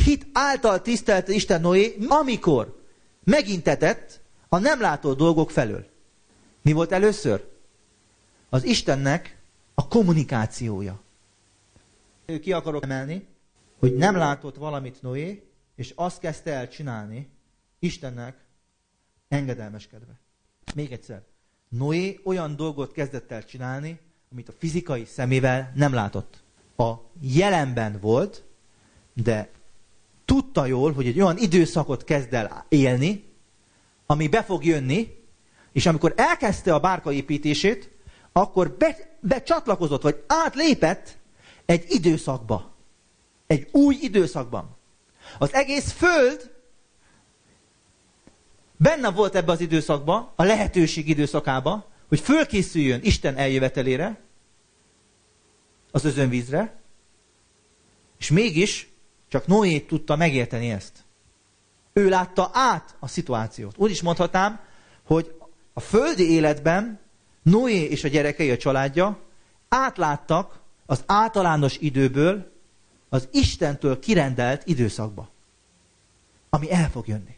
Hit által tisztelte Isten Noé, amikor megintetett a nem látó dolgok felől. Mi volt először? Az Istennek a kommunikációja. Ki akarok emelni, hogy nem látott valamit Noé, és azt kezdte el csinálni Istennek engedelmeskedve. Még egyszer. Noé olyan dolgot kezdett el csinálni, amit a fizikai szemével nem látott. A jelenben volt, de tudta jól, hogy egy olyan időszakot kezd el élni, ami be fog jönni, és amikor elkezdte a bárka építését, akkor becsatlakozott, vagy átlépett egy időszakba. Egy új időszakban. Az egész föld benne volt ebbe az időszakba, a lehetőség időszakába, hogy fölkészüljön Isten eljövetelére, az özönvízre, és mégis csak Noé tudta megérteni ezt. Ő látta át a szituációt. Úgy is mondhatnám, hogy a földi életben Noé és a gyerekei, a családja átláttak az általános időből az Istentől kirendelt időszakba, ami el fog jönni.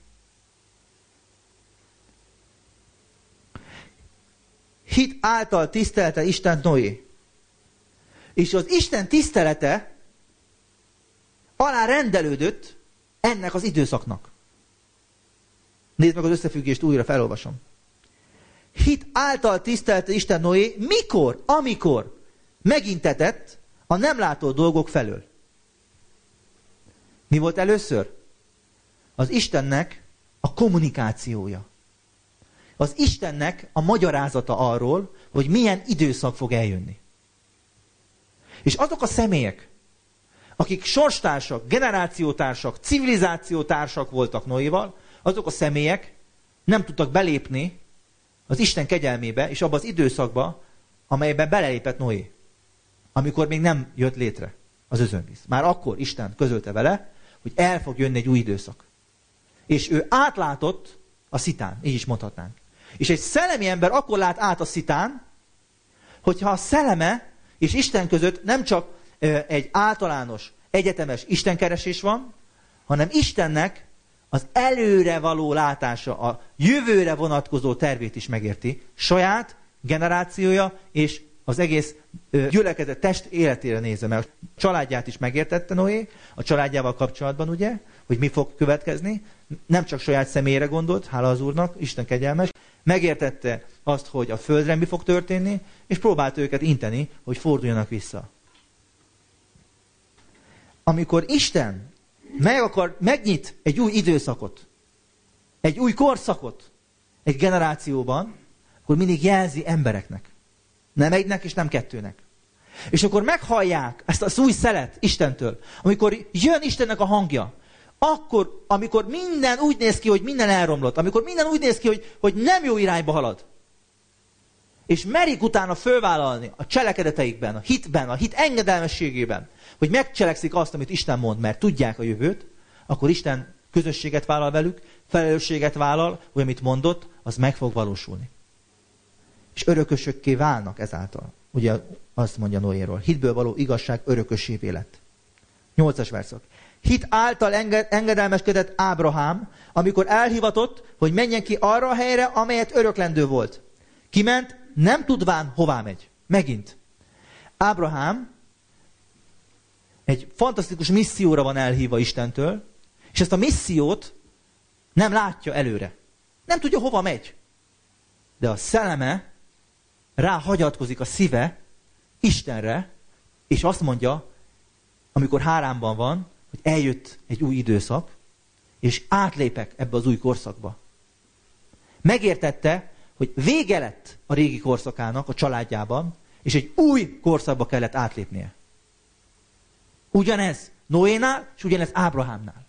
Hit által tisztelte Isten Noé. És az Isten tisztelete alá rendelődött ennek az időszaknak. Nézd meg az összefüggést, újra felolvasom. Hit által tisztelte Isten Noé, mikor, amikor megintetett a nem látó dolgok felől. Mi volt először? Az Istennek a kommunikációja. Az Istennek a magyarázata arról, hogy milyen időszak fog eljönni. És azok a személyek, akik sorstársak, generációtársak, civilizációtársak voltak Noéval, azok a személyek nem tudtak belépni az Isten kegyelmébe, és abba az időszakba, amelyben belelépett Noé, amikor még nem jött létre az özönvíz. Már akkor Isten közölte vele, hogy el fog jönni egy új időszak. És ő átlátott a szitán, így is mondhatnánk. És egy szellemi ember akkor lát át a szitán, hogyha a szelleme és Isten között nem csak egy általános, egyetemes istenkeresés van, hanem Istennek az előre való látása, a jövőre vonatkozó tervét is megérti. Saját generációja és az egész gyülekezet test életére nézve, mert a családját is megértette Noé, a családjával kapcsolatban ugye, hogy mi fog következni. Nem csak saját személyére gondolt, hála az Úrnak, Isten kegyelmes. Megértette azt, hogy a földre mi fog történni, és próbált őket inteni, hogy forduljanak vissza. Amikor Isten megnyit egy új időszakot, egy új korszakot egy generációban, akkor mindig jelzi embereknek. Nem egynek és nem kettőnek. És akkor meghallják ezt az új szelet Istentől, amikor jön Istennek a hangja, akkor, amikor minden úgy néz ki, hogy minden elromlott, amikor minden úgy néz ki, hogy nem jó irányba halad, és merik utána fölvállalni a cselekedeteikben, a hitben, a hit engedelmességében, hogy megcselekszik azt, amit Isten mond, mert tudják a jövőt, akkor Isten közösséget vállal velük, felelősséget vállal, hogy amit mondott, az meg fog valósulni. És örökösökké válnak ezáltal. Ugye azt mondja Noéról. Hitből való igazság örökössévé lett. 8-as verszak. Hit által engedelmeskedett Ábrahám, amikor elhivatott, hogy menjen ki arra a helyre, amelyet öröklendő volt. Kiment, nem tudván, hová megy. Megint. Ábrahám egy fantasztikus misszióra van elhívva Istentől, és ezt a missziót nem látja előre. Nem tudja, hova megy. De a szelleme ráhagyatkozik a szíve Istenre, és azt mondja, amikor Háránban van, hogy eljött egy új időszak, és átlépek ebbe az új korszakba. Megértette, hogy vége lett a régi korszakának a családjában, és egy új korszakba kellett átlépnie. Ugyanez Noénál, és ugyanez Ábrahámnál.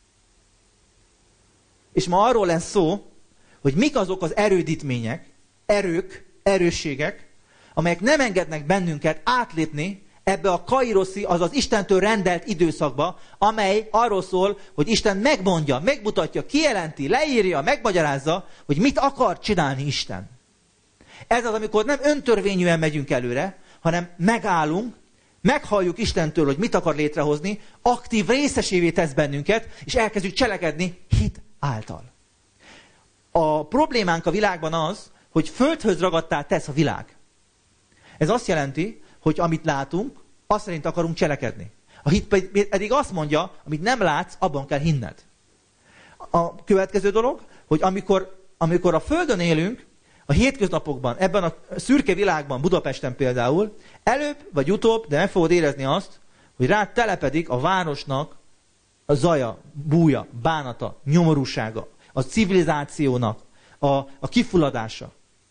És ma arról lesz szó, hogy mik azok az erődítmények, erősségek, amelyek nem engednek bennünket átlépni ebbe a kairoszi, azaz Istentől rendelt időszakba, amely arról szól, hogy Isten megmondja, megmutatja, kijelenti, leírja, megmagyarázza, hogy mit akar csinálni Isten. Ez az, amikor nem öntörvényűen megyünk előre, hanem megállunk, meghalljuk Istentől, hogy mit akar létrehozni, aktív részesévé tesz bennünket, és elkezdjük cselekedni hit által. A problémánk a világban az, hogy földhöz ragadtá tesz a világ. Ez azt jelenti, hogy amit látunk, azt szerint akarunk cselekedni. A hit pedig azt mondja, amit nem látsz, abban kell hinned. A következő dolog, hogy amikor a Földön élünk, a hétköznapokban, ebben a szürke világban, Budapesten például, előbb vagy utóbb, de meg fogod érezni azt, hogy rád telepedik a városnak a zaja, búja, bánata, nyomorúsága, a civilizációnak a kifulladása.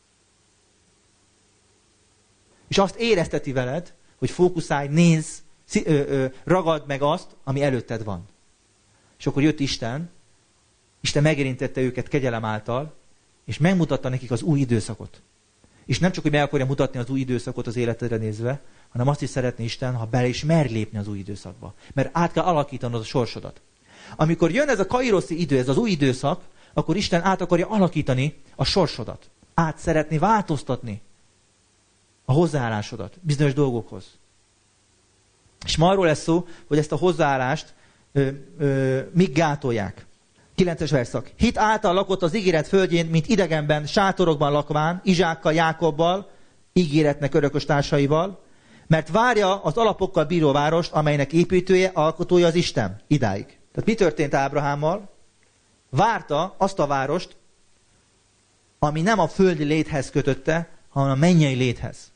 És azt érezteti veled, hogy fókuszálj, nézz, ragad meg azt, ami előtted van. És akkor jött Isten megérintette őket kegyelem által, és megmutatta nekik az új időszakot. És nem csak, hogy meg akarja mutatni az új időszakot az életedre nézve, hanem azt is szeretné Isten, ha bele is mer lépni az új időszakba. Mert át kell alakítanod a sorsodat. Amikor jön ez a kairoszi idő, ez az új időszak, akkor Isten át akarja alakítani a sorsodat. Át szeretné változtatni a hozzáállásodat bizonyos dolgokhoz. És ma arról lesz szó, hogy ezt a hozzáállást mik gátolják. 9-es verszak. Hit által lakott az ígéret földjén, mint idegenben, sátorokban lakván, Izsákkal, Jákobbal, ígéretnek örökös társaival, mert várja az alapokkal bíró várost, amelynek építője, alkotója az Isten. Idáig. Tehát mi történt Ábrahámmal? Várta azt a várost, ami nem a földi léthez kötötte, hanem a mennyei léthez.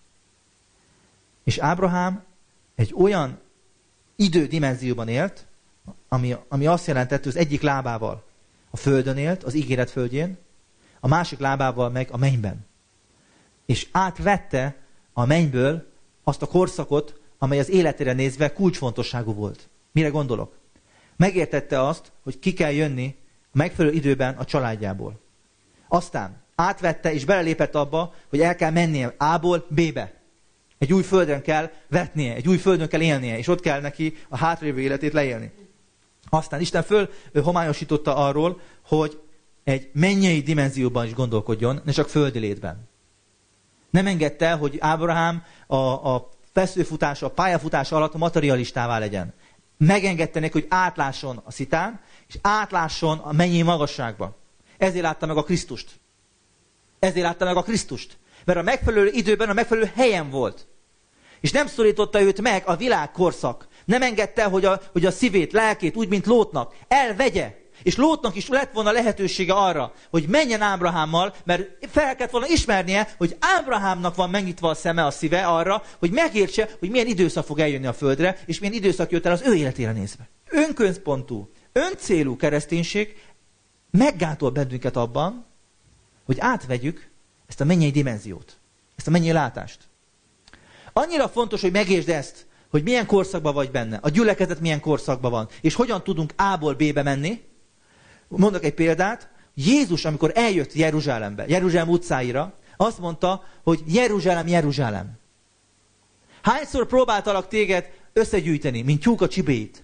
És Ábrahám egy olyan idődimenzióban élt, ami azt jelentett, hogy az egyik lábával a földön élt, az ígéret földjén, a másik lábával meg a mennyben. És átvette a mennyből azt a korszakot, amely az életére nézve kulcsfontosságú volt. Mire gondolok? Megértette azt, hogy ki kell jönni a megfelelő időben a családjából. Aztán átvette és belelépett abba, hogy el kell mennie A-ból B-be. Egy új földön kell vetnie, egy új földön kell élnie, és ott kell neki a hátralévő életét leélni. Aztán Isten fölhomályosította arról, hogy egy mennyei dimenzióban is gondolkodjon, ne csak földi létben. Nem engedte, hogy Ábrahám a feszőfutása, a pályafutása alatt materialistává legyen. Megengedte neki, hogy átlásson a szitán, és átlásson a mennyei magasságba. Ezért látta meg a Krisztust. Ezért látta meg a Krisztust. Mert a megfelelő időben, a megfelelő helyen volt. És nem szorította őt meg a világkorszak. Nem engedte, hogy a szívét, lelkét, úgy, mint Lótnak, elvegye. És Lótnak is lett volna lehetősége arra, hogy menjen Ábrahámmal, mert fel kellett volna ismernie, hogy Ábrahámnak van megnyitva a szeme, a szíve arra, hogy megértse, hogy milyen időszak fog eljönni a földre, és milyen időszak jött el az ő életére nézve. Önközpontú, öncélú kereszténység meggátol bennünket abban, hogy átvegyük ezt a mennyei dimenziót, ezt a mennyei látást. Annyira fontos, hogy megértsd ezt, hogy milyen korszakban vagy benne, a gyülekezet milyen korszakban van, és hogyan tudunk A-ból B-be menni. Mondok egy példát. Jézus, amikor eljött Jeruzsálembe, Jeruzsálem utcáira, azt mondta, hogy Jeruzsálem, Jeruzsálem. Hányszor próbáltalak téged összegyűjteni, mint tyúk a csibéit?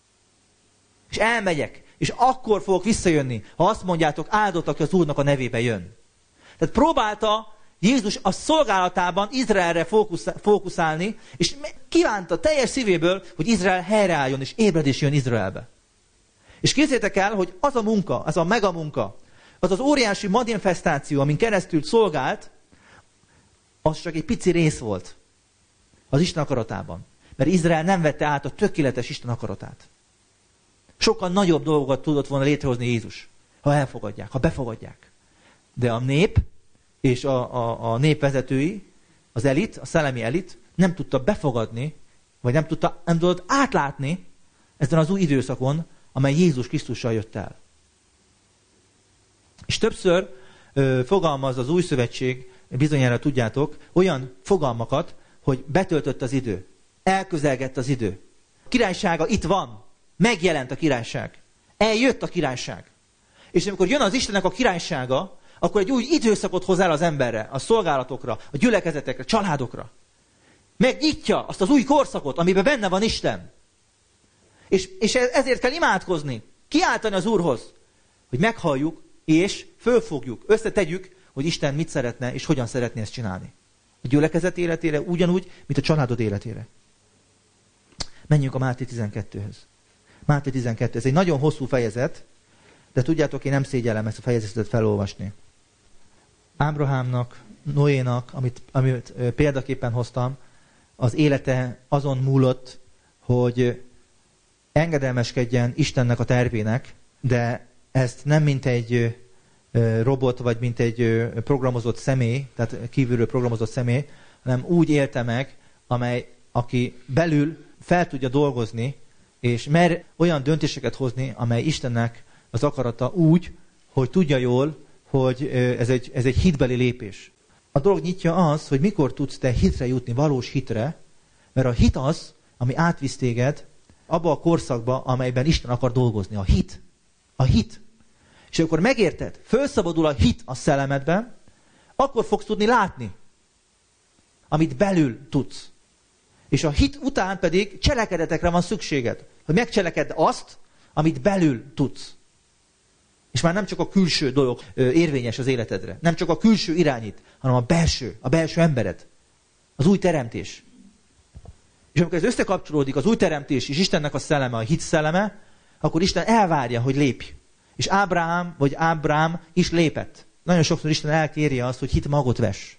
És elmegyek, és akkor fogok visszajönni, ha azt mondjátok, áldott, aki az Úrnak a nevébe jön. Tehát próbálta Jézus a szolgálatában Izraelre fókuszálni, és kívánta teljes szívéből, hogy Izrael helyreálljon, és ébredés jön Izraelbe. És képzeljétek el, hogy az a munka, az a megamunka, az az óriási manifestáció, amin keresztül szolgált, az csak egy pici rész volt az Isten akaratában. Mert Izrael nem vette át a tökéletes Isten akaratát. Sokkal nagyobb dolgokat tudott volna létrehozni Jézus, ha elfogadják, ha befogadják. De a nép és a népvezetői, az elit, a szellemi elit nem tudta befogadni, vagy nem tudott átlátni ezen az új időszakon, amely Jézus Krisztussal jött el. És többször fogalmaz az új szövetség, bizonyára tudjátok, olyan fogalmakat, hogy betöltött az idő, elközelgett az idő. A királysága itt van, megjelent a királyság, eljött a királyság. És amikor jön az Istennek a királysága, akkor egy új időszakot hoz el az emberre, a szolgálatokra, a gyülekezetekre, a családokra. Megnyitja azt az új korszakot, amiben benne van Isten. És ezért kell imádkozni, kiáltani az Úrhoz, hogy meghalljuk, és fölfogjuk, összetegyük, hogy Isten mit szeretne, és hogyan szeretné ezt csinálni. A gyülekezet életére ugyanúgy, mint a családod életére. Menjünk a Máté 12-höz. Máté 12, ez egy nagyon hosszú fejezet, de tudjátok, én nem szégyellem ezt a fejezetet felolvasni. Ábrahámnak, Noénak, amit példaképpen hoztam, az élete azon múlott, hogy engedelmeskedjen Istennek a tervének, de ezt nem mint egy robot, vagy mint egy programozott személy, tehát kívülről programozott személy, hanem úgy élte meg, aki belül fel tudja dolgozni, és mer olyan döntéseket hozni, amely Istennek az akarata úgy, hogy tudja jól, hogy ez egy hitbeli lépés. A dolog nyitja az, hogy mikor tudsz te hitre jutni, valós hitre, mert a hit az, ami átvisz téged abba a korszakba, amelyben Isten akar dolgozni. A hit. A hit. És akkor megérted, felszabadul a hit a szellemedben, akkor fogsz tudni látni, amit belül tudsz. És a hit után pedig cselekedetekre van szükséged, hogy megcselekedd azt, amit belül tudsz. És már nem csak a külső dolog érvényes az életedre, nem csak a külső irányít, hanem a belső embered, az új teremtés. És amikor ez összekapcsolódik, az új teremtés és Istennek a szelleme, a hit szelleme, akkor Isten elvárja, hogy lépj. És Ábrám is lépett. Nagyon sokszor Isten elkéri azt, hogy hit magot vess.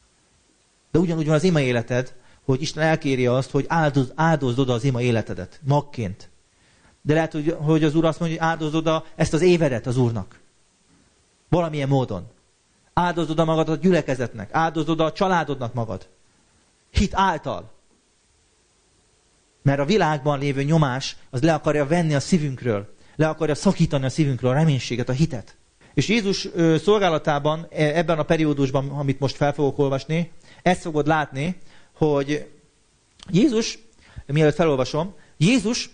De ugyanúgy van az ima életed, hogy Isten elkéri azt, hogy áldozd oda az ima életedet, magként. De lehet, hogy az Úr azt mondja, hogy áldozd oda ezt az évedet az Úrnak. Valamilyen módon. Áldozd oda magad a gyülekezetnek, áldozd oda a családodnak magad. Hit által. Mert a világban lévő nyomás, az le akarja venni a szívünkről, le akarja szakítani a szívünkről a reménységet, a hitet. És Jézus szolgálatában, ebben a periódusban, amit most fel fogok olvasni, ezt fogod látni, hogy Jézus, mielőtt felolvasom, Jézus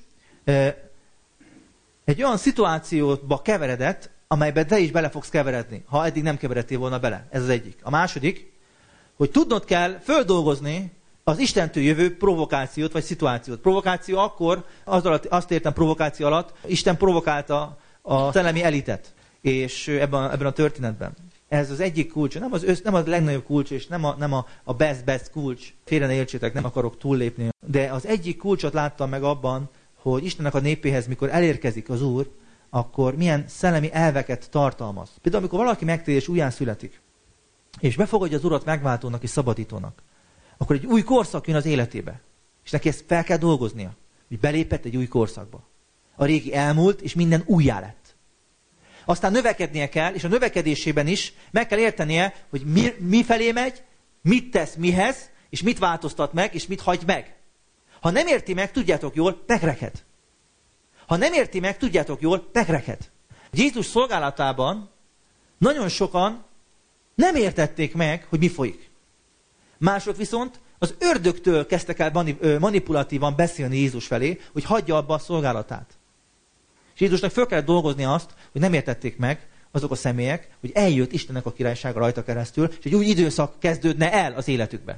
egy olyan szituációba keveredett, amelyben te is bele fogsz keveredni, ha eddig nem keveredtél volna bele. Ez az egyik. A második, hogy tudnod kell földolgozni az Istentől jövő provokációt, vagy szituációt. Provokáció akkor, azt értem provokáció alatt, Isten provokálta a szellemi elitet, és ebben a történetben. Ez az egyik kulcs, nem a legnagyobb kulcs, és nem a best kulcs. Félre ne értsétek, nem akarok túllépni. De az egyik kulcsot láttam meg abban, hogy Istennek a népéhez, mikor elérkezik az Úr, akkor milyen szellemi elveket tartalmaz. Például, amikor valaki megtér és újján születik, és befogadja az Urat megváltónak és szabadítónak, akkor egy új korszak jön az életébe. És neki ezt fel kell dolgoznia, hogy belépett egy új korszakba. A régi elmúlt, és minden újjá lett. Aztán növekednie kell, és a növekedésében is meg kell értenie, hogy mi felé megy, mit tesz mihez, és mit változtat meg, és mit hagy meg. Ha nem érti meg, tudjátok jól, megreked. Ha nem érti meg, tudjátok jól, megreked. Jézus szolgálatában nagyon sokan nem értették meg, hogy mi folyik. Mások viszont az ördögtől kezdtek el manipulatívan beszélni Jézus felé, hogy hagyja abba a szolgálatát. És Jézusnak föl kellett dolgozni azt, hogy nem értették meg azok a személyek, hogy eljött Istennek a királysága rajta keresztül, és egy új időszak kezdődne el az életükbe.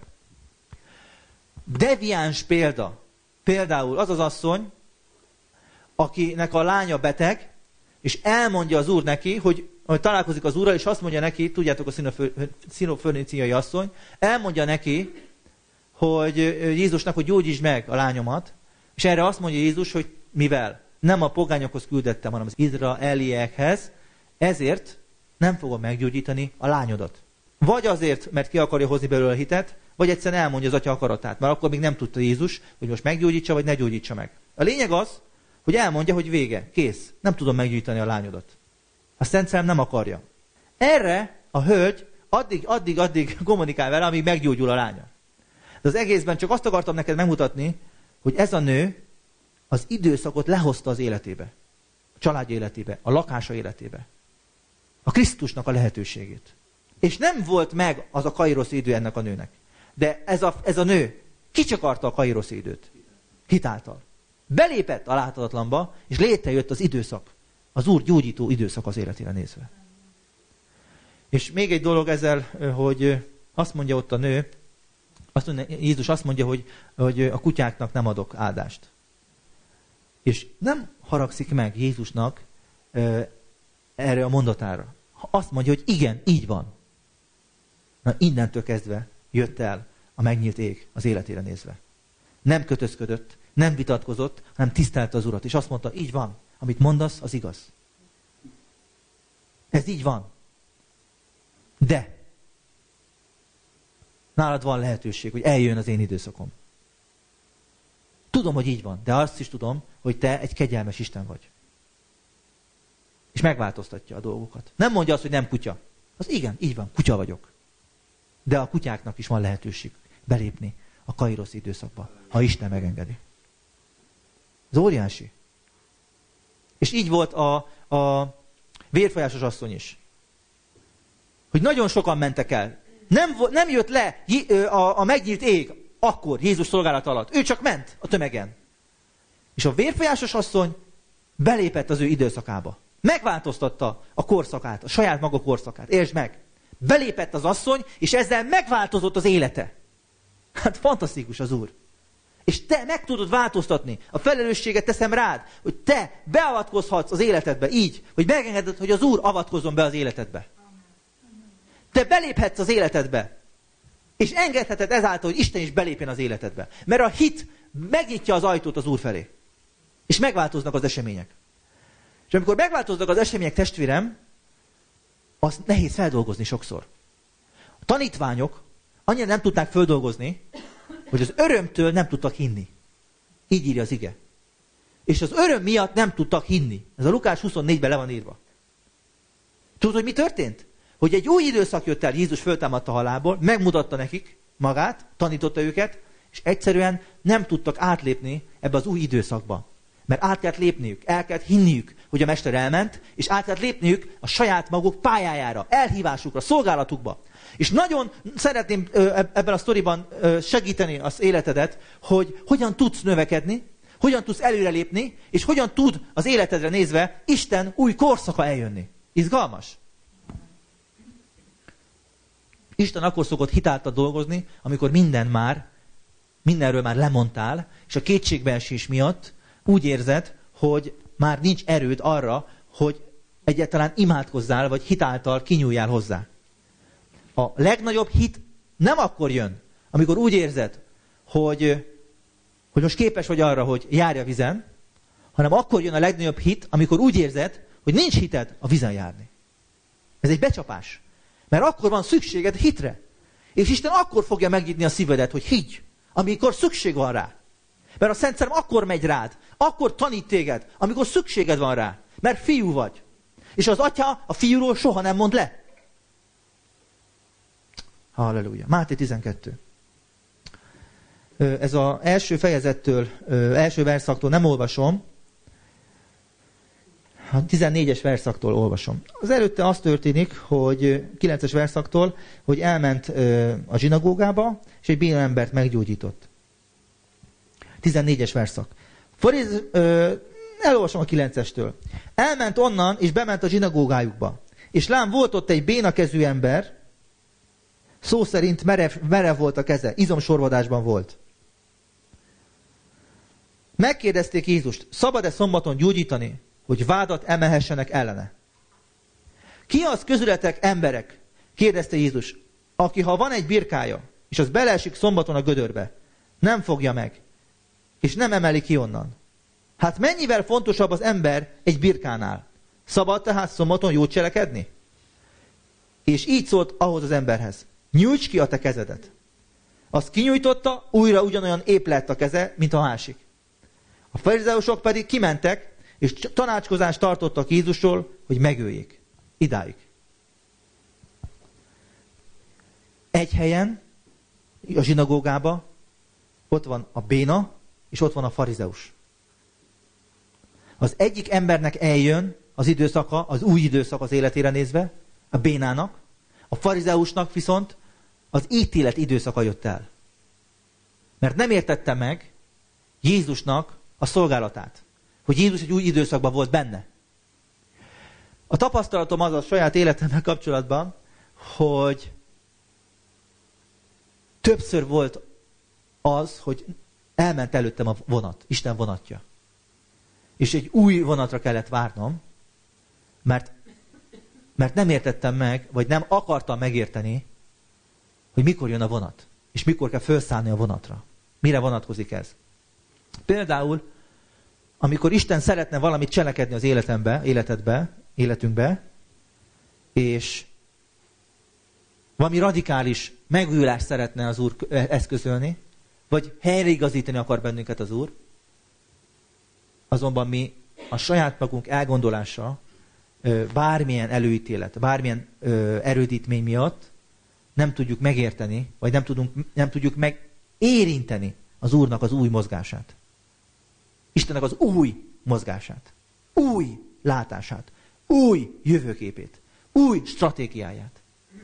Deviáns példa. Például az az asszony, akinek a lánya beteg, és elmondja az Úr neki, hogy találkozik az Úrral, és azt mondja neki, tudjátok, a színoföníciai asszony, elmondja neki, hogy Jézusnak, hogy gyógyítsd meg a lányomat, és erre azt mondja Jézus, hogy mivel nem a pogányokhoz küldettem, hanem az izraeliekhez, ezért nem fogom meggyógyítani a lányodat. Vagy azért, mert ki akarja hozni belőle a hitet, vagy egyszerűen elmondja az atya akaratát, mert akkor még nem tudta Jézus, hogy most meggyógyítsa, vagy ne gyógyítsa meg. A lényeg az, hogy elmondja, hogy vége, kész, nem tudom meggyógyítani a lányodat. A Szent Szellem nem akarja. Erre a hölgy addig kommunikál vele, amíg meggyógyul a lánya. De az egészben csak azt akartam neked megmutatni, hogy ez a nő az időszakot lehozta az életébe. A család életébe, a lakása életébe. A Krisztusnak a lehetőségét. És nem volt meg az a kairosz idő ennek a nőnek. De ez a nő kicsakarta a kairosz időt. Hitáltal. Belépett a láthatatlanba, és létrejött az időszak. Az Úr gyógyító időszak az életére nézve. És még egy dolog ezzel, hogy azt mondja ott a nő, Jézus azt mondja, hogy a kutyáknak nem adok áldást. És nem haragszik meg Jézusnak erre a mondatára. Azt mondja, hogy igen, így van. Na, innentől kezdve jött el a megnyílt ég az életére nézve. nem kötözködött, nem vitatkozott, hanem tisztelte az Urat. És azt mondta, így van, amit mondasz, az igaz. Ez így van. De nálad van lehetőség, hogy eljön az én időszakom. Tudom, hogy így van, de azt is tudom, hogy te egy kegyelmes Isten vagy. És megváltoztatja a dolgokat. Nem mondja azt, hogy nem kutya. Az igen, így van, kutya vagyok. De a kutyáknak is van lehetőség belépni a kairosz időszakba, ha Isten megengedi. Ez óriási. És így volt a vérfolyásos asszony is. Hogy nagyon sokan mentek el. Nem jött le a megnyílt ég akkor Jézus szolgálat alatt. Ő csak ment a tömegen. És a vérfolyásos asszony belépett az ő időszakába. Megváltoztatta a korszakát, a saját maga korszakát. Értsd meg! Belépett az asszony, és ezzel megváltozott az élete. Hát fantasztikus az Úr. És te meg tudod változtatni. A felelősséget teszem rád, hogy te beavatkozhatsz az életedbe így, hogy megengeded, hogy az Úr avatkozzon be az életedbe. Te beléphetsz az életedbe. És engedheted ezáltal, hogy Isten is belépjen az életedbe. Mert a hit megnyitja az ajtót az Úr felé. És megváltoznak az események. És amikor megváltoznak az események, testvérem, azt nehéz feldolgozni sokszor. A tanítványok annyira nem tudták feldolgozni, hogy az örömtől nem tudtak hinni. Így írja az ige. És az öröm miatt nem tudtak hinni. Ez a Lukás 24-ben le van írva. Tudod, hogy mi történt? Hogy egy új időszak jött el, Jézus föltámadt a halálból, megmutatta nekik magát, tanította őket, és egyszerűen nem tudtak átlépni ebbe az új időszakba. Mert át kellett lépniük, el kellett hinniük, hogy a Mester elment, és át kellett lépniük a saját maguk pályájára, elhívásukra, szolgálatukba. És nagyon szeretném ebben a sztoriban segíteni az életedet, hogy hogyan tudsz növekedni, hogyan tudsz előrelépni, és hogyan tud az életedre nézve Isten új korszaka eljönni. Izgalmas? Isten akkor szokott hitáltal dolgozni, amikor mindenről már lemondtál, és a kétségbeesés miatt úgy érzed, hogy már nincs erőd arra, hogy egyáltalán imádkozzál, vagy hitáltal kinyúljál hozzá. A legnagyobb hit nem akkor jön, amikor úgy érzed, hogy most képes vagy arra, hogy járj a vizen, hanem akkor jön a legnagyobb hit, amikor úgy érzed, hogy nincs hited a vizen járni. Ez egy becsapás. Mert akkor van szükséged hitre. És Isten akkor fogja megnyitni a szívedet, hogy higgy, amikor szükség van rá. Mert a Szent Szellem akkor megy rád, akkor tanít téged, amikor szükséged van rá. Mert fiú vagy. És az atya a fiúról soha nem mond le. Halleluja. Máté 12. Ez az első fejezettől, első verszaktól nem olvasom. A 14-es verszaktól olvasom. Az előtte az történik, hogy 9-es verszaktól, hogy elment a zsinagógába, és egy béna embert meggyógyított. 14-es verszak. Elolvasom a 9-estől. Elment onnan, és bement a zsinagógájukba. És lám volt ott egy bénakezű ember, szó szerint merev volt a keze, izomsorvadásban volt. Megkérdezték Jézust, szabad-e szombaton gyógyítani, hogy vádat emelhessenek ellene? Ki az közületek emberek? Kérdezte Jézus, aki ha van egy birkája, és az beleesik szombaton a gödörbe, nem fogja meg, és nem emeli ki onnan. Hát mennyivel fontosabb az ember egy birkánál? Szabad tehát szombaton jót cselekedni? És így szólt ahhoz az emberhez, nyújts ki a te kezedet. Azt kinyújtotta, újra ugyanolyan épp lett a keze, mint a másik. A farizeusok pedig kimentek, és tanácskozást tartottak Jézusról, hogy megöljék. Idáig. Egy helyen, a zsinagógában, ott van a béna, és ott van a farizeus. Az egyik embernek eljön az időszaka, az új időszak az életére nézve, a bénának, a farizeusnak viszont az ítélet időszaka jött el. Mert nem értette meg Jézusnak a szolgálatát. Hogy Jézus egy új időszakban volt benne. A tapasztalatom az a saját életemmel kapcsolatban, hogy többször volt az, hogy elment előttem a vonat, Isten vonatja. És egy új vonatra kellett várnom, mert nem értettem meg, vagy nem akartam megérteni, hogy mikor jön a vonat, és mikor kell felszállni a vonatra. Mire vonatkozik ez? Például, amikor Isten szeretne valamit cselekedni az életünkbe, és valami radikális megújulást szeretne az Úr eszközölni, vagy helyreigazítani akar bennünket az Úr, azonban mi a saját magunk elgondolása, bármilyen előítélet, bármilyen erődítmény miatt nem tudjuk megérteni, vagy nem tudjuk megérinteni az Úrnak az új mozgását. Istennek az új mozgását, új látását, új jövőképét, új stratégiáját.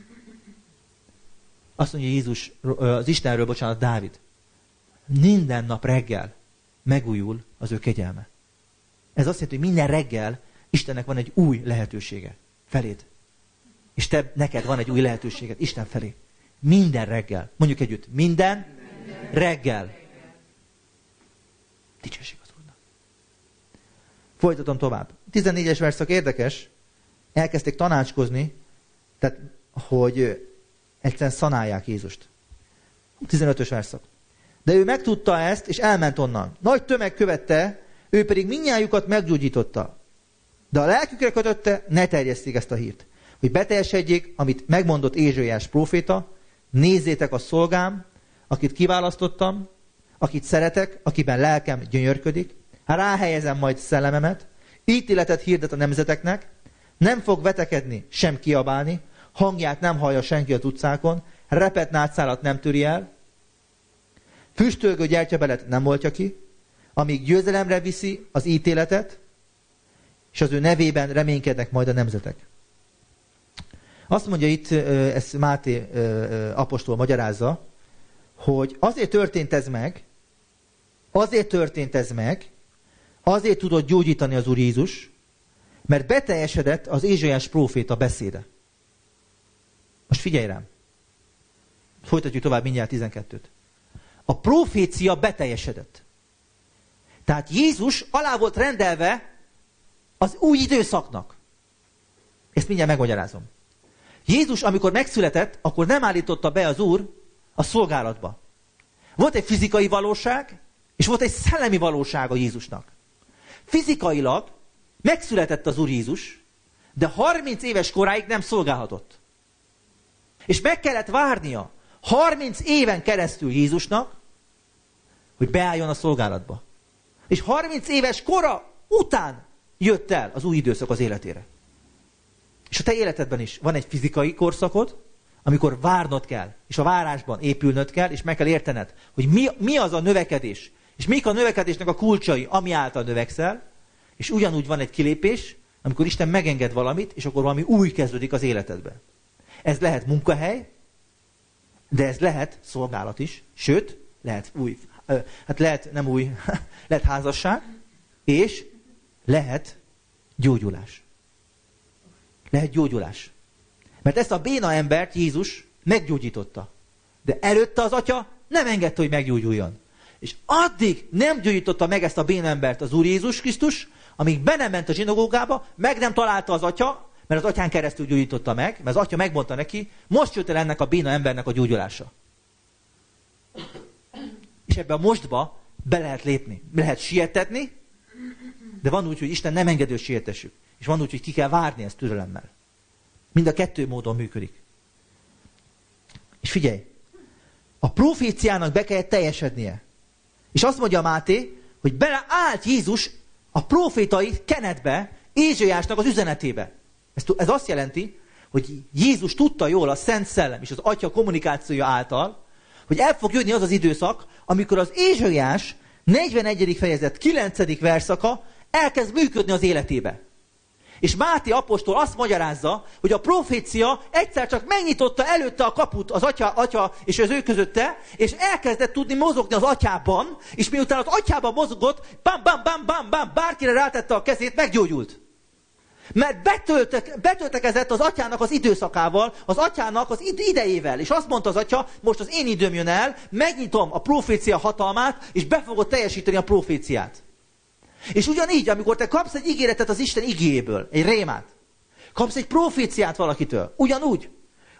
Azt mondja Jézus, az Istenről, Dávid, minden nap reggel megújul az ő kegyelme. Ez azt jelenti, hogy minden reggel Istennek van egy új lehetősége feléd. És neked van egy új lehetőséged Isten felé. Minden reggel. Mondjuk együtt. Minden reggel. Dicsőség az Úrnak. Folytatom tovább. 14-es verszak érdekes. Elkezdték tanácskozni, tehát, hogy egyszerűen szanálják Jézust. 15-ös verszak. De ő megtudta ezt, és elment onnan. Nagy tömeg követte, ő pedig mindnyájukat meggyógyította. De a lelkükre kötötte, ne terjesszék ezt a hírt. Hogy beteljesedjék, amit megmondott Ézsaiás próféta, nézzétek a szolgám, akit kiválasztottam, akit szeretek, akiben lelkem gyönyörködik, ráhelyezem majd szellememet, ítéletet hirdet a nemzeteknek, nem fog vetekedni, sem kiabálni, hangját nem hallja senki az utcákon, repett nátszálat nem töri el, füstölgő gyertyabelet nem oltja ki, amíg győzelemre viszi az ítéletet, és az ő nevében reménykednek majd a nemzetek. Azt mondja itt, ezt Máté apostol magyarázza, hogy azért történt ez meg, azért tudott gyógyítani az Úr Jézus, mert beteljesedett az Ézsaiás próféta beszéde. Most figyelj rám. Folytatjuk tovább mindjárt 12-t. A profécia beteljesedett. Tehát Jézus alá volt rendelve az új időszaknak. Ezt mindjárt megmagyarázom. Jézus, amikor megszületett, akkor nem állította be az Úr a szolgálatba. Volt egy fizikai valóság, és volt egy szellemi valóság a Jézusnak. Fizikailag megszületett az Úr Jézus, de 30 éves koráig nem szolgálhatott. És meg kellett várnia 30 éven keresztül Jézusnak, hogy beálljon a szolgálatba. És 30 éves kora után jött el az új időszak az életére. És a te életedben is van egy fizikai korszakod, amikor várnod kell, és a várásban épülnöd kell, és meg kell értened, hogy mi az a növekedés, és mik a növekedésnek a kulcsai, ami által növekszel, és ugyanúgy van egy kilépés, amikor Isten megenged valamit, és akkor valami új kezdődik az életedben. Ez lehet munkahely, de ez lehet szolgálat is, sőt, lehet új, lehet nem új, lehet házasság, és lehet gyógyulás. Lehet gyógyulás. Mert ezt a béna embert Jézus meggyógyította. De előtte az atya nem engedte, hogy meggyógyuljon. És addig nem gyógyította meg ezt a béna embert az Úr Jézus Krisztus, amíg be nem ment a zsinagógába, meg nem találta az atya, mert az atyán keresztül gyógyította meg, mert az atya megmondta neki, most jött el ennek a béna embernek a gyógyulása. És ebbe a mostba be lehet lépni. Lehet sietetni, de van úgy, hogy Isten nem engedő, hogy sietessük. És van úgy, hogy ki kell várni ezt türelemmel. Mind a kettő módon működik. És figyelj, a proféciának be kell teljesednie. És azt mondja Máté, hogy beleállt Jézus a profétai kenetbe, Ézsaiásnak az üzenetébe. Ez azt jelenti, hogy Jézus tudta jól a Szent Szellem és az Atya kommunikációja által, hogy el fog jönni az az időszak, amikor az Ézsaiás 41. fejezet 9. verszaka elkezd működni az életébe. És Máté apostol azt magyarázza, hogy a profécia egyszer csak megnyitotta előtte a kaput az atya és az ő közötte, és elkezdett tudni mozogni az atyában, és miután az atyában mozogott, bam, bárkire rátette a kezét, meggyógyult. Mert betöltekezett az atyának az időszakával, az atyának az idejével. És azt mondta az atya, most az én időm jön el, megnyitom a profécia hatalmát, és be fogod teljesíteni a proféciát. És ugyanígy, amikor te kapsz egy ígéretet az Isten igéjéből, egy rémát, kapsz egy proféciát valakitől, ugyanúgy,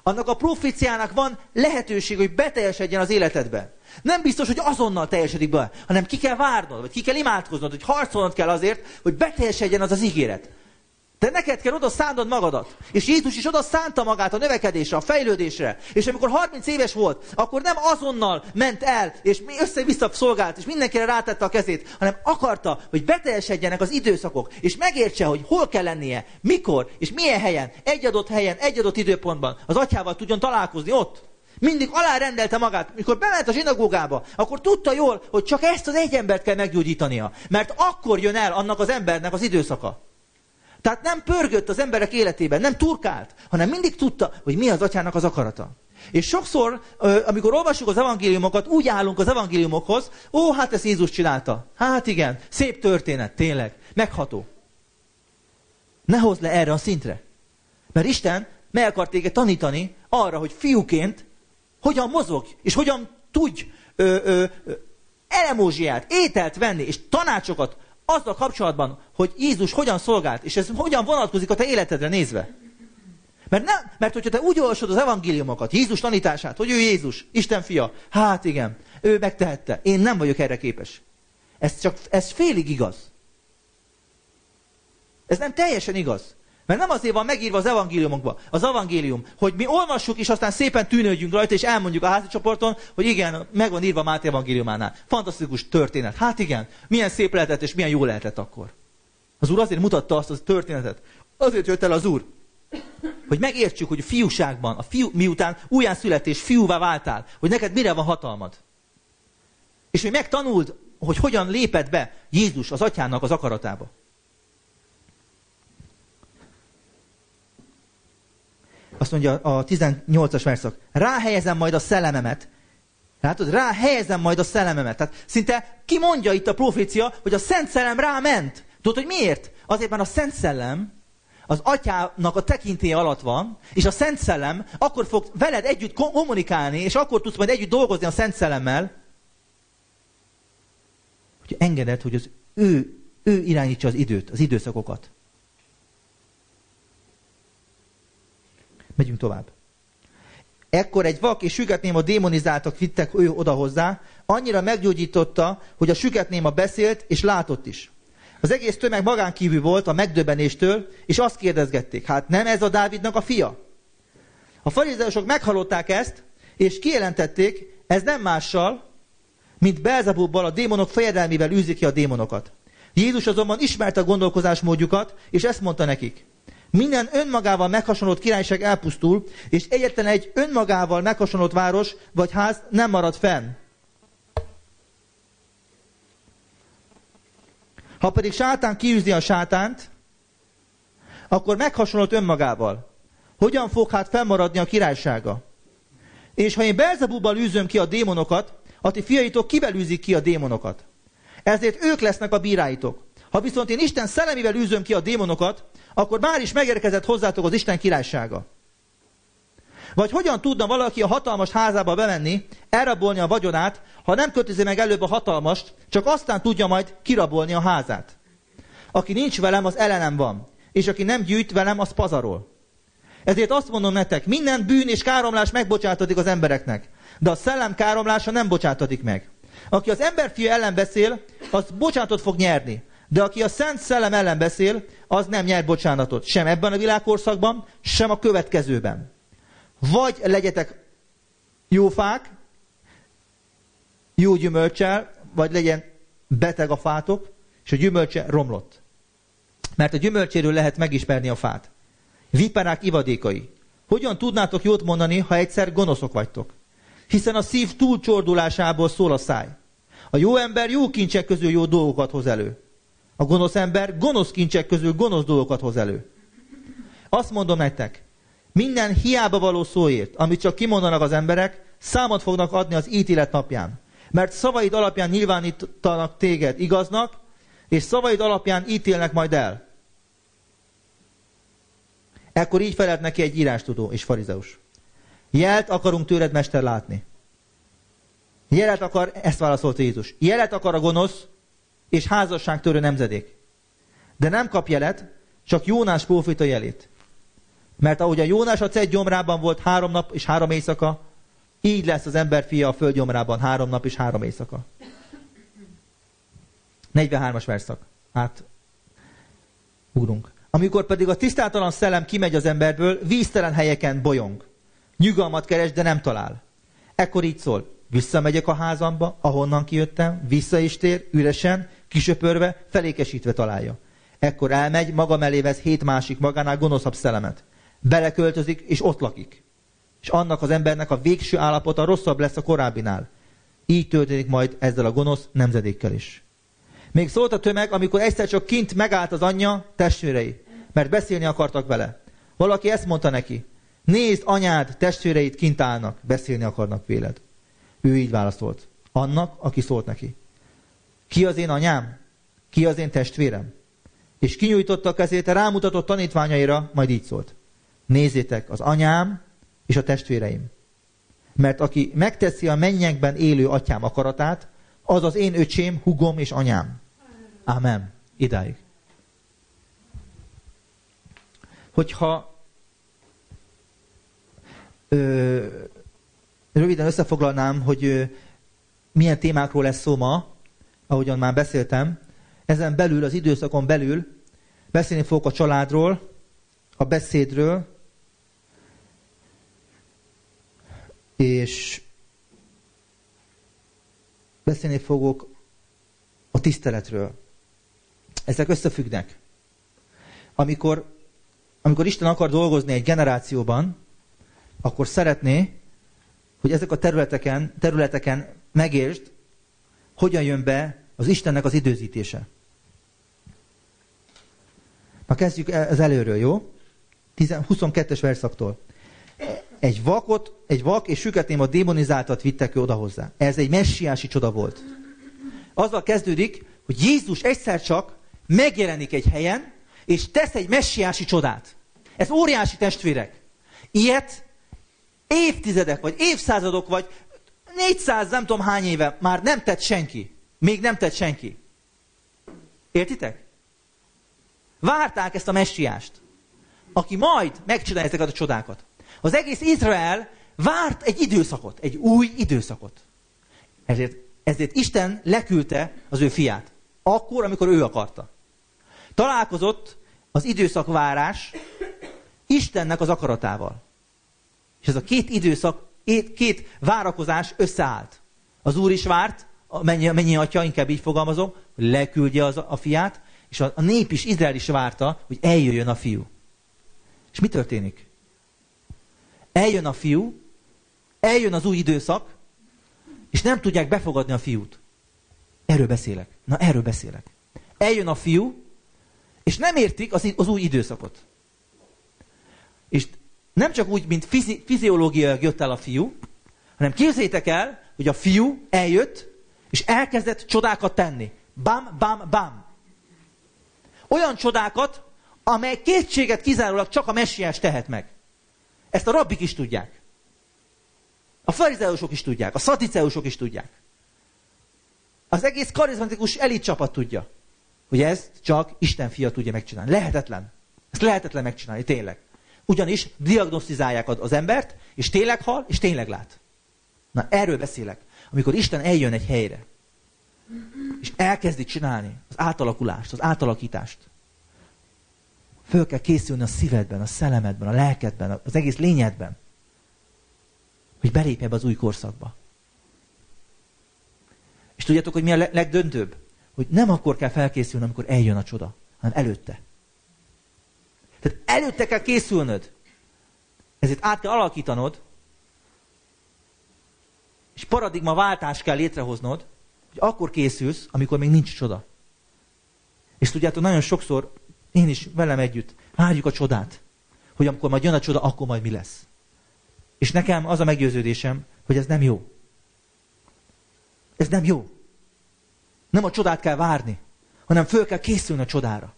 Annak a proféciának van lehetőség, hogy beteljesedjen az életedbe. Nem biztos, hogy azonnal teljesedik be, hanem ki kell várnod, vagy ki kell imádkoznod, hogy harcolnod kell azért, hogy beteljesedjen az az ígéret. De neked kell oda szánnod magadat. És Jézus is oda szánta magát a növekedésre, a fejlődésre. És amikor 30 éves volt, akkor nem azonnal ment el, és össze-vissza szolgált, és mindenkire rátette a kezét, hanem akarta, hogy beteljesedjenek az időszakok, és megértse, hogy hol kell lennie, mikor, és milyen helyen, egy adott időpontban az atyával tudjon találkozni ott. Mindig alárendelte magát. Mikor bement a zsinagógába, akkor tudta jól, hogy csak ezt az egy embert kell meggyógyítania. Mert akkor jön el annak az embernek az időszaka. Tehát nem pörgött az emberek életében, nem turkált, hanem mindig tudta, hogy mi az atyának az akarata. És sokszor, amikor olvassuk az evangéliumokat, úgy állunk az evangéliumokhoz, hát ezt Jézus csinálta. Hát igen, szép történet, tényleg, megható. Ne hozd le erre a szintre. Mert Isten meg akar téged tanítani arra, hogy fiúként hogyan mozog, és hogyan tudj elemózsiát, ételt venni, és tanácsokat azzal kapcsolatban, hogy Jézus hogyan szolgált, és ez hogyan vonatkozik a te életedre nézve. Mert hogyha te úgy olvasod az evangéliumokat, Jézus tanítását, hogy ő Jézus, Isten fia, hát igen, ő megtehette, én nem vagyok erre képes. Ez félig igaz. Ez nem teljesen igaz. Mert nem azért van megírva az evangéliumokban, az evangélium, hogy mi olvassuk, és aztán szépen tűnődjünk rajta, és elmondjuk a házi csoporton, hogy igen, meg van írva Máté evangéliumánál. Fantasztikus történet. Hát igen, milyen szép lehetett, és milyen jó lehetett akkor. Az Úr azért mutatta azt a történetet. Azért jött el az Úr, hogy megértsük, hogy a fiúságban, miután újjászületés, fiúvá váltál, hogy neked mire van hatalmad. És hogy megtanuld, hogy hogyan lépett be Jézus az atyának az akaratába. Azt mondja a 18-as verszak. Ráhelyezem majd a szellememet. Látod? Ráhelyezem majd a szellememet. Tehát szinte kimondja itt a profécia, hogy a Szent Szellem ráment. Tudod, hogy miért? Azért, mert a Szent Szellem az atyának a tekintélye alatt van, és a Szent Szellem akkor fog veled együtt kommunikálni, és akkor tudsz majd együtt dolgozni a Szent Szellemmel, hogy engeded, hogy az ő irányítsa az időt, az időszakokat. Megyünk tovább. Ekkor egy vak és sügetnéma démonizáltak vittek ő oda hozzá, annyira meggyógyította, hogy a sügetnéma beszélt és látott is. Az egész tömeg magánkívül volt a megdöbbenéstől, és azt kérdezgették, hát nem ez a Dávidnak a fia? A farizeusok meghallották ezt, és kijelentették, ez nem mással, mint Belzebubbal, a démonok fejedelmével űzi ki a démonokat. Jézus azonban ismerte a gondolkozásmódjukat, és ezt mondta nekik. Minden önmagával meghasonlott királyság elpusztul, és egyetlen egy önmagával meghasonlott város vagy ház nem marad fenn. Ha pedig sátán kiűzi a sátánt, akkor meghasonlott önmagával. Hogyan fog hát fennmaradni a királysága? És ha én Belzebubbal űzöm ki a démonokat, a ti fiaitok kivel űzik ki a démonokat? Ezért ők lesznek a bíráitok. Ha viszont én Isten szellemével űzöm ki a démonokat, akkor már is megérkezett hozzátok az Isten királysága. Vagy hogyan tudna valaki a hatalmas házába bemenni, elrabolni a vagyonát, ha nem kötözi meg előbb a hatalmast, csak aztán tudja majd kirabolni a házát. Aki nincs velem, az ellenem van, és aki nem gyűjt velem, az pazarol. Ezért azt mondom nektek, minden bűn és káromlás megbocsátatik az embereknek, de a szellem káromlása nem bocsátatik meg. Aki az emberfia ellen beszél, az bocsánatot fog nyerni, de aki a Szent Szellem ellen beszél, az nem nyer bocsánatot, sem ebben a világkorszakban, sem a következőben. Vagy legyetek jó fák, jó gyümölccsel, vagy legyen beteg a fátok, és a gyümölcse romlott. Mert a gyümölcséről lehet megismerni a fát. Viperák ivadékai. Hogyan tudnátok jót mondani, ha egyszer gonoszok vagytok? Hiszen a szív túlcsordulásából szól a száj. A jó ember jó kincsek közül jó dolgokat hoz elő. A gonosz ember gonosz kincsek közül gonosz dolgokat hoz elő. Azt mondom nektek, minden hiába való szóért, amit csak kimondanak az emberek, számot fognak adni az ítélet napján. Mert szavaid alapján nyilvánítanak téged igaznak, és szavaid alapján ítélnek majd el. Ekkor így felelt neki egy írástudó és farizeus. Jelt akarunk tőled, mester, látni. Jelet akar, ezt válaszolta Jézus. Jelet akar a gonosz és házasságtörő nemzedék. De nem kap jelet, csak Jónás próféta jelét. Mert ahogy a Jónás a cett gyomrában volt 3 nap és 3 éjszaka, így lesz az emberfia a föld gyomrában 3 nap és 3 éjszaka. 43-as verszak. Ugrunk. Amikor pedig a tisztátalan szellem kimegy az emberből, víztelen helyeken bolyong. Nyugalmat keres, de nem talál. Ekkor így szól: visszamegyek a házamba, ahonnan kijöttem, vissza is tér, üresen, kisöpörve, felékesítve találja. Ekkor elmegy, maga mellé vesz 7 másik magánál gonoszabb szellemet. Beleköltözik, és ott lakik. És annak az embernek a végső állapota rosszabb lesz a korábbinál. Így történik majd ezzel a gonosz nemzedékkel is. Még szólt a tömeg, amikor egyszer csak kint megállt az anyja, testvérei, mert beszélni akartak vele. Valaki ezt mondta neki: nézd, anyád, testvéreid kint állnak, beszélni akarnak véled. Ő így válaszolt annak, aki szólt neki: ki az én anyám? Ki az én testvérem? És kinyújtotta a kezét, rámutatott tanítványaira, majd így szólt: nézzétek, az anyám és a testvéreim. Mert aki megteszi a mennyekben élő atyám akaratát, az az én öcsém, húgom és anyám. Ámen. Idáig. Hogyha röviden összefoglalnám, hogy milyen témákról lesz szó ma, ahogyan már beszéltem, ezen belül, az időszakon belül beszélni fogok a családról, a beszédről, és beszélni fogok a tiszteletről. Ezek összefüggnek. Amikor Isten akar dolgozni egy generációban, akkor szeretné, hogy ezek a területeken megértsd, hogyan jön be az Istennek az időzítése. Na kezdjük az előről, jó? 22-es verszaktól. Egy vak és süketnéma démonizáltat vittek ő oda hozzá. Ez egy messiási csoda volt. Azzal kezdődik, hogy Jézus egyszer csak megjelenik egy helyen, és tesz egy messiási csodát. Ez óriási, testvérek. Ilyet évtizedek, vagy évszázadok, vagy 400 nem tudom hány éve már nem tett senki. Még nem tett senki. Értitek? Várták ezt a messiást, aki majd megcsinálja ezeket a csodákat. Az egész Izrael várt egy időszakot, egy új időszakot. Ezért Isten leküldte az ő fiát. Akkor, amikor ő akarta. Találkozott az időszakvárás Istennek az akaratával. És ez a két időszak, két várakozás összeállt. Az Úr is várt, a mennyi atya, inkább így fogalmazom, hogy leküldje a fiát, és a nép is, Izrael is várta, hogy eljöjjön a fiú. És mi történik? Eljön a fiú, eljön az új időszak, és nem tudják befogadni a fiút. Erről beszélek. Eljön a fiú, és nem értik az új időszakot. És nem csak úgy, mint fiziológiailag jött el a fiú, hanem képzeljétek el, hogy a fiú eljött, és elkezdett csodákat tenni. Bam, bam, bam. Olyan csodákat, amely kétséget kizárólag csak a messiás tehet meg. Ezt a rabbik is tudják. A farizeusok is tudják. A szadduceusok is tudják. Az egész karizmatikus elit csapat tudja, hogy ezt csak Isten fia tudja megcsinálni. Lehetetlen. Ezt lehetetlen megcsinálni, tényleg. Ugyanis diagnosztizálják az embert, és tényleg hal, és tényleg lát. Na, erről beszélek. Amikor Isten eljön egy helyre, és elkezdi csinálni az átalakulást, az átalakítást. Föl kell készülni a szívedben, a szellemedben, a lelkedben, az egész lényedben, hogy belépj ebbe az új korszakba. És tudjátok, hogy mi a legdöntőbb? Hogy nem akkor kell felkészülni, amikor eljön a csoda, hanem előtte. Tehát előtte kell készülnöd. Ezért át kell alakítanod, és paradigmaváltást kell létrehoznod, hogy akkor készülsz, amikor még nincs csoda. És tudjátok, nagyon sokszor én is velem együtt várjuk a csodát, hogy amikor majd jön a csoda, akkor majd mi lesz. És nekem az a meggyőződésem, hogy ez nem jó. Ez nem jó. Nem a csodát kell várni, hanem föl kell készülni a csodára.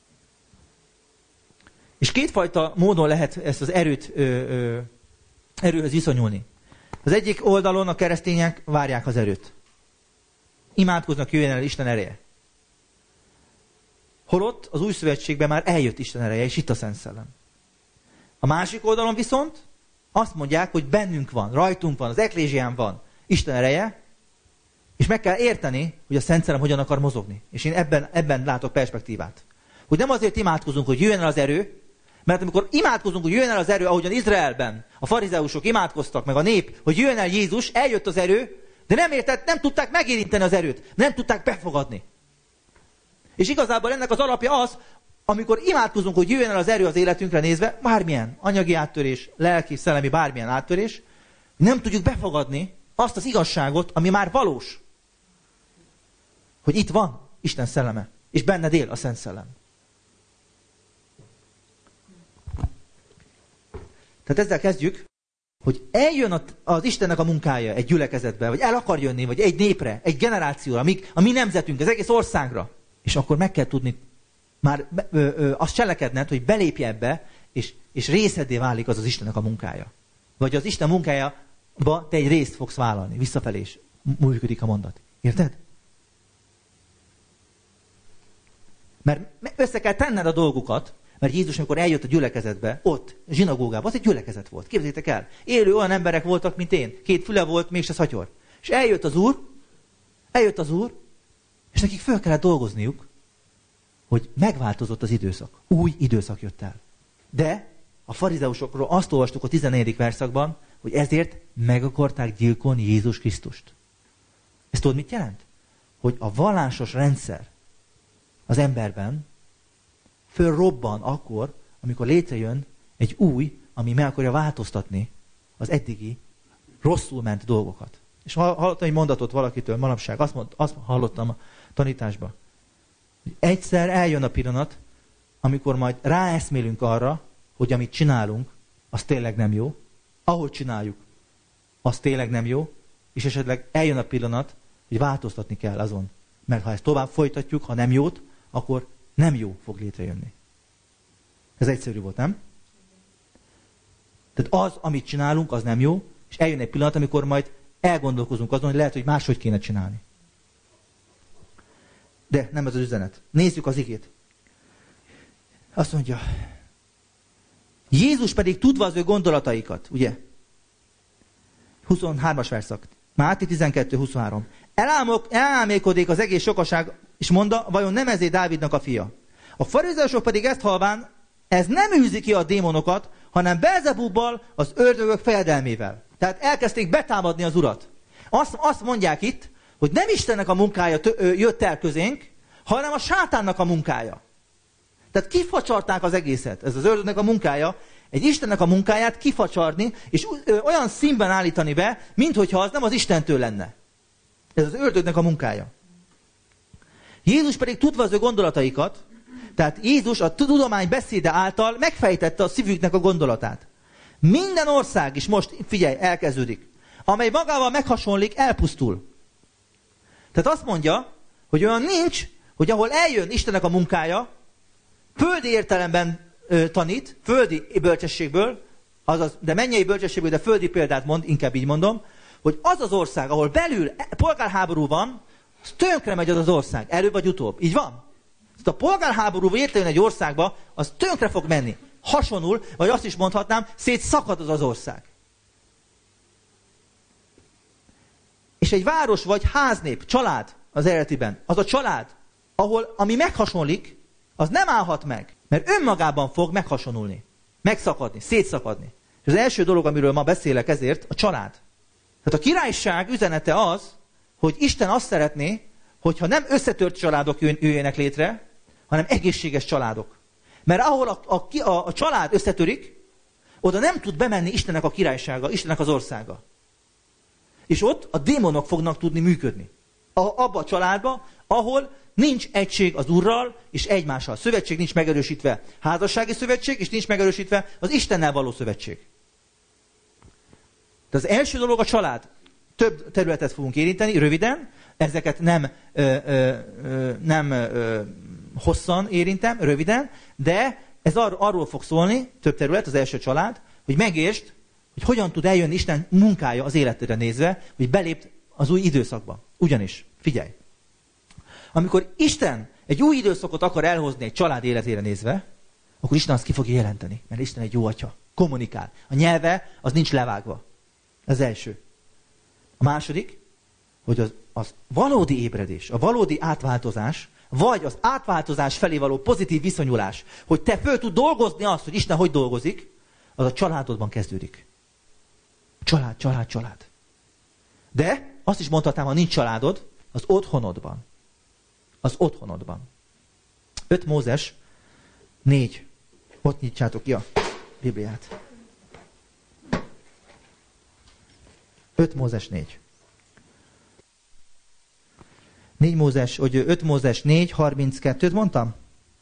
És kétfajta módon lehet ezt az erőhöz viszonyulni. Az egyik oldalon a keresztények várják az erőt. Imádkoznak, jöjjön el Isten ereje. Holott az új szövetségben már eljött Isten ereje, és itt a Szent Szellem. A másik oldalon viszont azt mondják, hogy bennünk van, rajtunk van, az eklézsián van Isten ereje, és meg kell érteni, hogy a Szent Szellem hogyan akar mozogni. És én ebben látok perspektívát. Hogy nem azért imádkozunk, hogy jöjjön el az erő, mert amikor imádkozunk, hogy jöjjön el az erő, ahogyan Izraelben a farizeusok imádkoztak, meg a nép, hogy jöjjön el Jézus, eljött az erő, de nem tudták megérinteni az erőt, nem tudták befogadni. És igazából ennek az alapja az, amikor imádkozunk, hogy jöjjön el az erő az életünkre nézve, bármilyen anyagi áttörés, lelki, szellemi, bármilyen áttörés, nem tudjuk befogadni azt az igazságot, ami már valós. Hogy itt van Isten szelleme, és benned él a Szent Szellem. Tehát ezzel kezdjük, hogy eljön az Istennek a munkája egy gyülekezetbe, vagy el akar jönni, vagy egy népre, egy generációra, a mi nemzetünk, az egész országra. És akkor meg kell tudni már azt cselekedned, hogy belépj ebbe, és részeddé válik az Istennek a munkája. Vagy az Isten munkájába te egy részt fogsz vállalni. Visszafelé is működik a mondat. Érted? Mert össze kell tenned a dolgokat, mert Jézus, amikor eljött a gyülekezetbe, ott, a zsinagógában, az egy gyülekezet volt. Képzeljétek el, élő olyan emberek voltak, mint én. 2 füle volt, mégse szatyor. És eljött az Úr, és nekik föl kellett dolgozniuk, hogy megváltozott az időszak. Új időszak jött el. De a farizeusokról azt olvastuk a 14. verszakban, hogy ezért meg akarták gyilkolni Jézus Krisztust. Ezt tudod, mit jelent? Hogy a vallásos rendszer az emberben fölrobban akkor, amikor létrejön egy új, ami meg akarja változtatni az eddigi rosszul ment dolgokat. És hallottam egy mondatot valakitől manapság, azt hallottam a tanításba, hogy egyszer eljön a pillanat, amikor majd ráeszmélünk arra, hogy amit csinálunk, az tényleg nem jó, ahogy csináljuk, az tényleg nem jó, és esetleg eljön a pillanat, hogy változtatni kell azon. Mert ha ezt tovább folytatjuk, ha nem jót, akkor nem jó fog létrejönni. Ez egyszerű volt, nem? Tehát az, amit csinálunk, az nem jó, és eljön egy pillanat, amikor majd elgondolkozunk azon, hogy lehet, hogy máshogy kéne csinálni. De nem ez az üzenet. Nézzük az igét. Azt mondja, Jézus pedig tudva az ő gondolataikat, ugye? 23-as verszak. Máté 12-23. Elálmélkodik az egész sokaság, és mondta, vajon nem ezé Dávidnak a fia? A farizeusok pedig ezt halván, ez nem űzi ki a démonokat, hanem Belzebubbal, az ördögök fejedelmével. Tehát elkezdték betámadni az Urat. Azt mondják itt, hogy nem Istennek a munkája jött el közénk, hanem a sátánnak a munkája. Tehát kifacsarták az egészet. Ez az ördögnek a munkája, egy Istennek a munkáját kifacsarni, és olyan színben állítani be, minthogyha az nem az Istentől lenne. Ez az ördögnek a munkája. Jézus pedig tudva az ő gondolataikat, tehát Jézus a tudomány beszéde által megfejtette a szívüknek a gondolatát. Minden ország is most, figyelj, elkezdődik, amely magával meghasonlik, elpusztul. Tehát azt mondja, hogy olyan nincs, hogy ahol eljön Istennek a munkája, földi értelemben tanít, földi bölcsességből, de mennyei bölcsességből, de földi példát mond, inkább így mondom, hogy az az ország, ahol belül polgárháború van, az tönkre megy az ország, előbb vagy utóbb. Így van? A polgárháború értelően egy országba, az tönkre fog menni. Hasonul, vagy azt is mondhatnám, szétszakad az ország. És egy város vagy háznép, család az eredetiben, az a család, ami meghasonlik, az nem állhat meg, mert önmagában fog meghasonulni, megszakadni, szétszakadni. És az első dolog, amiről ma beszélek ezért, a család. Tehát a királyság üzenete az, hogy Isten azt szeretné, hogyha nem összetört családok jöjjenek létre, hanem egészséges családok. Mert ahol a család összetörik, oda nem tud bemenni Istennek a királysága, Istennek az országa. És ott a démonok fognak tudni működni. Abba a családba, ahol nincs egység az Úrral és egymással. Szövetség nincs megerősítve. Házassági szövetség, és nincs megerősítve az Istennel való szövetség. De az első dolog a család. Több területet fogunk érinteni, röviden. Ezeket nem hosszan érintem, röviden, de ez arról fog szólni, több terület, az első család, hogy megértsd, hogy hogyan tud eljönni Isten munkája az életedre nézve, hogy belép az új időszakba. Ugyanis, figyelj, amikor Isten egy új időszakot akar elhozni egy család életére nézve, akkor Isten azt ki fogja jelenteni, mert Isten egy jó atya. Kommunikál. A nyelve az nincs levágva. Ez első. A második, hogy az valódi ébredés, a valódi átváltozás, vagy az átváltozás felé való pozitív viszonyulás, hogy te föl tud dolgozni azt, hogy Isten hogy dolgozik, az a családodban kezdődik. Család. De azt is mondhatnám, ha nincs családod, az otthonodban. Az otthonodban. 5 Mózes 4. Ott nyitsátok ki a Bibliát. 5 Mózes 4. 5 Mózes 4, 32-t mondtam?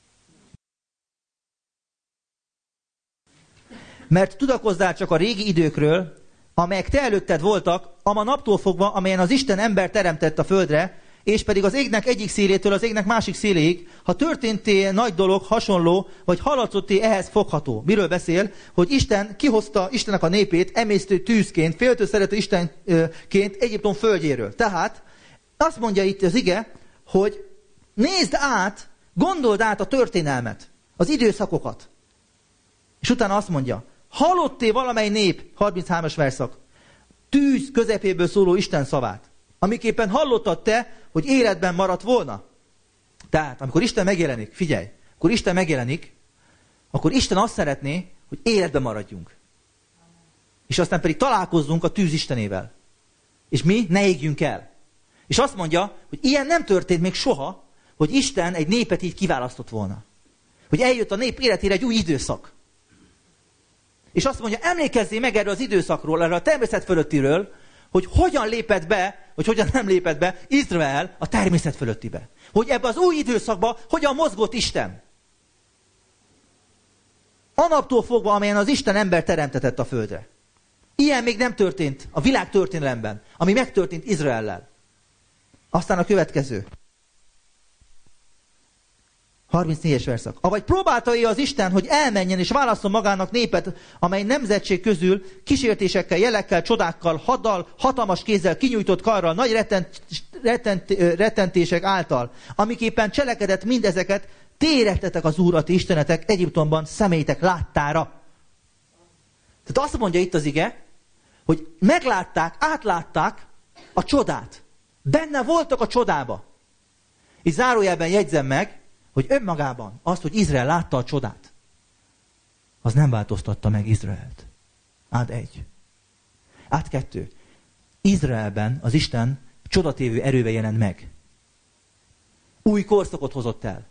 Mert tudakozzál csak a régi időkről, amelyek te előtted voltak, ama naptól fogva, amelyen az Isten ember teremtett a földre, és pedig az égnek egyik szélétől az égnek másik széléig, ha történté nagy dolog, hasonló, vagy hallatszotté ehhez fogható. Miről beszél? Hogy Isten kihozta Istennek a népét emésztő tűzként, féltő szerető Istenként Egyiptom földjéről. Tehát azt mondja itt az ige, hogy nézd át, gondold át a történelmet, az időszakokat. És utána azt mondja, hallotté valamely nép, 33-as verszak, tűz közepéből szóló Isten szavát, amiképpen hallottad te, hogy életben maradt volna. Tehát, amikor Isten megjelenik, figyelj, akkor Isten megjelenik, akkor Isten azt szeretné, hogy életben maradjunk. És aztán pedig találkozzunk a tűz Istenével. És mi ne égjünk el. És azt mondja, hogy ilyen nem történt még soha, hogy Isten egy népet így kiválasztott volna. Hogy eljött a nép életére egy új időszak. És azt mondja, emlékezzél meg erről az időszakról, erről a természet fölöttiről, hogy hogyan lépett be, vagy hogyan nem lépett be Izrael a természet fölöttibe. Hogy ebbe az új időszakban hogyan mozgott Isten. Anaptól fogva, amelyen az Isten ember teremtetett a földre. Ilyen még nem történt a világ történelemben, ami megtörtént Izraellel. Aztán a következő. 34-es verszak. Avagy próbálta-e az Isten, hogy elmenjen és válasszon magának népet, amely nemzetség közül kísértésekkel, jelekkel, csodákkal, haddal, hatalmas kézzel, kinyújtott karral, nagy rettentések által, amiképpen cselekedett mindezeket, téredtetek az Úr, a ti istenetek Egyiptomban személytek láttára. Tehát azt mondja itt az ige, hogy meglátták, átlátták a csodát. Benne voltak a csodába. És zárójelben jegyzem meg, hogy önmagában azt, hogy Izrael látta a csodát, az nem változtatta meg Izraelt. Át 1. Át 2. Izraelben az Isten csodatévő erővel jelent meg. Új korszakot hozott el.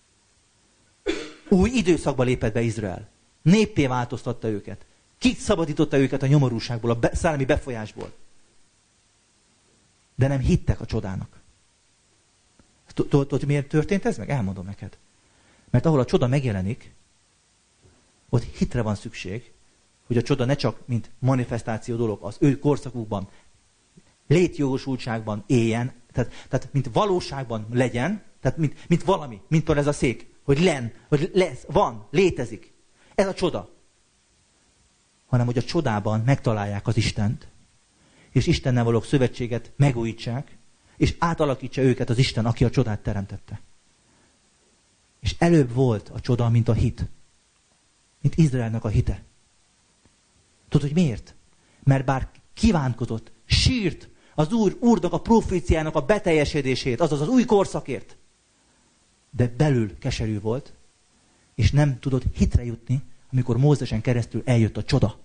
Új időszakba lépett be Izrael. Néppé változtatta őket. Kiszabadította őket a nyomorúságból, a szellemi befolyásból. De nem hittek a csodának. Tudod, hogy miért történt ez meg? Elmondom neked. Mert ahol a csoda megjelenik, ott hitre van szükség, hogy a csoda ne csak mint manifestáció dolog az ő korszakukban, létjogosultságban éljen, tehát mint valóságban legyen, tehát mint valami, mint például ez a szék, hogy lesz, van, létezik. Ez a csoda. Hanem, hogy a csodában megtalálják az Istent, és Istennel való szövetséget megújítsák, és átalakítsa őket az Isten, aki a csodát teremtette. És előbb volt a csoda, mint a hit. Mint Izraelnek a hite. Tudod, hogy miért? Mert bár kívánkozott, sírt az Úrnak a proféciának a beteljesedését, azaz az új korszakért. De belül keserű volt, és nem tudott hitre jutni, amikor Mózesen keresztül eljött a csoda.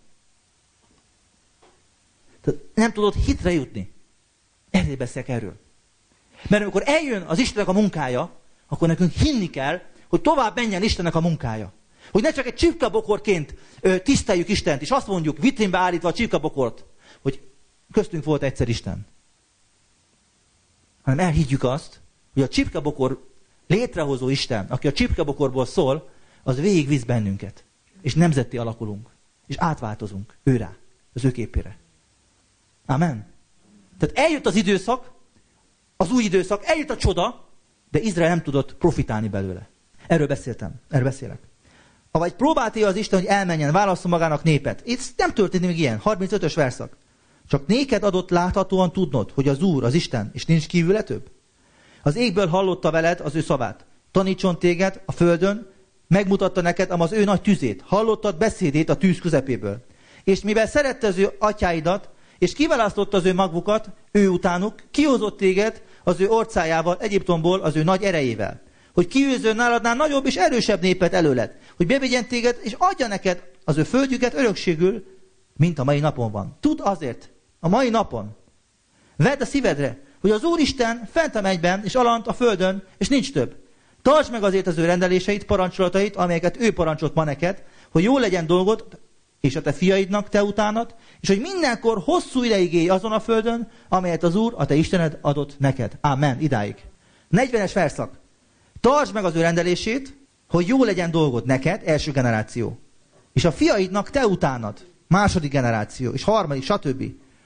Tehát nem tudott hitre jutni. Ezért beszélek erről. Mert amikor eljön az Istennek a munkája, akkor nekünk hinni kell, hogy tovább menjen Istennek a munkája. Hogy ne csak egy csipkabokorként tiszteljük Istent, és azt mondjuk, vitrínbe állítva a csipkabokort, hogy köztünk volt egyszer Isten. Hanem elhiggyük azt, hogy a csipkabokor létrehozó Isten, aki a csipkabokorból szól, az végigvisz bennünket. És nemzetté alakulunk. És átváltozunk őrá, az ő képére. Amen. Tehát eljött az időszak, az új időszak, eljött a csoda, de Izrael nem tudott profitálni belőle. Erről beszélek. Avagy próbálta az Isten, hogy elmenjen, válasszon magának népet. Itt nem történt még ilyen. 35-ös verszak. Csak néked adott láthatóan tudnod, hogy az Úr, az Isten, és nincs kívüle több? Az égből hallotta veled az ő szavát. Tanítson téged a földön, megmutatta neked az ő nagy tüzét. Hallottad beszédét a tűz közepéből. És mivel szerette az ő atyáidat, és kiválasztotta az ő magvukat, ő utánuk, kihozott téged az ő orcájával, Egyiptomból az ő nagy erejével. Hogy kiűzön náladnál nagyobb és erősebb népet előled. Hogy bevigyen téged, és adja neked az ő földjüket örökségül, mint a mai napon van. Tudd azért, a mai napon, vedd a szívedre, hogy az Úristen fent a mennyben, és alant a földön, és nincs több. Tartsd meg azért az ő rendeléseit, parancsolatait, amelyeket ő parancsolt ma neked, hogy jó legyen dolgod, és a te fiaidnak, te utánad, és hogy mindenkor hosszú ideig élj azon a földön, amelyet az Úr, a te Istened adott neked. Amen. Idáig. 40-es verszak. Tartsd meg az ő rendelését, hogy jó legyen dolgod neked, első generáció. És a fiaidnak, te utánad, második generáció, és harmadik, stb.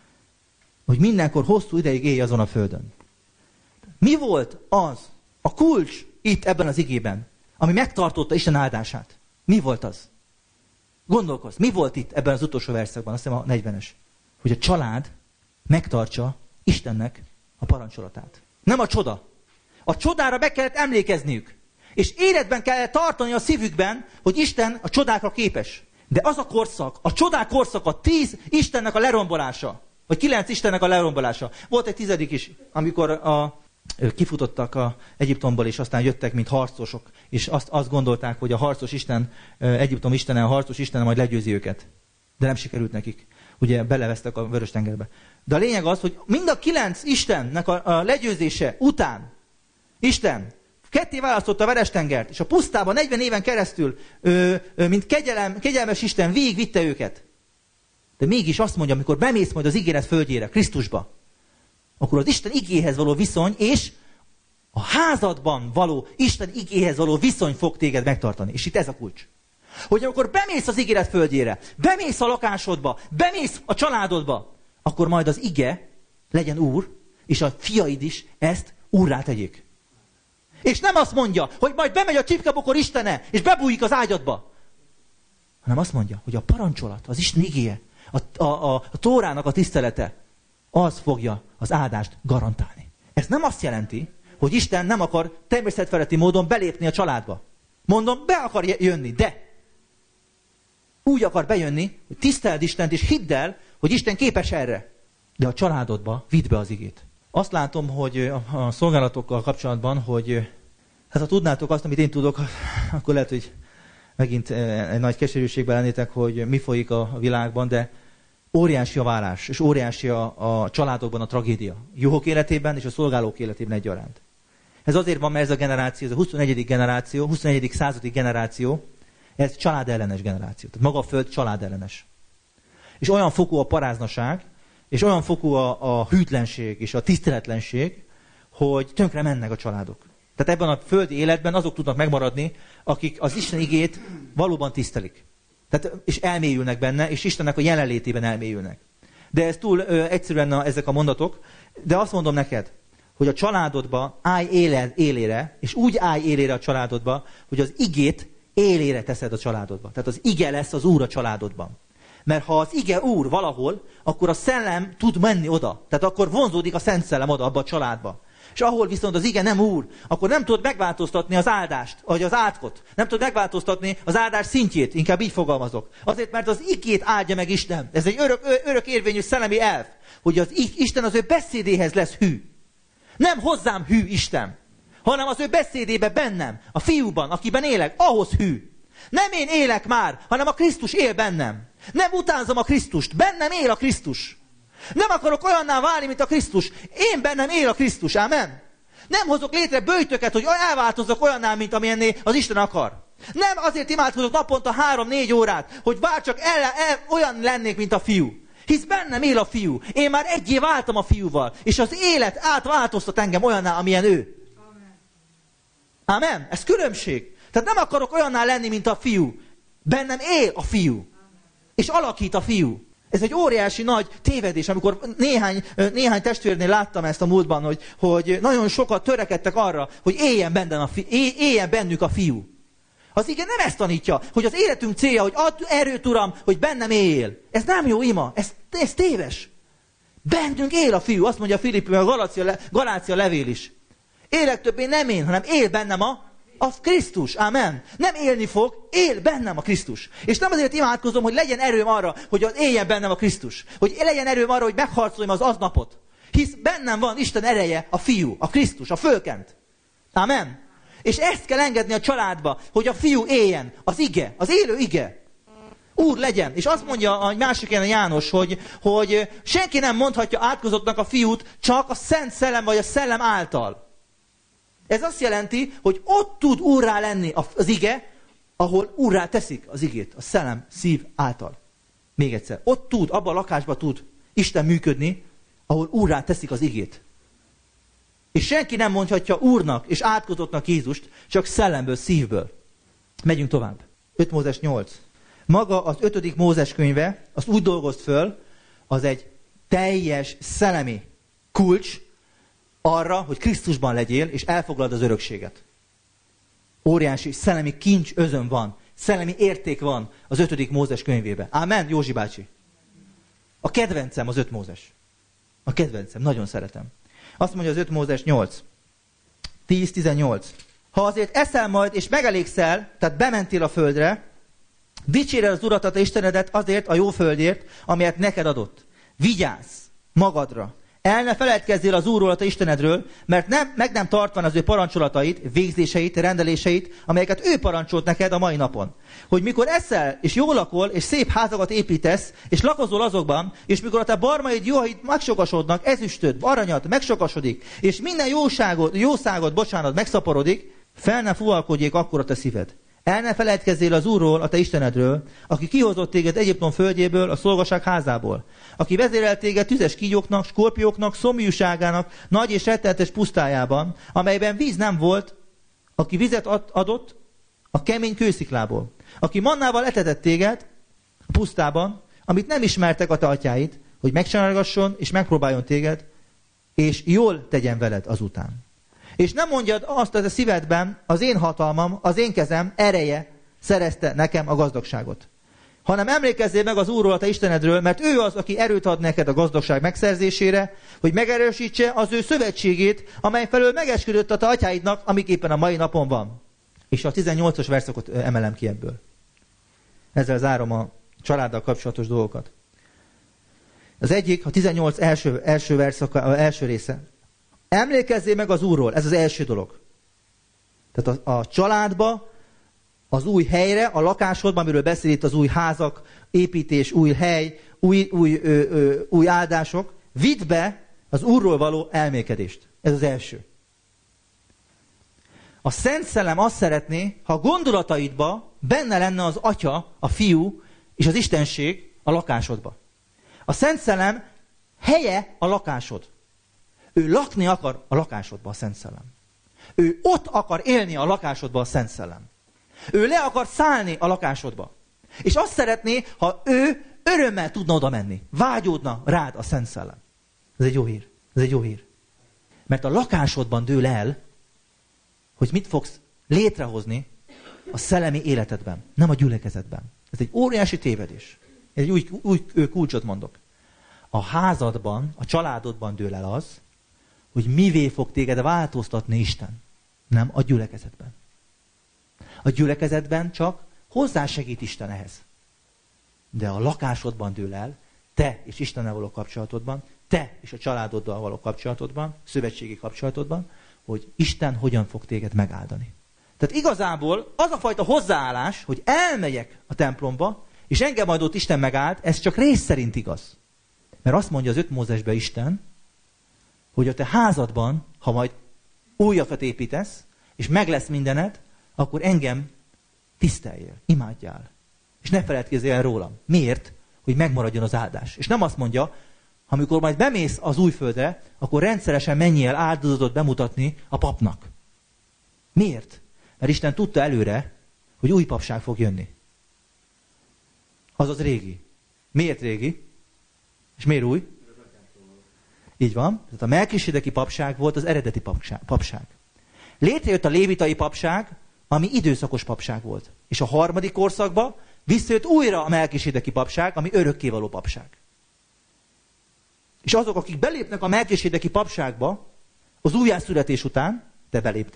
Hogy mindenkor hosszú ideig élj azon a földön. Mi volt az, a kulcs itt ebben az igében, ami megtartotta Isten áldását? Mi volt az? Gondolkozz, mi volt itt ebben az utolsó verszakban, azt hiszem a 40-es? Hogy a család megtartsa Istennek a parancsolatát. Nem a csoda. A csodára be kellett emlékezniük. És életben kellett tartani a szívükben, hogy Isten a csodákra képes. De az a korszak, a csodák korszaka, 10 Istennek a lerombolása, vagy 9 Istennek a lerombolása. Volt egy 10. is, amikor kifutottak Egyiptomból, és aztán jöttek, mint harcosok, és azt gondolták, hogy a harcos Isten, Egyiptom istene, a harcos Isten majd legyőzi őket. De nem sikerült nekik. Ugye belevesztek a Vörös-tengerbe. De a lényeg az, hogy mind a 9 Istennek a legyőzése után Isten ketté választotta a Veres-tengert, és a pusztában 40 éven keresztül, mint kegyelmes Isten, végigvitte őket. De mégis azt mondja, amikor bemész majd az ígéret földjére, Krisztusba, akkor az Isten igéhez való viszony, és a házadban való Isten igéhez való viszony fog téged megtartani. És itt ez a kulcs. Hogy amikor bemész az ígéret földjére, bemész a lakásodba, bemész a családodba, akkor majd az ige legyen úr, és a fiaid is ezt úrrá tegyék. És nem azt mondja, hogy majd bemegy a csipkebokor Istene, és bebújik az ágyadba. Hanem azt mondja, hogy a parancsolat, az Isten igéje, a Tórának a tisztelete, az fogja az áldást garantálni. Ez nem azt jelenti, hogy Isten nem akar természetfeletti módon belépni a családba. Mondom, be akar jönni, de úgy akar bejönni, hogy tiszteld Istent, és hidd el, hogy Isten képes erre. De a családodba vidd be az igét. Azt látom, hogy a szolgálatokkal kapcsolatban, hogy hát ha tudnátok azt, amit én tudok, akkor lehet, hogy megint egy nagy keserűségben lennétek, hogy mi folyik a világban, de óriási a válás, és óriási a családokban a tragédia. Juhok életében és a szolgálók életében egyaránt. Ez azért van, mert ez a generáció, ez a 21. generáció, 21. századi generáció, ez családellenes generáció. Tehát maga a föld családellenes. És olyan fokú a paráznaság, és olyan fokú a hűtlenség és a tiszteletlenség, hogy tönkre mennek a családok. Tehát ebben a földi életben azok tudnak megmaradni, akik az Isten igét valóban tisztelik. Tehát, és elmélyülnek benne, és Istennek a jelenlétében elmélyülnek. De ez túl egyszerűen ezek a mondatok, de azt mondom neked, hogy a családodba állj élére, és úgy állj élére a családodba, hogy az igét élére teszed a családodba. Tehát az ige lesz az Úr a családodban. Mert ha az ige Úr valahol, akkor a szellem tud menni oda. Tehát akkor vonzódik a Szent Szellem oda, abba a családba. És ahol viszont az ige nem Úr, akkor nem tudod megváltoztatni az áldást, vagy az átkot. Nem tudod megváltoztatni az áldás szintjét, inkább így fogalmazok. Azért, mert az igét áldja meg Isten. Ez egy örök érvényű szellemi elv, hogy az Isten az ő beszédéhez lesz hű. Nem hozzám hű Isten, hanem az ő beszédébe bennem, a fiúban, akiben élek, ahhoz hű. Nem én élek már, hanem a Krisztus él bennem. Nem utánzom a Krisztust, bennem él a Krisztus. Nem akarok olyanná válni, mint a Krisztus. Én bennem él a Krisztus, ámen? Nem hozok létre böjtöket, hogy elváltozzak olyanná, mint amilyenné az Isten akar. Nem azért imádkozok naponta 3-4 órát, hogy bárcsak olyan lennék, mint a fiú. Hisz bennem él a fiú. Én már egyé váltam a fiúval, és az élet átváltoztat engem olyanná, amilyen ő. Ámen? Ez különbség. Tehát nem akarok olyanná lenni, mint a fiú. Bennem él a fiú. És alakít a fiú. Ez egy óriási nagy tévedés, amikor néhány testvérnél láttam ezt a múltban, hogy nagyon sokat törekedtek arra, hogy éljen bennük a fiú. Az ige nem ezt tanítja, hogy az életünk célja, hogy add erőt, Uram, hogy bennem él. Ez nem jó ima, ez téves. Bennünk él a fiú, azt mondja Filippiben a Galácia levél is. Élek többé nem én, hanem él bennem a a Krisztus. Amen. Nem élni fog, él bennem a Krisztus. És nem azért imádkozom, hogy legyen erőm arra, hogy éljen bennem a Krisztus. Hogy legyen erőm arra, hogy megharcoljam az aznapot. Hisz bennem van Isten ereje, a fiú, a Krisztus, a fölkent. Amen. És ezt kell engedni a családba, hogy a fiú éljen, az ige, az élő ige. Úr legyen. És azt mondja a másik ilyen János, hogy senki nem mondhatja átkozottnak a fiút, csak a Szent Szellem vagy a Szellem által. Ez azt jelenti, hogy ott tud úrrá lenni az ige, ahol úrrá teszik az igét, a szellem szív által. Még egyszer. Ott tud, abban a lakásban tud Isten működni, ahol úrrá teszik az igét. És senki nem mondhatja úrnak és átkozottnak Jézust, csak szellemből, szívből. Megyünk tovább. 5 Mózes 8. Maga az 5. Mózes könyve, azt úgy dolgozt föl, az egy teljes szellemi kulcs arra, hogy Krisztusban legyél, és elfoglald az örökséget. Óriási szellemi kincs özön van, szellemi érték van az 5. Mózes könyvében. Ámen, Józsi bácsi. A kedvencem az 5 Mózes. A kedvencem, nagyon szeretem. Azt mondja az 5 Mózes 8. 10-18. Ha azért eszel majd, és megelégszel, tehát bementél a földre, dicséred az Urat, a te Istenedet azért a jó földért, amelyet neked adott. Vigyázz magadra. El ne feledkezzél az Úrról, a te Istenedről, mert meg nem tartvan az ő parancsolatait, végzéseit, rendeléseit, amelyeket ő parancsolt neked a mai napon. Hogy mikor eszel, és jól lakol, és szép házakat építesz, és lakozol azokban, és mikor a te barmaid, juhaid megsokasodnak, ezüstöd, aranyad megsokasodik, és minden jószágod, megszaporodik, fel ne fuvalkodjék akkor a te szíved. El ne feledkezzél az Úrról, a te Istenedről, aki kihozott téged Egyiptom földjéből, a szolgaság házából, aki vezérelt téged tüzes kígyóknak, skorpióknak, szomjúságának, nagy és rettenetes pusztájában, amelyben víz nem volt, aki vizet adott a kemény kősziklából, aki mannával etetett téged a pusztában, amit nem ismertek a te atyáid, hogy megcsinálgasson és megpróbáljon téged, és jól tegyen veled azután. És nem mondjad azt, hogy a szívedben az én hatalmam, az én kezem ereje szerezte nekem a gazdagságot. Hanem emlékezzél meg az Úrról, a te Istenedről, mert ő az, aki erőt ad neked a gazdagság megszerzésére, hogy megerősítse az ő szövetségét, amely felől megesküdött a te atyáidnak, amiképpen a mai napon van. És a 18-as verszakot emelem ki ebből. Ezzel zárom a családdal kapcsolatos dolgokat. Az egyik, a 18 első verszaka, első része. Emlékezzél meg az Úrról, ez az első dolog. Tehát a családba, az új helyre, a lakásodban, amiről beszél itt az új házak, építés, új hely, új áldások, vidd be az Úrról való elmékedést. Ez az első. A Szent Szellem azt szeretné, ha a gondolataidba benne lenne az Atya, a Fiú és az Istenség a lakásodba. A Szent Szellem helye a lakásod. Ő lakni akar a lakásodba a Szent Szellem. Ő ott akar élni a lakásodba a Szent Szellem. Ő le akar szállni a lakásodba. És azt szeretné, ha ő örömmel tudna oda menni. Vágyódna rád a Szent Szellem. Ez egy jó hír. Ez egy jó hír. Mert a lakásodban dől el, hogy mit fogsz létrehozni a szellemi életedben, nem a gyülekezetben. Ez egy óriási tévedés. Egy új kulcsot mondok. A házadban, a családodban dől el az, hogy mivé fog téged változtatni Isten, nem a gyülekezetben. A gyülekezetben csak hozzásegít Isten ehhez. De a lakásodban dől el, te és Istennel való kapcsolatodban, te és a családoddal való kapcsolatodban, szövetségi kapcsolatodban, hogy Isten hogyan fog téged megáldani. Tehát igazából az a fajta hozzáállás, hogy elmegyek a templomba, és engem majd ott Isten megáld, ez csak rész szerint igaz. Mert azt mondja az 5 Mózesben Isten, hogy a te házadban, ha majd újakat építesz, és meg lesz mindened, akkor engem tiszteljél, imádjál. És ne feledkezzél el rólam. Miért? Hogy megmaradjon az áldás. És nem azt mondja, amikor majd bemész az új földre, akkor rendszeresen menjél áldozatot bemutatni a papnak. Miért? Mert Isten tudta előre, hogy új papság fog jönni. Azaz régi. Miért régi? És miért új? Így van. Tehát a melkisedeki papság volt az eredeti papság. Létrejött a lévitai papság, ami időszakos papság volt. És a harmadik korszakban visszajött újra a melkisedeki papság, ami örökkévaló papság. És azok, akik belépnek a melkisedeki papságba az újjászületés után, te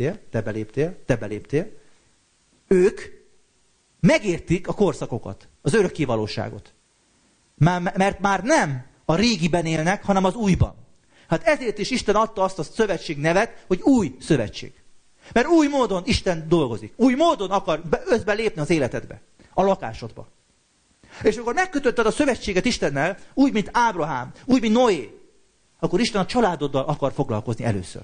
beléptél. Ők megértik a korszakokat, az örökkévalóságot. Mert már nem a régiben élnek, hanem az újban. Hát ezért is Isten adta azt a szövetség nevet, hogy új szövetség. Mert új módon Isten dolgozik. Új módon akar lépni az életedbe, a lakásodba. És amikor megkötötted a szövetséget Istennel, úgy, mint Ábrahám, úgy, mint Noé, akkor Isten a családoddal akar foglalkozni először.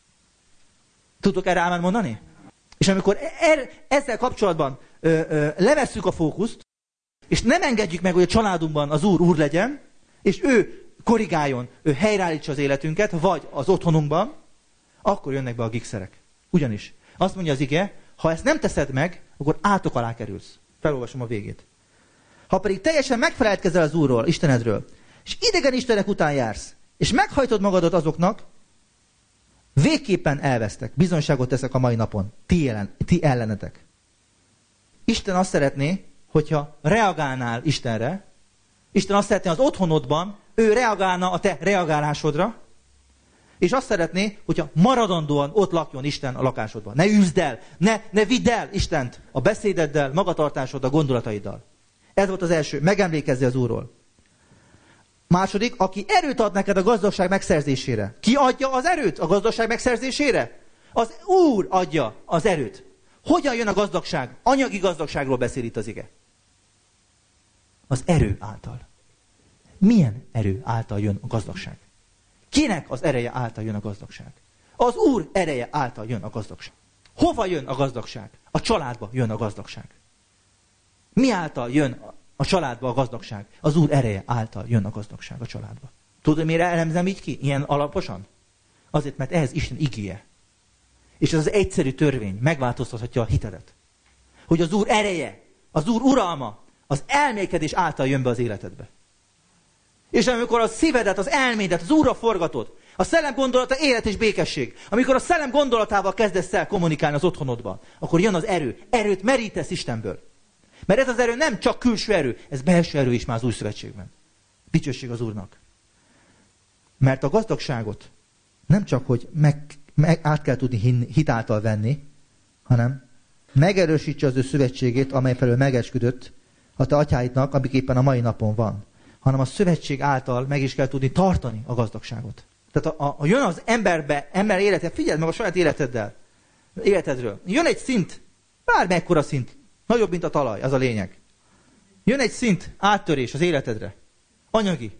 Tudtok erre ámen mondani? És amikor ezzel kapcsolatban levesszük a fókuszt, és nem engedjük meg, hogy a családunkban az Úr legyen, és ő korrigáljon, ő helyreállítsa az életünket, vagy az otthonunkban, akkor jönnek be a gigszerek. Ugyanis azt mondja az ige, ha ezt nem teszed meg, akkor átok alá kerülsz. Felolvasom a végét. Ha pedig teljesen megfeledkezel az Úrról, Istenedről, és idegen istenek után jársz, és meghajtod magadat azoknak, végképpen elvesztek. Bizonyságot teszek a mai napon. Ti ellenetek. Isten azt szeretné, hogyha reagálnál Istenre, Isten azt szeretné az otthonodban, ő reagálna a te reagálásodra, és azt szeretné, hogyha maradandóan ott lakjon Isten a lakásodban. Ne üzd el, ne vidd el Istent a beszédeddel, magatartásoddal, gondolataiddal. Ez volt az első, megemlékezzi az Úrról. Második, aki erőt ad neked a gazdagság megszerzésére. Ki adja az erőt a gazdagság megszerzésére? Az Úr adja az erőt. Hogyan jön a gazdagság? Anyagi gazdagságról beszél itt az ige. Az erő által. Milyen erő által jön a gazdagság? Kinek az ereje által jön a gazdagság? Az Úr ereje által jön a gazdagság. Hova jön a gazdagság? A családba jön a gazdagság. Mi által jön a családba a gazdagság? Az Úr ereje által jön a gazdagság a családba. Tudod, mire elemzem így ki? Ilyen alaposan? Azért, mert ez Isten igéje. És ez az egyszerű törvény megváltoztathatja a hitedet. Hogy az Úr ereje, az Úr uralma, az elmékedés által jön be az életedbe. És amikor a szívedet, az elmédet az Úrra forgatod, a szellem gondolata élet és békesség. Amikor a szellem gondolatával kezdesz el kommunikálni az otthonodban, akkor jön az erő. Erőt merítesz Istenből. Mert ez az erő nem csak külső erő, ez belső erő is már az új szövetségben. Dicsőség az Úrnak. Mert a gazdagságot nem csak, hogy át kell tudni hitáltal venni, hanem megerősítse az ő szövetségét, amely felől megesküdött a te atyáidnak, amik éppen a mai napon van. Hanem a szövetség által meg is kell tudni tartani a gazdagságot. Tehát ha jön az ember élete, figyeld meg a saját életedről. Jön egy szint, bármekkora szint, nagyobb, mint a talaj, az a lényeg. Jön egy szint, áttörés az életedre. Anyagi.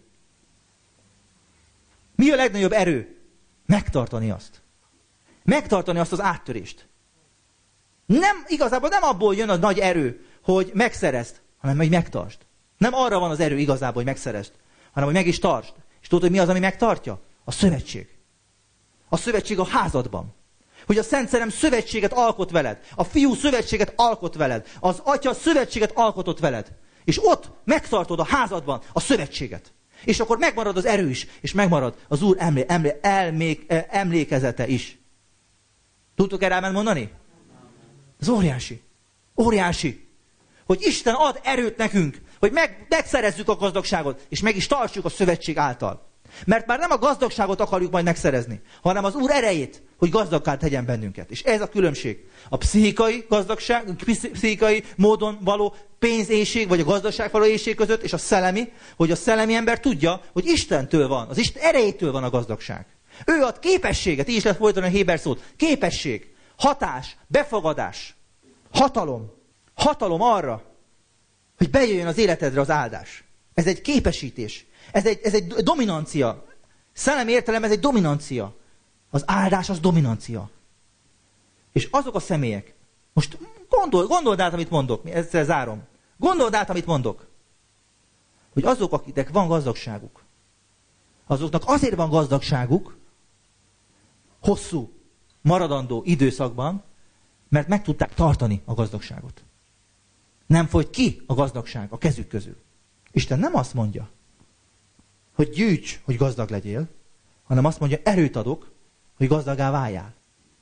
Mi a legnagyobb erő? Megtartani azt. Megtartani azt az áttörést. Igazából nem abból jön a nagy erő, hogy megszerezd, hanem hogy megtartsd. Nem arra van az erő igazából, hogy megszerezd, hanem hogy meg is tartsd. És tudod, hogy mi az, ami megtartja? A szövetség. A szövetség a házadban. Hogy a Szent Szellem szövetséget alkot veled. A Fiú szövetséget alkot veled. Az Atya szövetséget alkotott veled. És ott megtartod a házadban a szövetséget. És akkor megmarad az erő is, és megmarad az Úr emlékezete is. Tudtok erre mondani? Ez óriási. Óriási. Hogy Isten ad erőt nekünk, hogy megszerezzük a gazdagságot, és meg is tartsuk a szövetség által. Mert már nem a gazdagságot akarjuk majd megszerezni, hanem az Úr erejét, hogy gazdagká tegyen bennünket. És ez a különbség. A pszichikai gazdagság, pszichikai módon való pénzéhség, vagy a gazdagság való éhség között, és a szellemi, hogy a szellemi ember tudja, hogy Istentől van, az Isten erejétől van a gazdagság. Ő ad képességet, így is lehet folytani a héber szót. Képesség, hatás, befogadás, hatalom. Hatalom arra, hogy bejöjjön az életedre az áldás. Ez egy képesítés. Ez egy dominancia. Szellemi értelem, ez egy dominancia. Az áldás az dominancia. És azok a személyek, most gondold át, amit mondok, ezzel zárom. Gondold át, amit mondok. Hogy azok, akiknek van gazdagságuk, azoknak azért van gazdagságuk, hosszú, maradandó időszakban, mert meg tudták tartani a gazdagságot. Nem folyt ki a gazdagság a kezük közül. Isten nem azt mondja, hogy gyűjts, hogy gazdag legyél, hanem azt mondja, erőt adok, hogy gazdagá váljál.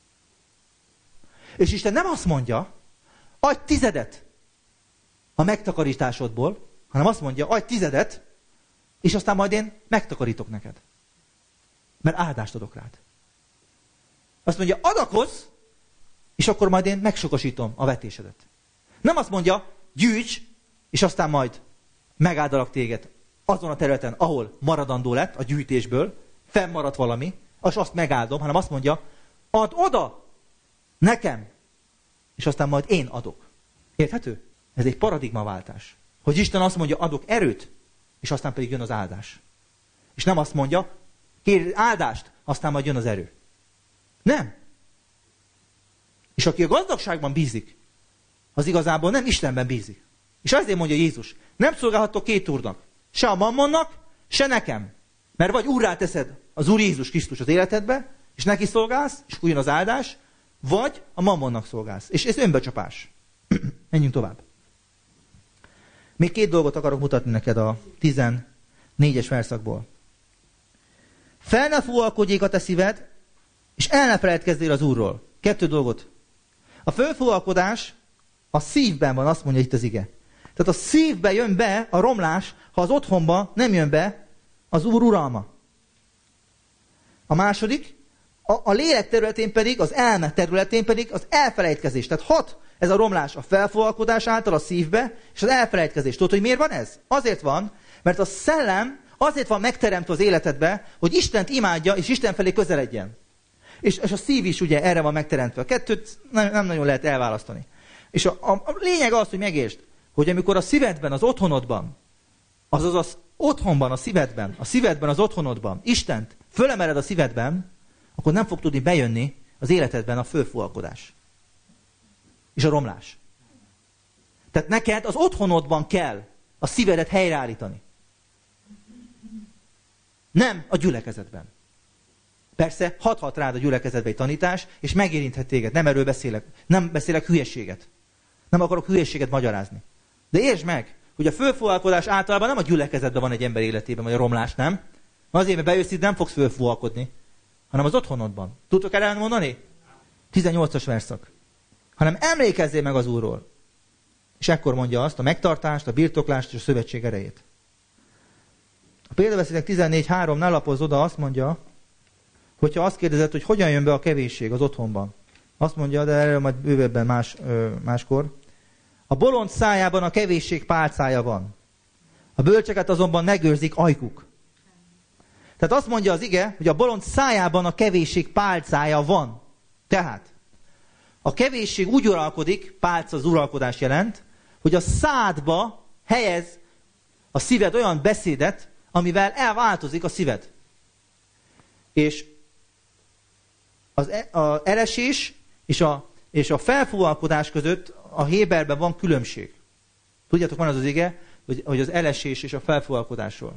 És Isten nem azt mondja, adj 10 a megtakarításodból, hanem azt mondja, adj 10, és aztán majd én megtakarítok neked. Mert áldást adok rád. Azt mondja, adakozz, és akkor majd én megsokasítom a vetésedet. Nem azt mondja, gyűjts, és aztán majd megáldalak téged azon a területen, ahol maradandó lett a gyűjtésből, fennmaradt valami, és azt megáldom, hanem azt mondja, add oda nekem, és aztán majd én adok. Érthető? Ez egy paradigmaváltás. Hogy Isten azt mondja, adok erőt, és aztán pedig jön az áldás. És nem azt mondja, kérj áldást, aztán majd jön az erő. Nem. És aki a gazdagságban bízik, az igazából nem Istenben bízik. És azért mondja Jézus, nem szolgálhattok két úrnak. Se a mammonnak, se nekem. Mert vagy úrrá teszed az Úr Jézus Krisztus az életedbe, és neki szolgálsz, és akkor jön az áldás, vagy a mammonnak szolgálsz. És ez önbecsapás. Menjünk tovább. Még két dolgot akarok mutatni neked a 14-es verszakból. Fel ne fúvalkodjék a te szíved, és el ne feledkezzél az Úrról. 2 dolgot. A fölfúvalkodás a szívben van, azt mondja itt az ige. Tehát a szívbe jön be a romlás, ha az otthonba nem jön be az Úr uralma. A második, a lélek területén pedig, az elme területén pedig az elfelejtkezés. Tehát hat ez a romlás a felfúvalkodás által a szívbe, és az elfelejtkezés. Tudod, hogy miért van ez? Azért van, mert a szellem azért van megteremtve az életedbe, hogy Istent imádja, és Isten felé közeledjen. És a szív is ugye erre van megteremtve. A kettőt nem nagyon lehet elválasztani. És a lényeg az, hogy megértsd, hogy amikor a szívedben, az otthonodban, azaz az otthonban, a szívedben, az otthonodban, Istent fölemeled a szívedben, akkor nem fog tudni bejönni az életedben a fölfúvalkodás. És a romlás. Tehát neked az otthonodban kell a szívedet helyreállítani. Nem a gyülekezetben. Persze, hathat rád a gyülekezetbe egy tanítás, és megérinthet téged. Nem erről beszélek. Nem beszélek hülyeséget. Nem akarok hülyeséget magyarázni. De értsd meg, hogy a fölfúvalkodás általában nem a gyülekezetben van egy ember életében, vagy a romlás, nem? Azért, mert bejössz itt, nem fogsz fölfúvalkodni, hanem az otthonodban. Tudtok erre mondani? 18-as verszak. Hanem emlékezzél meg az Úrról. És ekkor mondja azt, a megtartást, a birtoklást és a szövetség erejét. A példabeszédek 14.3-nál lapoz oda, azt mondja, hogyha azt kérdezed, hogy hogyan jön be a kevésség az otthonban. Azt mondja, de erről majd bővebben máskor. A bolond szájában a kevésség pálcája van. A bölcseket azonban megőrzik ajkuk. Tehát azt mondja az ige, hogy a bolond szájában a kevésség pálcája van. Tehát a kevésség úgy uralkodik, pálca az uralkodás jelent, hogy a szádba helyez a szíved olyan beszédet, amivel elváltozik a szíved. És az elesés és a felfúvalkodás között a Héberben van különbség. Tudjátok, van az ige, hogy az elesés és a felfúvalkodásról.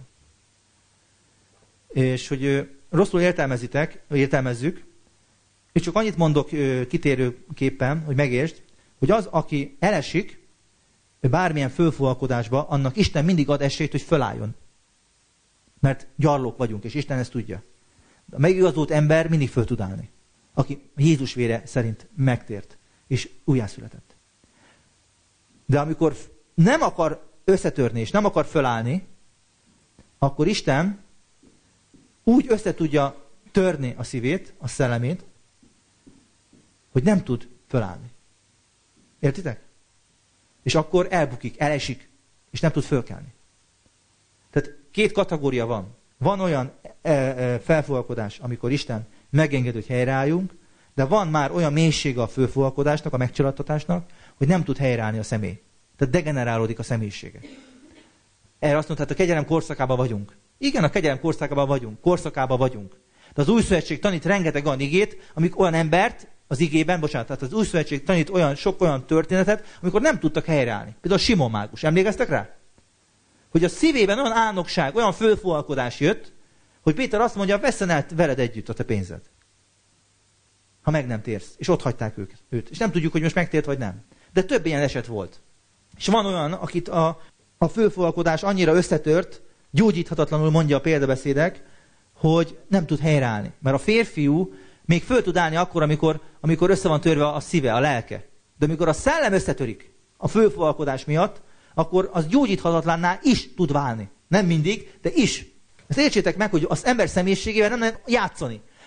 És hogy rosszul értelmezzük, és csak annyit mondok kitérőképpen, hogy megértsd, hogy az, aki elesik bármilyen fölfúvalkodásba, annak Isten mindig ad esélyt, hogy fölálljon. Mert gyarlók vagyunk, és Isten ezt tudja. A megigazolt ember mindig föl tud állni. Aki Jézus vére szerint megtért, és újjászületett. De amikor nem akar összetörni, és nem akar fölállni, akkor Isten úgy össze tudja törni a szívét, a szellemét, hogy nem tud fölállni. Értitek? És akkor elbukik, elesik, és nem tud fölkelni. Tehát 2 kategória van. Van olyan felfúvalkodás, amikor Isten megenged, hogy helyreálljunk, de van már olyan mélysége a fölfúvalkodásnak, a megcsillatatásnak, hogy nem tud helyreállni a személy. Tehát degenerálódik a személyisége. Erre azt mondta, hát a kegyelem korszakában vagyunk. Igen, a kegyelem korszakában vagyunk. De az Új Szövetség tanít rengeteg olyan igét, amik olyan embert az igében, tehát az Új Szövetség tanít sok olyan történetet, amikor nem tudtak helyreállni. Például a Simon mágus. Emlékeztek rá? Hogy a szívében olyan álnokság, olyan fölfúvalkodás jött, hogy Péter azt mondja, vesszen el veled együtt a te pénzed. Ha meg nem térsz. És ott hagyták őt. És nem tudjuk, hogy most megtért vagy nem. De több ilyen eset volt. És van olyan, akit a fölfúvalkodás annyira összetört, gyógyíthatatlanul mondja a példabeszédek, hogy nem tud helyreállni. Mert a férfiú még föl tud állni akkor, amikor össze van törve a szíve, a lelke. De amikor a szellem összetörik a fölfúvalkodás miatt, akkor az gyógyíthatatlanná is tud válni. Nem mindig, de is. Ezt értsétek meg, hogy az ember személyiségével nem lehet játszani.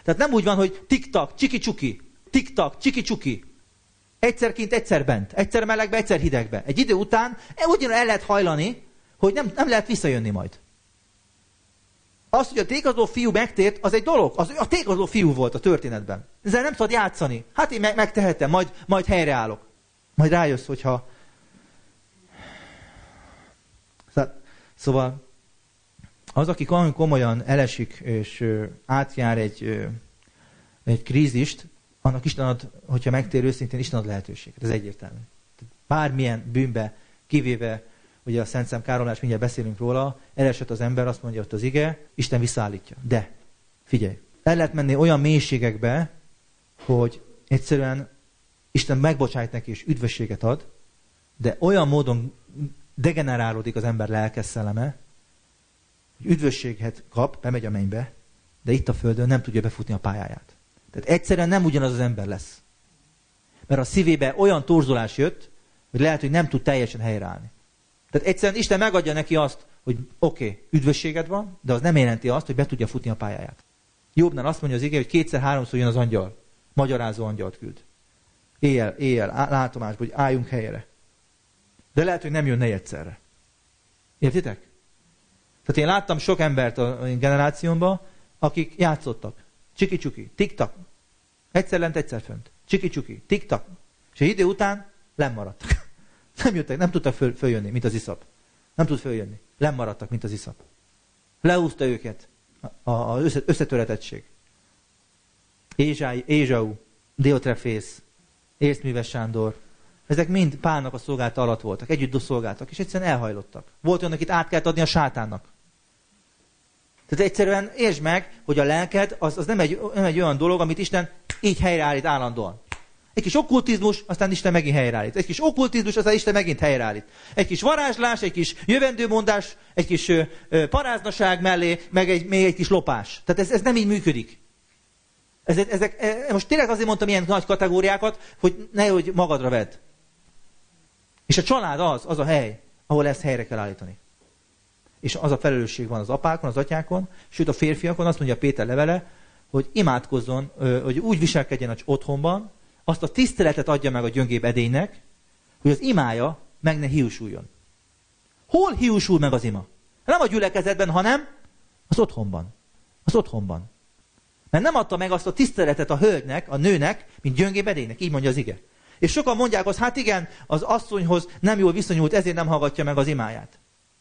Tehát nem úgy van, hogy tik-tak, csiki-csuki, tik-tak, csiki-csuki. Egyszer kint, egyszer bent. Egyszer melegbe, egyszer hidegbe. Egy idő után ugyanúgy el lehet hajlani, hogy nem lehet visszajönni majd. Az, hogy a tékozló fiú megtért, az egy dolog. A tékozló fiú volt a történetben. Ezzel nem szabad játszani. Hát én megtehetem, majd helyreállok. Majd rájössz, hogyha... Szóval az, aki komolyan elesik és átjár egy krízist, annak Isten ad, hogyha megtér őszintén, Isten ad lehetőséget. Ez egyértelmű. Bármilyen bűnbe, kivéve, ugye a Szent Szem káromlás, mindjárt beszélünk róla, elesett az ember, azt mondja ott az ige, Isten visszaállítja. De, figyelj, el lehet menni olyan mélységekbe, hogy egyszerűen Isten megbocsájt neki és üdvösséget ad, de olyan módon degenerálódik az ember lelkes szelleme, hogy üdvösséget kap, bemegy a mennybe, de itt a földön nem tudja befutni a pályáját. Tehát egyszerűen nem ugyanaz az ember lesz. Mert a szívébe olyan torzulás jött, hogy lehet, hogy nem tud teljesen helyreállni. Tehát egyszerűen Isten megadja neki azt, hogy oké, üdvösséged van, de az nem jelenti azt, hogy be tudja futni a pályáját. Jobbnál azt mondja az ige, hogy 2-3-szor jön az angyal. Magyarázó angyalt küld. Éjjel, látomásban, hogy álljunk helyre. De lehet, hogy nem jön egyszerre. Értitek? Tehát én láttam sok embert a generációmban, akik játszottak. Csiki-csuki, tik-tak. Egyszer lent, egyszer fönt. Csiki-csuki, tik-tak. És egy idő után lemaradtak. Nem jöttek, nem tudtak följönni, mint az iszap. Nem tud följönni. Lemaradtak, mint az iszap. Leúzta őket az összetöretettség. Ézsau, Diotrefész, Észműves Sándor, ezek mind Pálnak a szolgálata alatt voltak, együtt szolgáltak, és egyszerűen elhajlottak. Volt olyan, akit át kellett adni a sátánnak. Tehát egyszerűen értsd meg, hogy a lelked az nem egy olyan dolog, amit Isten így helyreállít állandóan. Egy kis okkultizmus, aztán Isten megint helyreállít. Egy kis okkultizmus, aztán Isten megint helyreállít. Egy kis varázslás, egy kis jövendőmondás, egy kis paráznaság mellé, meg még egy kis lopás. Tehát ez nem így működik. Most tényleg azért mondtam ilyen nagy kategóriákat, hogy nehogy magadra vedd. És a család az a hely, ahol ezt helyre kell állítani. És az a felelősség van az apákon, az atyákon, sőt a férfiakon, azt mondja Péter levele, hogy imádkozzon, hogy úgy viselkedjen az otthonban, azt a tiszteletet adja meg a gyöngébb edénynek, hogy az imája meg ne hiúsuljon. Hol hiúsul meg az ima? Nem a gyülekezetben, hanem az otthonban. Az otthonban. Mert nem adta meg azt a tiszteletet a hölgynek, a nőnek, mint gyöngébb edénynek. Így mondja az ige. És sokan mondják azt, hát igen, az asszonyhoz nem jól viszonyult, ezért nem hallgatja meg az imáját.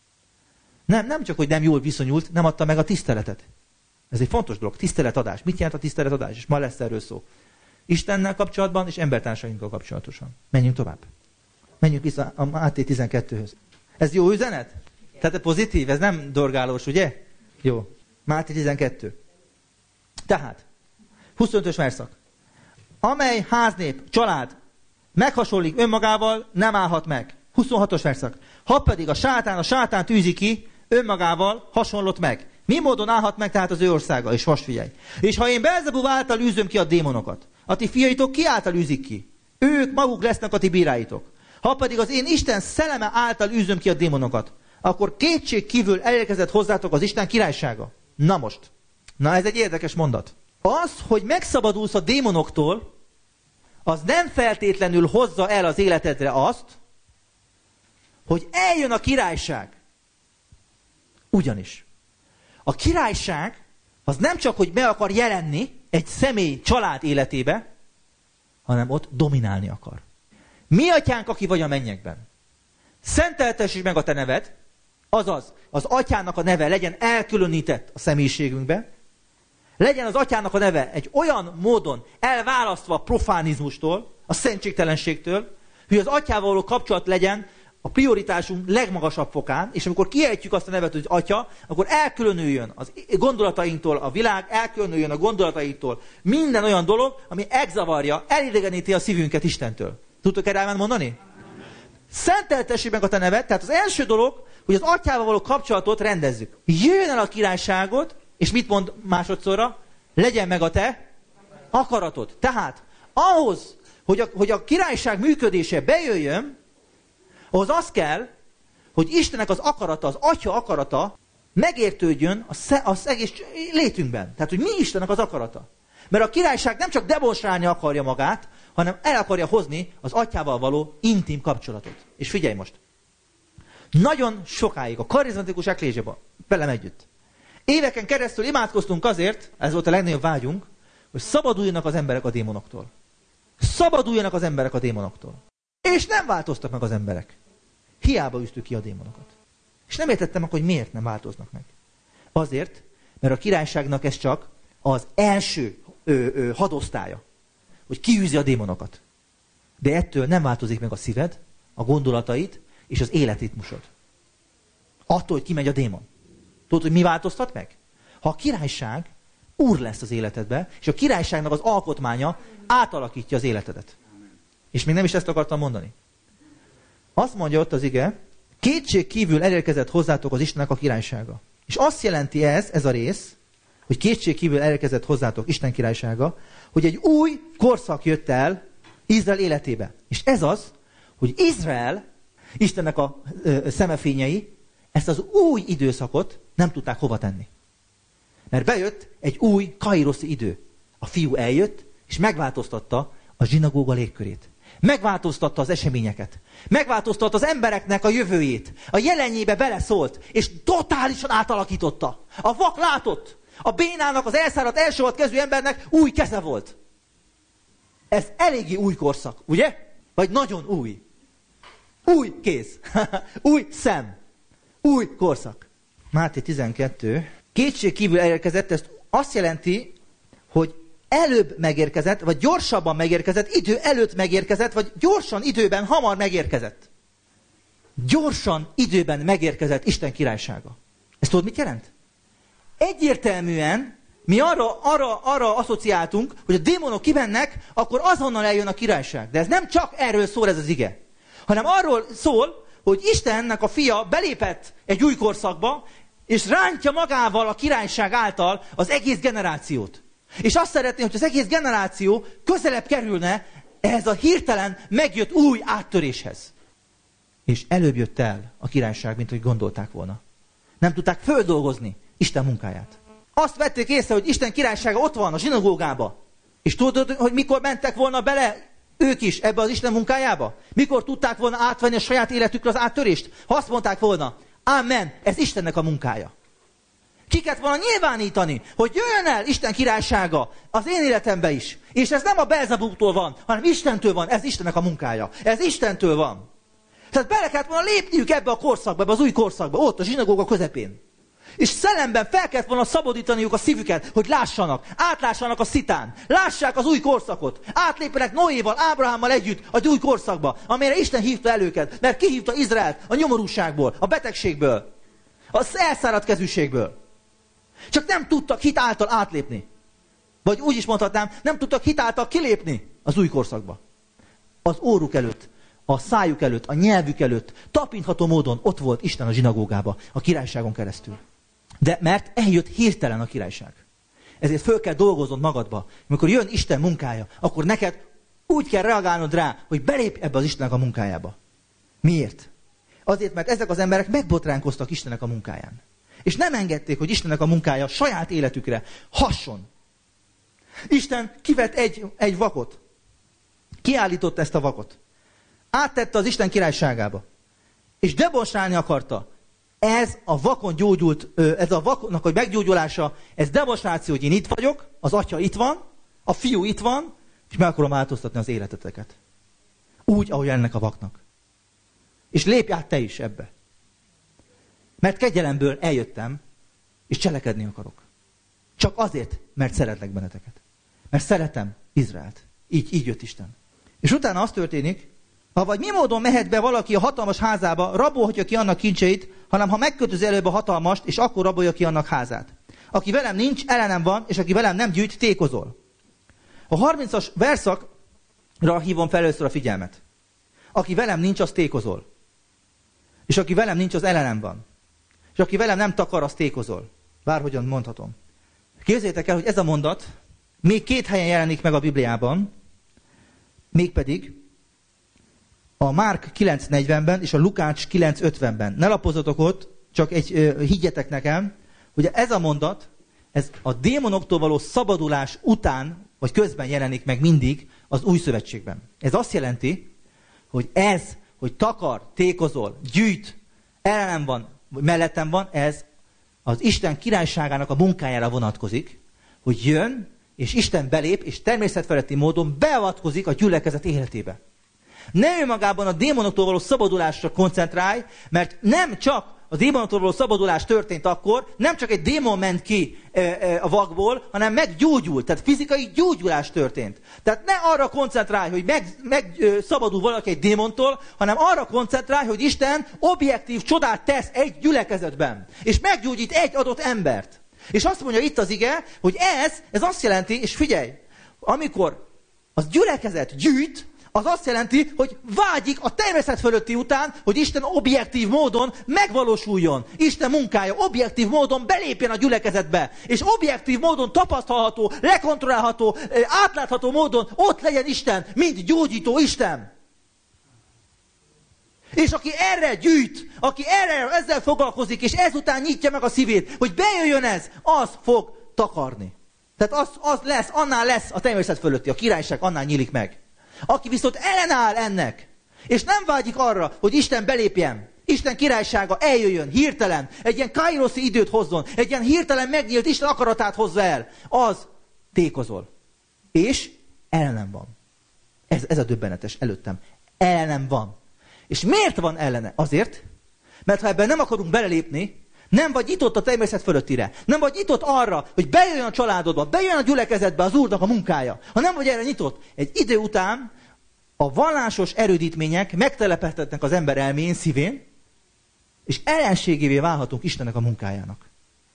Nem csak, hogy nem jól viszonyult, nem adta meg a tiszteletet. Ez egy fontos dolog. Tiszteletadás. Mit jelent a tiszteletadás? És ma lesz erről szó. Istennel kapcsolatban és embertársainkkal kapcsolatosan. Menjünk tovább. Menjünk vissza a Máté 12-höz. Ez jó üzenet? Tehát pozitív, ez nem dorgálós, ugye? Jó. Máté 12. Tehát, 25-ös verszak. Amely háznép, család meghasonlik önmagával, nem állhat meg. 26-os verszak. Ha pedig a sátán űzi ki, önmagával hasonlott meg. Mi módon állhat meg tehát az ő országa? És most figyelj. És ha én Belzebub által űzöm ki a démonokat, a ti fiaitok ki által űzik ki? Ők maguk lesznek a ti bíráitok. Ha pedig az én Isten szelleme által űzöm ki a démonokat, akkor kétség kívül elérkezett hozzátok az Isten királysága. Na most. Na ez egy érdekes mondat. Az, hogy megszabadulsz a démonoktól, az nem feltétlenül hozza el az életedre azt, hogy eljön a királyság. Ugyanis. A királyság az nem csak, hogy meg akar jelenni egy személy család életébe, hanem ott dominálni akar. Mi atyánk, aki vagy a mennyekben. Szenteltesd meg a te neved, azaz az atyának a neve legyen elkülönített a személyiségünkbe, legyen az atyának a neve egy olyan módon elválasztva a profánizmustól, a szentségtelenségtől, hogy az atyával való kapcsolat legyen a prioritásunk legmagasabb fokán, és amikor kiejtjük azt a nevet, hogy atya, akkor elkülönüljön az gondolatainktól a világ, elkülönüljön a gondolatainktól minden olyan dolog, ami megzavarja, elidegeníti a szívünket Istentől. Tudtok erre mondani? Szenteltessék meg a te neved, tehát az első dolog, hogy az atyával való kapcsolatot rendezzük. Jöjjön el a királyságot, és mit mond másodszorra? Legyen meg a te akaratod. Tehát ahhoz, hogy a királyság működése bejöjjön, ahhoz az kell, hogy Istennek az akarata, az atya akarata megértődjön az egész létünkben. Tehát, hogy mi Istennek az akarata. Mert a királyság nem csak demonstrálni akarja magát, hanem el akarja hozni az atyával való intim kapcsolatot. És figyelj most! Nagyon sokáig a karizmatikus eklézsiában, velem együtt, éveken keresztül imádkoztunk azért, ez volt a legnagyobb vágyunk, hogy szabaduljanak az emberek a démonoktól. Szabaduljanak az emberek a démonoktól. És nem változtak meg az emberek. Hiába üztük ki a démonokat. És nem értettem akkor, hogy miért nem változnak meg. Azért, mert a királyságnak ez csak az első hadosztálya, hogy kiűzi a démonokat. De ettől nem változik meg a szíved, a gondolataid és az életritmusod. Attól, hogy kimegy a démon. Tudod, hogy mi változtat meg? Ha a királyság úr lesz az életedbe, és a királyságnak az alkotmánya átalakítja az életedet. És még nem is ezt akartam mondani. Azt mondja ott az ige, kétség kívül elérkezett hozzátok az Istennek a királysága. És azt jelenti ez a rész, hogy kétség kívül elérkezett hozzátok Isten királysága, hogy egy új korszak jött el Izrael életébe. És ez az, hogy Izrael, Istennek a szemefényei, ezt az új időszakot nem tudták hova tenni. Mert bejött egy új kairoszi idő. A fiú eljött, és megváltoztatta a zsinagóga légkörét. Megváltoztatta az eseményeket. Megváltoztatta az embereknek a jövőjét. A jelenjébe beleszólt, és totálisan átalakította. A vak látott. A bénának, az elszáradt, elsovadt kezű embernek új keze volt. Ez eléggé új korszak, ugye? Vagy nagyon új. Új kéz. Új szem. Új korszak. Máté 12. Kétség kívül elérkezett, ez azt jelenti, hogy előbb megérkezett, vagy gyorsabban megérkezett, idő előtt megérkezett, vagy gyorsan, időben, hamar megérkezett. Gyorsan, időben megérkezett Isten királysága. Ezt tudod, mit jelent? Egyértelműen mi arra asszociáltunk, hogy a démonok kimennek, akkor azonnal eljön a királyság. De ez nem csak erről szól ez az ige, hanem arról szól, hogy Istennek a fia belépett egy új korszakba, és rántja magával a királyság által az egész generációt. És azt szeretné, hogy az egész generáció közelebb kerülne ehhez a hirtelen megjött új áttöréshez. És előbb jött el a királyság, mint hogy gondolták volna. Nem tudták földolgozni Isten munkáját. Azt vették észre, hogy Isten királysága ott van a zsinagógába. És tudod, hogy mikor mentek volna bele ők is ebbe az Isten munkájába? Mikor tudták volna átvenni a saját életükre az áttörést? Ha azt mondták volna, ámen, ez Istennek a munkája. Ki kellett volna nyilvánítani, hogy jöjjön el Isten királysága az én életembe is. És ez nem a Belzebúbtól van, hanem Istentől van, ez Istennek a munkája. Ez Istentől van. Tehát bele kellett volna lépniük ebbe a korszakba, ebbe az új korszakba, ott a zsinagóga közepén. És szellemben fel kellett volna szabadítaniuk a szívüket, hogy lássanak, átlássanak a szitán, lássák az új korszakot, átlépjenek Noéval, Ábrahámmal együtt az új korszakba, amelyre Isten hívta el őket, mert kihívta Izraelt a nyomorúságból, a betegségből, az elszáradt kezűségből. Csak nem tudtak hit által átlépni. Vagy úgy is mondhatnám, nem tudtak hit által kilépni az új korszakba. Az óruk előtt, a szájuk előtt, a nyelvük előtt, tapintható módon ott volt Isten a zsinagógába, a királyságon keresztül. De mert eljött hirtelen a királyság. Ezért föl kell dolgoznod magadba. Amikor jön Isten munkája, akkor neked úgy kell reagálnod rá, hogy belépj ebbe az Istennek a munkájába. Miért? Azért, mert ezek az emberek megbotránkoztak Istennek a munkáján. És nem engedték, hogy Istennek a munkája saját életükre hasson. Isten kivett egy vakot. Kiállította ezt a vakot. Áttette az Isten királyságába. És demonstrálni akarta. Ez a vakon gyógyult, ez a vaknak a meggyógyulása, ez demonstráció, hogy én itt vagyok, az atya itt van, a fiú itt van, és meg akarom változtatni az életeteket. Úgy, ahogy ennek a vaknak. És lépj át te is ebbe. Mert kegyelemből eljöttem, és cselekedni akarok. Csak azért, mert szeretlek benneteket. Mert szeretem Izraelt. Így jött Isten. És utána az történik, ha vagy mi módon mehet be valaki a hatalmas házába, rabolhatja ki annak kincseit, hanem ha megkötözi előbb a hatalmast, és akkor rabolja ki annak házát. Aki velem nincs, ellenem van, és aki velem nem gyűjt, tékozol. A 30-as verszakra hívom fel először a figyelmet. Aki velem nincs, az tékozol. És aki velem nincs, az ellenem van. És aki velem nem takar, az tékozol. Bárhogyan mondhatom. Képzeljétek el, hogy ez a mondat még 2 helyen jelenik meg a Bibliában, mégpedig a Márk 9.40-ben és a Lukács 9.50-ben. Ne lapozzatok ott, csak higgyetek nekem, hogy ez a mondat ez a démonoktól való szabadulás után, vagy közben jelenik meg mindig az új szövetségben. Ez azt jelenti, hogy hogy takar, tékozol, gyűjt, ellenem van, vagy mellettem van, ez az Isten királyságának a munkájára vonatkozik, hogy jön, és Isten belép, és természetfeletti módon beavatkozik a gyülekezet életébe. Ne önmagában a démonoktól való szabadulásra koncentrálj, mert nem csak a démonoktól való szabadulás történt akkor, nem csak egy démon ment ki a vakból, hanem meggyógyult, tehát fizikai gyógyulás történt. Tehát ne arra koncentrálj, hogy megszabadul valaki egy démontól, hanem arra koncentrálj, hogy Isten objektív csodát tesz egy gyülekezetben, és meggyógyít egy adott embert. És azt mondja itt az ige, hogy ez azt jelenti, és figyelj, amikor az gyülekezet gyűjt, az azt jelenti, hogy vágyik a természet fölötti után, hogy Isten objektív módon megvalósuljon. Isten munkája objektív módon belépjen a gyülekezetbe. És objektív módon tapasztalható, lekontrollálható, átlátható módon ott legyen Isten, mint gyógyító Isten. És aki erre gyűjt, aki ezzel foglalkozik, és ezután nyitja meg a szívét, hogy bejöjjön ez, az fog takarni. Tehát az lesz, annál lesz a természet fölötti, a királyság annál nyílik meg. Aki viszont ellenáll ennek, és nem vágyik arra, hogy Isten belépjen, Isten királysága eljöjjön, hirtelen, egy ilyen kairoszi időt hozzon, egy ilyen hirtelen megnyílt Isten akaratát hozza el, az tékozol. És ellenem van. Ez a döbbenetes előttem. Ellenem van. És miért van ellene? Azért, mert ha ebben nem akarunk belelépni, nem vagy nyitott a természet fölöttire. Nem vagy nyitott arra, hogy bejöjjön a családodba, bejöjjön a gyülekezetbe az Úrnak a munkája. Ha nem vagy erre nyitott, egy idő után a vallásos erődítmények megtelepedhetnek az ember elméjén, szívén, és ellenségévé válhatunk Istennek a munkájának.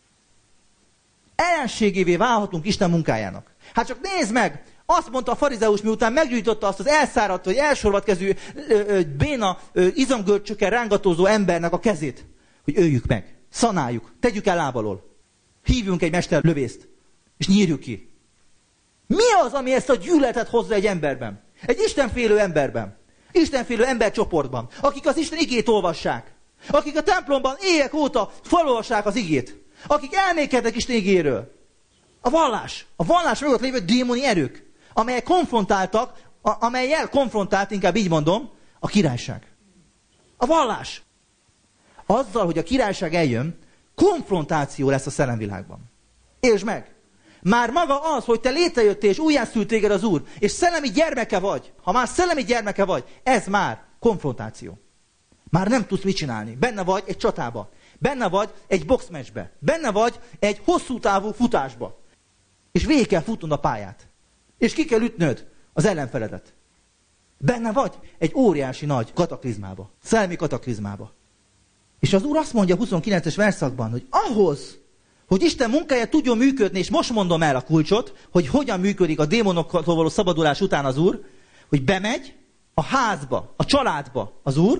Ellenségévé válhatunk Isten munkájának. Hát csak nézd meg! Azt mondta a farizeus, miután meggyújtotta azt az elszáradt, vagy elsorvadt kezű, béna, izomgörcsökkel rángatózó embernek a kezét, hogy öljük meg. Szanáljuk, tegyük el lábalól. Hívjunk egy mesterlövészt, és nyírjuk ki. Mi az, ami ezt a gyűlöletet hozza egy emberben? Egy istenfélő emberben. Istenfélő embercsoportban. Akik az Isten igét olvassák. Akik a templomban évek óta felolvassák az igét. Akik elmékednek Isten igéről. A vallás mögött lévő démoni erők, amelyek konfrontáltak, amelyel konfrontált, inkább így mondom, a királyság. A vallás. Azzal, hogy a királyság eljön, konfrontáció lesz a szellemvilágban. Értsd meg! Már maga az, hogy te létrejöttél, és újjászült téged az Úr, és szellemi gyermeke vagy, ha már szellemi gyermeke vagy, ez már konfrontáció. Már nem tudsz mit csinálni. Benne vagy egy csatába. Benne vagy egy boxmeccsbe. Benne vagy egy hosszú távú futásba. És végig kell futnod a pályát. És ki kell ütnöd az ellenfeledet. Benne vagy egy óriási nagy kataklizmába. Szellemi kataklizmába. És az Úr azt mondja a 29-es verszakban, hogy ahhoz, hogy Isten munkája tudjon működni, és most mondom el a kulcsot, hogy hogyan működik a démonoktól való szabadulás után az Úr, hogy bemegy a házba, a családba az Úr,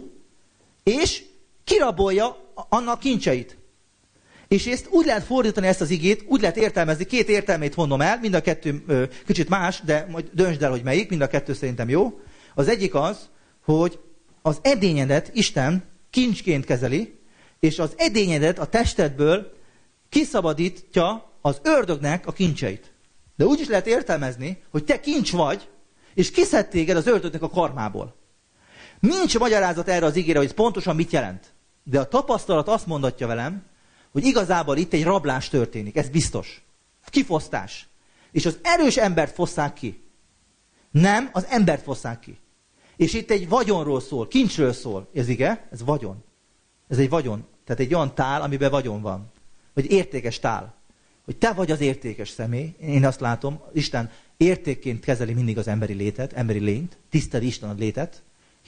és kirabolja annak kincseit. És ezt úgy lehet fordítani, ezt az igét, úgy lehet értelmezni, két értelmét mondom el, mind a kettő kicsit más, de majd döntsd el, hogy melyik, mind a kettő szerintem jó. Az egyik az, hogy az edényedet Isten kincsként kezeli, és az edényedet a testedből kiszabadítja az ördögnek a kincseit. De úgy is lehet értelmezni, hogy te kincs vagy, és kiszed téged az ördögnek a karmából. Nincs magyarázat erre az igére, hogy ez pontosan mit jelent. De a tapasztalat azt mondatja velem, hogy igazából itt egy rablás történik, ez biztos. Kifosztás. És az erős embert fosszák ki. Nem, az embert fosszák ki. És itt egy vagyonról szól, kincsről szól. Ez ige? Ez vagyon. Ez egy vagyon. Tehát egy olyan tál, amiben vagyon van. Vagy értékes tál. Hogy te vagy az értékes személy. Én azt látom, Isten értékként kezeli mindig az emberi létet, emberi lényt. Tiszteli Isten a létet.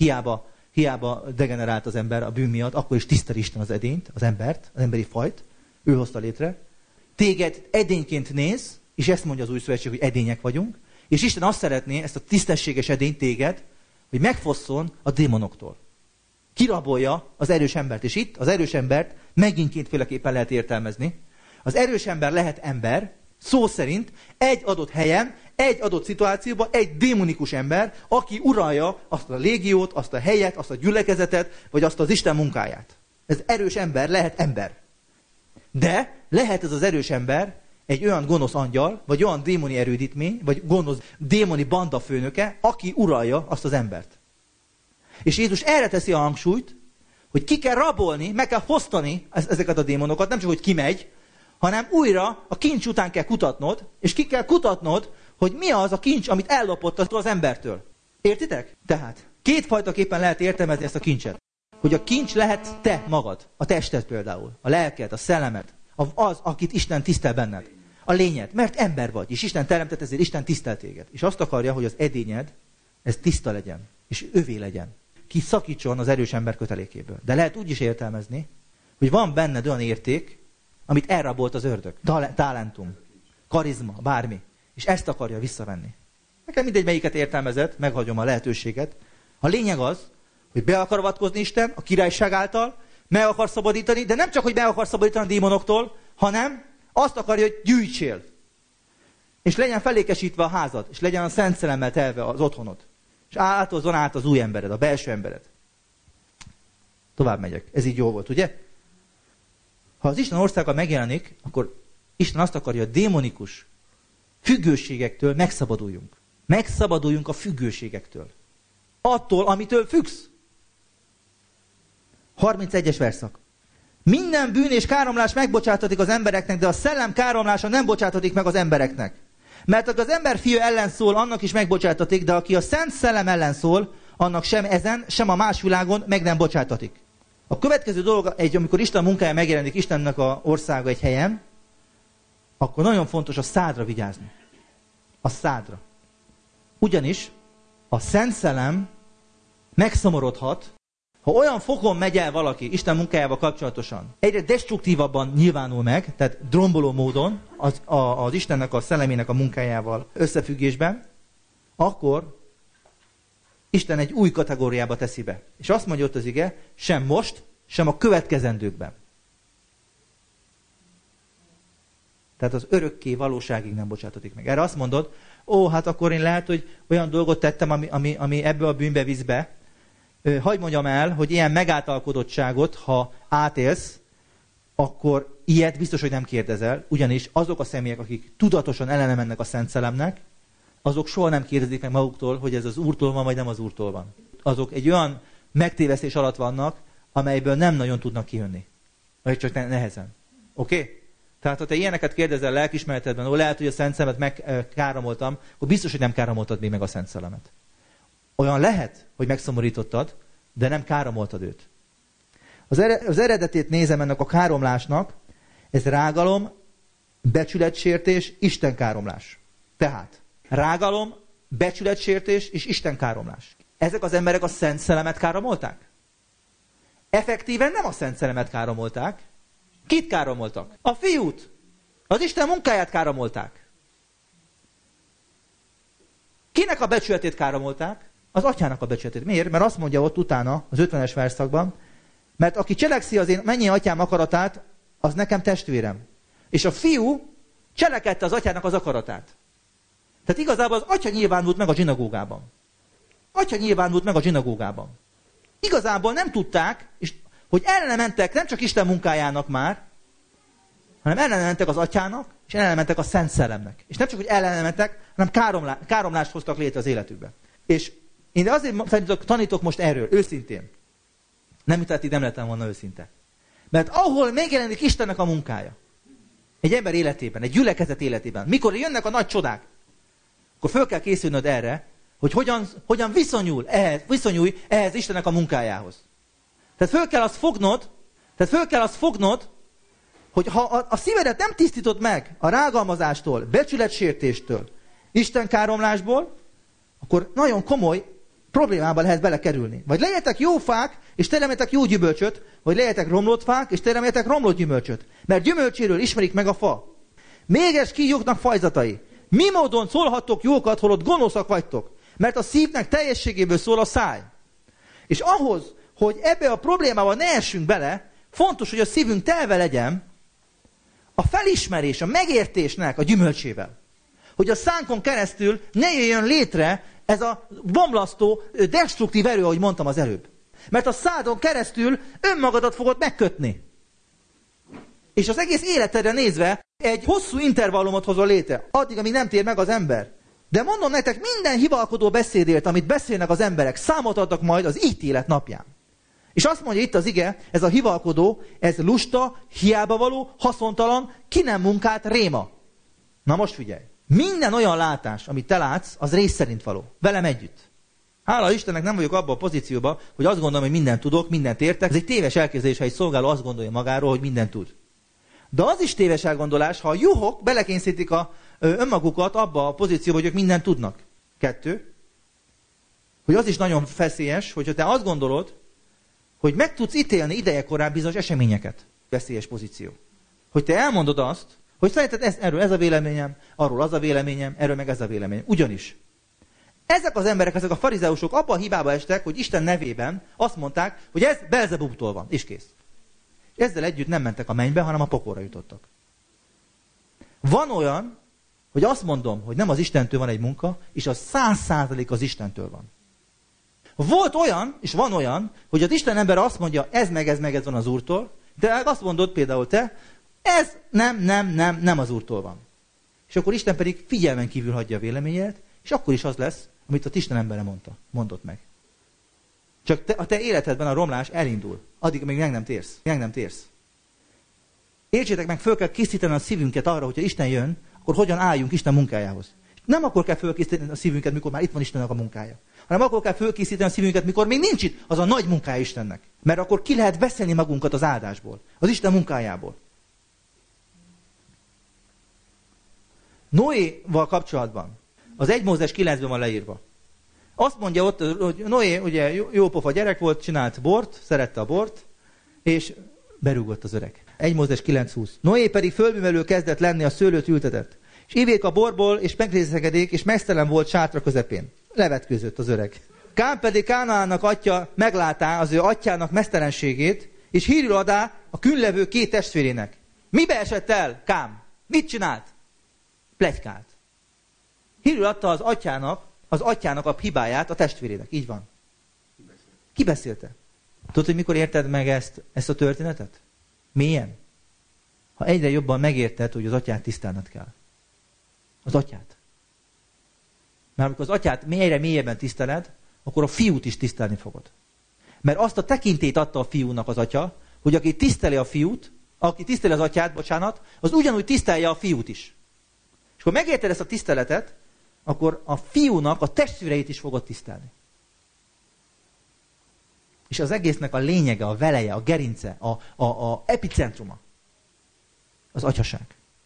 Hiába degenerált az ember a bűn miatt, akkor is tiszteli Isten az edényt, az embert, az emberi fajt. Ő hozta létre. Téged edényként néz, és ezt mondja az új szövetség, hogy edények vagyunk. És Isten azt szeretné, ezt a tisztességes edényt téged, hogy megfosszon a démonoktól. Kirabolja az erős embert. És itt az erős embert megint kétféleképpen lehet értelmezni. Az erős ember lehet ember, szó szerint egy adott helyen, egy adott szituációban egy démonikus ember, aki uralja azt a légiót, azt a helyet, azt a gyülekezetet, vagy azt az Isten munkáját. Ez erős ember lehet ember. De lehet ez az erős ember egy olyan gonosz angyal, vagy olyan démoni erődítmény, vagy gonosz démoni banda főnöke, aki uralja azt az embert. És Jézus erre teszi a hangsúlyt, hogy ki kell rabolni, meg kell fosztani ezeket a démonokat, nem csak, hogy kimegy, hanem újra a kincs után kell kutatnod, és ki kell kutatnod, hogy mi az a kincs, amit ellopott az embertől. Értitek? Tehát kétfajtaképpen lehet értelmezni ezt a kincset. Hogy a kincs lehet te magad, a tested például, a lelked, a szellemed, az, akit Isten tisztel benned. A lényed, mert ember vagy, és Isten teremtett, ezért Isten tisztel téged. És azt akarja, hogy az edényed, ez tiszta legyen, és övé legyen. Ki szakítson az erős ember kötelékéből. De lehet úgy is értelmezni, hogy van benned olyan érték, amit elrabolt az ördög. Talentum, karizma, bármi. És ezt akarja visszavenni. Nekem mindegy, melyiket értelmezett, meghagyom a lehetőséget. A lényeg az, hogy be akar avatkozni Isten a királyság által, meg akar szabadítani, de nem csak, hogy meg akar szabadítani a démonoktól, hanem azt akarja, hogy gyűjtsél. És legyen felékesítve a házad, és legyen a Szent Szellemmel telve az otthonod. És áthozzon át az új embered, a belső embered. Tovább megyek. Ez így jó volt, ugye? Ha az Isten országa megjelenik, akkor Isten azt akarja, hogy démonikus függőségektől megszabaduljunk. Megszabaduljunk a függőségektől. Attól, amitől függsz. 31-es verszak. Minden bűn és káromlás megbocsátatik az embereknek, de a szellem káromlása nem bocsátatik meg az embereknek. Mert aki az ember fia ellen szól, annak is megbocsátatik, de aki a Szent Szellem ellen szól, annak sem ezen, sem a más világon meg nem bocsátatik. A következő dolog, amikor Isten munkája megjelenik, Istennek a országa egy helyen, akkor nagyon fontos a szádra vigyázni. A szádra. Ugyanis a Szent Szellem megszomorodhat, ha olyan fokon megy el valaki Isten munkájával kapcsolatosan, egyre destruktívabban nyilvánul meg, tehát dromboló módon az Istennek a szellemének a munkájával összefüggésben, akkor Isten egy új kategóriába teszi be. És azt mondja ott az ige, sem most, sem a következendőkben. Tehát az örökké valóságig nem bocsátatik meg. Erre azt mondod, hát akkor én lehet, hogy olyan dolgot tettem, ami ebből a bűnbe visz be. Hadd mondjam el, hogy ilyen megáltalkodottságot, ha átélsz, akkor ilyet biztos, hogy nem kérdezel, ugyanis azok a személyek, akik tudatosan ellene mennek a Szent Szellemnek, azok soha nem kérdezik meg maguktól, hogy ez az Úrtól van, vagy nem az Úrtól van. Azok egy olyan megtévesztés alatt vannak, amelyből nem nagyon tudnak kijönni. Vagy csak nehezen. Oké? Tehát, ha te ilyeneket kérdezel lelkismeretedben, lehet, hogy a Szent Szellemet megkáromoltam, akkor biztos, hogy nem káromoltad még meg a Szent Szellemet. Olyan lehet, hogy megszomorítottad, de nem káromoltad őt. Az eredetét nézem ennek a káromlásnak, ez rágalom, becsületsértés, istenkáromlás. Tehát rágalom, becsületsértés és istenkáromlás. Ezek az emberek a Szent Szellemet káromolták? Effektíven nem a Szent Szellemet káromolták. Kit káromoltak? A Fiút. Az Isten munkáját káromolták. Kinek a becsületét káromolták? Az Atyának a becsületét. Miért? Mert azt mondja ott utána, az 50-es verszakban, mert aki cselekszi az én mennyi atyám akaratát, az nekem testvérem. És a Fiú cselekedte az Atyának az akaratát. Tehát igazából az Atya nyilvánult meg a zsinagógában. Atya nyilvánult meg a zsinagógában. Igazából nem tudták, és hogy ellene mentek nem csak Isten munkájának már, hanem ellene mentek az Atyának, és ellene mentek a Szent Szellemnek. És nem csak, hogy ellene mentek, hanem káromlást hoztak létre az életükbe. És én azért tanítok most erről, őszintén. Nem lettem volna őszinte. Mert ahol megjelenik Istennek a munkája, egy ember életében, egy gyülekezet életében, mikor jönnek a nagy csodák, akkor föl kell készülnöd erre, hogy hogyan viszonyulj ehhez Istennek a munkájához. Tehát föl kell azt fognod, hogy ha a szívedet nem tisztítod meg a rágalmazástól, becsületsértéstől, istenkáromlásból, akkor nagyon komoly problémába lehet belekerülni. Vagy legyetek jó fák, és teremjetek jó gyümölcsöt, vagy legyetek romlott fák, és teremjetek romlott gyümölcsöt. Mert gyümölcséről ismerik meg a fa. Méges kígyóknak fajzatai. Mi módon szólhattok jókat, holott gonoszak vagytok? Mert a szívnek teljességéből szól a száj. És ahhoz, hogy ebbe a problémába ne essünk bele, fontos, hogy a szívünk telve legyen a felismerés, a megértésnek a gyümölcsével. Hogy a szánkon keresztül ne jöjjön létre ez a bomlasztó, destruktív erő, ahogy mondtam az előbb. Mert a szádon keresztül önmagadat fogod megkötni. És az egész életedre nézve Egy hosszú intervallumot hozol létre, addig, amíg nem tér meg az ember. De mondom nektek, minden hivalkodó beszédért, amit beszélnek az emberek, számot adnak majd az ítélet napján. És azt mondja itt az ige, ez a hivalkodó, ez lusta, hiábavaló, haszontalan, ki nem munkált réma. Na most figyelj! Minden olyan látás, amit te látsz, az rész szerint való. Velem együtt. Hála Istennek nem vagyok abban a pozícióban, hogy azt gondolom, hogy mindent tudok, mindent értek. Ez egy téves elképzelés, ha egy szolgáló azt gondolja magáról, hogy mindent tud. De az is téves elgondolás, ha a juhok belekényszítik önmagukat abba a pozícióba, hogy ők mindent tudnak. 2. Hogy az is nagyon feszélyes, hogyha te azt gondolod, hogy meg tudsz ítélni idejekorán bizonyos eseményeket. Veszélyes pozíció. Hogy te elmondod azt, hogy szerinted erről ez a véleményem, arról az a véleményem, erről meg ez a véleményem. Ugyanis. Ezek az emberek, ezek a farizeusok abban a hibába estek, hogy Isten nevében azt mondták, hogy ez Belzebúbtól van, és kész. Ezzel együtt nem mentek a mennybe, hanem a pokolra jutottak. Van olyan, hogy azt mondom, hogy nem az Istentől van egy munka, és az 100% az Istentől van. Volt olyan, és van olyan, hogy az Isten ember azt mondja, ez van az Úrtól, de azt mondod például te, ez nem az Úrtól van. És akkor Isten pedig figyelmen kívül hagyja a véleményét, és akkor is az lesz, amit az Isten embere mondott meg. Csak a te életedben a romlás elindul. Addig még meg nem térsz. Értsétek meg, föl kell készíteni a szívünket arra, hogyha Isten jön, akkor hogyan álljunk Isten munkájához. Nem akkor kell fölkészíteni a szívünket, mikor már itt van Istennek a munkája. Hanem akkor kell fölkészíteni a szívünket, mikor még nincs itt az a nagy munkája Istennek. Mert akkor ki lehet beszélni magunkat az áldásból, az Isten munkájából. Noéval kapcsolatban, az 1 Mózes 9-ben van leírva. Azt mondja ott, hogy Noé ugye jópofa gyerek volt, csinált bort, szerette a bort, és berúgott az öreg. 1 Mózes 9:20. Noé pedig fölművelő kezdett lenni, a szőlőt ültetett. És ivék a borból, és megrészegedik, és meztelen volt sátra közepén. Levetkőzött az öreg. Kám pedig Kánaánnak atya meglátá az ő atyának meztelenségét, és hírül adá a künlevő 2 testvérének. Mibe esett el Kám? Mit csinált? Pletykált. Hírül adta az atyának a hibáját a testvérének. Így van. Ki beszélte? Tudod, hogy mikor érted meg ezt a történetet? Mélyen? Ha egyre jobban megérted, hogy az atyát tisztelned kell. Az atyát. Mert amikor az atyát mélyebben tiszteled, akkor a fiút is tisztelni fogod. Mert azt a tekintét adta a fiúnak az atya, hogy aki tiszteli a fiút, aki tiszteli az atyát, az ugyanúgy tisztelje a fiút is. És akkor megérted ezt a tiszteletet, akkor a fiúnak a testvéreit is fogod tisztelni. És az egésznek a lényege, a veleje, a gerince, a epicentruma az atyaság.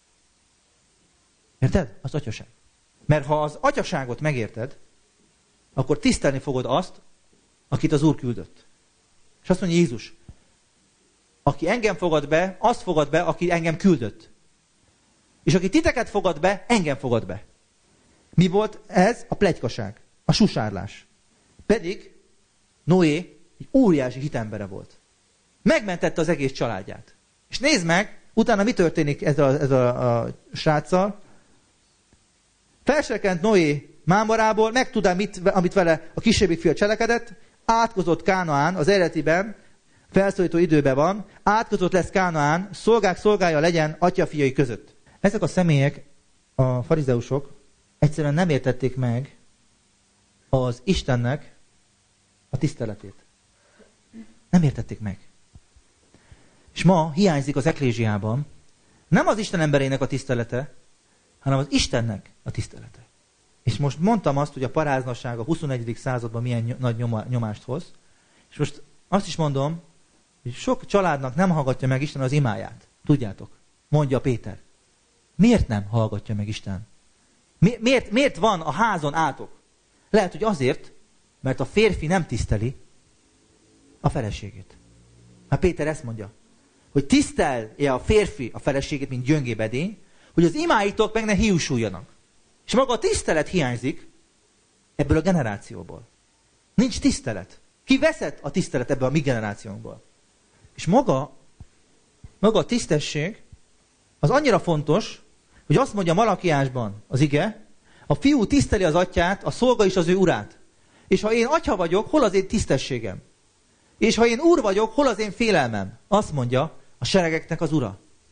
Érted? Az atyaság. Mert ha az atyaságot megérted, akkor tisztelni fogod azt, akit az Úr küldött. És azt mondja Jézus, aki engem fogad be, azt fogad be, aki engem küldött. És aki titeket fogad be, engem fogad be. Mi volt ez? A pletykaság, a susárlás. Pedig Noé egy óriási hitembere volt. Megmentette az egész családját. És nézd meg, utána mi történik ezzel a sráccal. Felserkent Noé mámorából, megtudál, amit vele a kisebbik fia cselekedett, átkozott Kánaán, az eredetiben, felszólító időben van, átkozott lesz Kánaán, szolgák szolgája legyen atyafiai között. Ezek a személyek, a farizeusok egyszerűen nem értették meg az Istennek a tiszteletét. Nem értették meg. És ma hiányzik az eklézsiában nem az Isten emberének a tisztelete, hanem az Istennek a tisztelete. És most mondtam azt, hogy a paráznasság a 21. században milyen nagy nyomást hoz. És most azt is mondom, hogy sok családnak nem hallgatja meg Isten az imáját. Tudjátok, mondja Péter. Miért nem hallgatja meg Isten? Miért van a házon átok? Lehet, hogy azért, mert a férfi nem tiszteli a feleségét. Hát Péter ezt mondja, hogy tisztelje a férfi a feleségét, mint gyöngébb edény, hogy az imáitok meg ne hiúsuljanak. És maga a tisztelet hiányzik ebből a generációból. Nincs tisztelet. Ki veszett a tisztelet ebből a mi generációnkból? És maga a tisztesség az annyira fontos, hogy azt mondja Malakiásban az ige, a fiú tiszteli az atyát, a szolga is az ő urát. És ha én atya vagyok, hol az én tisztességem? És ha én úr vagyok, hol az én félelmem? Azt mondja a seregeknek az ura.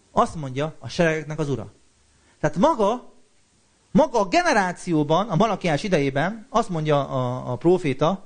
Azt mondja a seregeknek az Ura. Tehát maga a generációban, a Malakiás idejében azt mondja a próféta,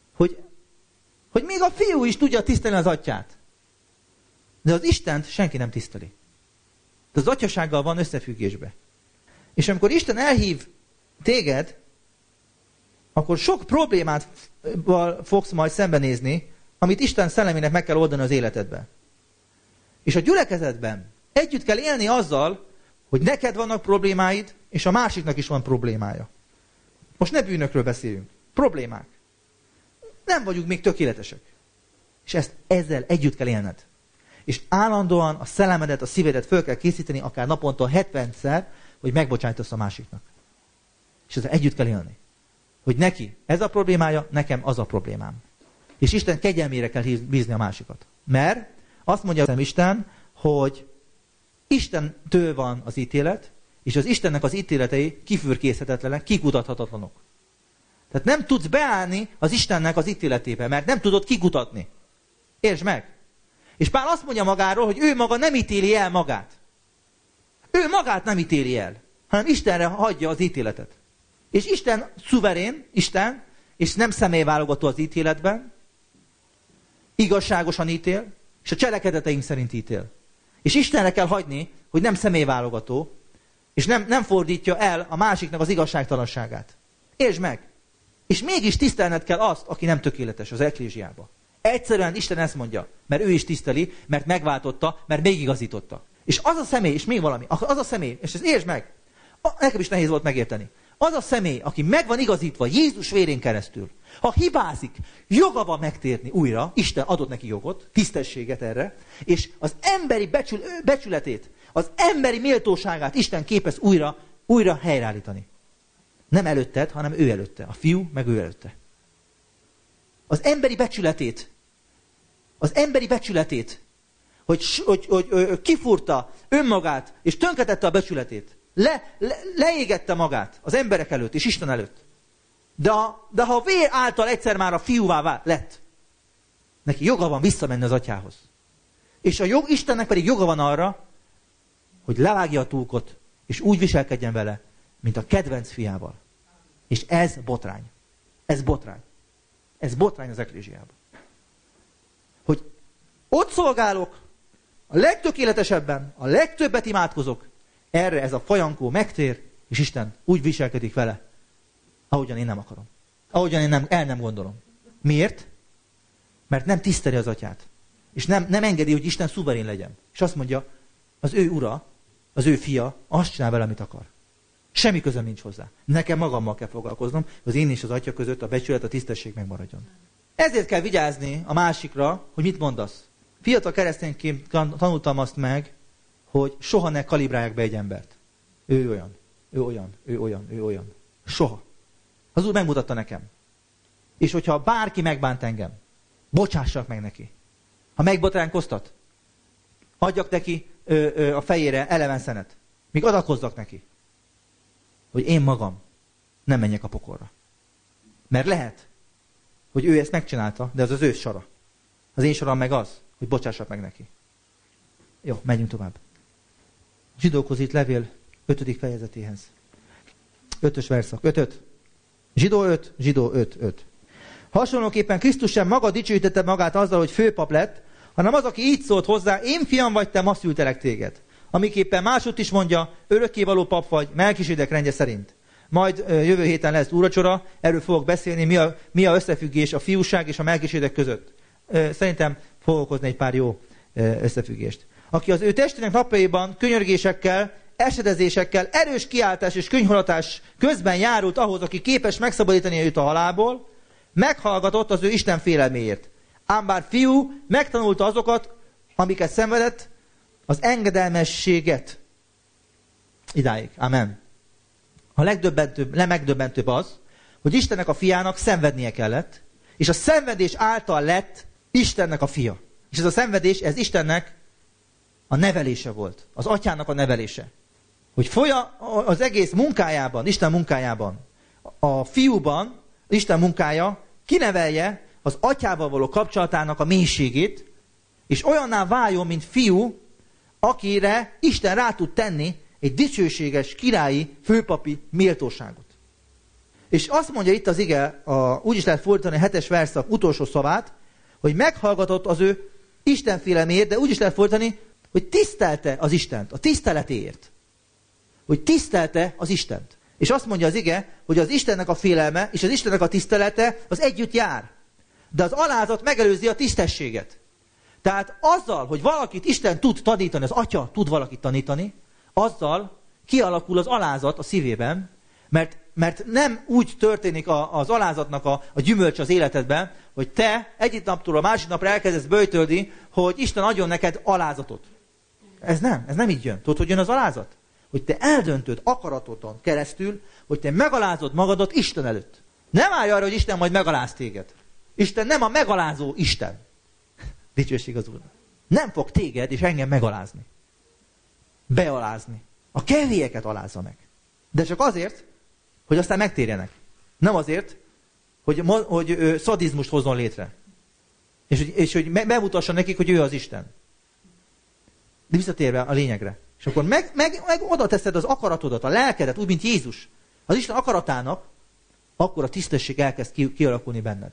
hogy még a fiú is tudja tisztelni az atyát. De az Istent senki nem tiszteli. De az atyasággal van összefüggésbe. És amikor Isten elhív téged, akkor sok problémát fogsz majd szembenézni, amit Isten szellemének meg kell oldani az életedben. És a gyülekezetben együtt kell élni azzal, hogy neked vannak problémáid, és a másiknak is van problémája. Most ne bűnökről beszéljünk. Problémák. Nem vagyunk még tökéletesek. És ezzel együtt kell élned. És állandóan a szellemedet, a szívedet föl kell készíteni, akár naponta 70-szer, hogy megbocsájtasz a másiknak. És ezzel együtt kell élni. Hogy neki ez a problémája, nekem az a problémám. És Isten kegyelmére kell bízni a másikat. Mert azt mondja Isten, hogy Istentől van az ítélet, és az Istennek az ítéletei kifürkészhetetlenek, kikutathatatlanok. Tehát nem tudsz beállni az Istennek az ítéletébe, mert nem tudod kikutatni. Értsd meg! És Pál azt mondja magáról, hogy ő maga nem ítéli el magát. Ő magát nem ítéli el, hanem Istenre hagyja az ítéletet. És Isten szuverén, Isten, és nem személyválogató az ítéletben, igazságosan ítél, és a cselekedeteink szerint ítél. És Istenre kell hagyni, hogy nem személyválogató, és nem fordítja el a másiknak az igazságtalanságát. Értsd meg! És mégis tisztelned kell azt, aki nem tökéletes az eklézsiába. Egyszerűen Isten ezt mondja, mert ő is tiszteli, mert megváltotta, mert még igazította. És az a személy, és még valami, az a személy, és ezt értsd meg, nekem is nehéz volt megérteni. Az a személy, aki meg van igazítva Jézus vérén keresztül, ha hibázik, joga van megtérni újra, Isten adott neki jogot, tisztességet erre, és az emberi becsületét, az emberi méltóságát Isten képes újra helyreállítani. Nem előtted, hanem ő előtte. A fiú, meg ő előtte. Az emberi becsületét, hogy kifúrta önmagát, és tönkretette a becsületét. Leégette magát az emberek előtt, és Isten előtt. De ha vér által egyszer már a fiúvá lett, neki joga van visszamenni az atyához. És Istennek pedig joga van arra, hogy levágja a túlkot, és úgy viselkedjen vele, mint a kedvenc fiával. És ez botrány. Ez botrány. Ez botrány az eklézsiában. Hogy ott szolgálok, a legtökéletesebben, a legtöbbet imádkozok, erre ez a fajankó megtér, és Isten úgy viselkedik vele, ahogyan én nem akarom. Ahogyan én nem gondolom. Miért? Mert nem tiszteli az atyát. És nem engedi, hogy Isten szuverén legyen. És azt mondja, az ő ura, az ő fia, azt csinál vele, amit akar. Semmi közöm nincs hozzá. Nekem magammal kell foglalkoznom, hogy az én és az atya között a becsület, a tisztesség megmaradjon. Ezért kell vigyázni a másikra, hogy mit mondasz. Fiatal keresztényként tanultam azt meg, hogy soha ne kalibrálják be egy embert. Ő olyan, ő olyan, ő olyan, ő olyan. Soha. Az Úr megmutatta nekem. És hogyha bárki megbánt engem, bocsássak meg neki. Ha megbotránkoztat, adjak neki a fejére eleven szenet. Míg adakozzak neki. Hogy én magam nem menjek a pokolra. Mert lehet, hogy ő ezt megcsinálta, de az az ő sara. Az én saram meg az, hogy bocsássak meg neki. Jó, menjünk tovább. Zsidókhoz írt levél 5. fejezetéhez. 5-ös verszak. 5. Zsidó 5, Zsidó 5. Hasonlóképpen Krisztus sem maga dicsőítette magát azzal, hogy főpap lett, hanem az, aki így szólt hozzá, én fiam vagy, te, ma szültelek téged. Amiképpen másút is mondja, örökkévaló pap vagy, Melkisedek rendje szerint. Majd jövő héten lesz úracsora, erről fogok beszélni, mi a összefüggés a fiúság és a Melkisedek között. Szerintem fogok hozni egy pár jó összefüggést. Aki az ő testének napjaiban könyörgésekkel, esedezésekkel, erős kiáltás és könyholatás közben járult ahhoz, aki képes megszabadítani őt a halálból, meghallgatott az ő Isten félelméért. Ám bár fiú megtanulta azokat, amiket szenvedett, az engedelmességet. Idáig. Amen. A legmegdöbbentőbb az, hogy Istennek a fiának szenvednie kellett, és a szenvedés által lett Istennek a fia. És ez a szenvedés, ez Istennek a nevelése volt. Az atyának a nevelése. Hogy az egész munkájában, Isten munkájában, a fiúban, Isten munkája kinevelje az atyával való kapcsolatának a mélységét, és olyanná váljon, mint fiú, akire Isten rá tud tenni egy dicsőséges, királyi, főpapi méltóságot. És azt mondja itt az ige, úgy is lehet fordítani a 7. verszak utolsó szavát, hogy meghallgatott az ő istenféleméért, de úgy is lehet fordítani, hogy tisztelte az Istent, a tiszteletéért. Hogy tisztelte az Istent. És azt mondja az ige, hogy az Istennek a félelme és az Istennek a tisztelete az együtt jár. De az alázat megelőzi a tisztességet. Tehát azzal, hogy valakit Isten tud tanítani, az Atya tud valakit tanítani, azzal kialakul az alázat a szívében, mert nem úgy történik az alázatnak a gyümölcs az életedben, hogy te egyik naptól a másik napra elkezdesz böjtölni, hogy Isten adjon neked alázatot. Ez nem így jön. Tudod, hogy jön az alázat? Hogy te eldöntöd akaratodon keresztül, hogy te megalázod magadat Isten előtt. Nem állj arra, hogy Isten majd megaláz téged. Isten nem a megalázó Isten. Dicsőség az Úrnak. Nem fog téged és engem megalázni. Bealázni. A kevélyeket alázza meg. De csak azért, hogy aztán megtérjenek. Nem azért, hogy szadizmust hozzon létre. És hogy bemutassa nekik, hogy ő az Isten. De visszatérve a lényegre. És akkor meg oda teszed az akaratodat, a lelkedet, úgy, mint Jézus. Az Isten akaratának, akkor a tisztesség elkezd kialakulni benned.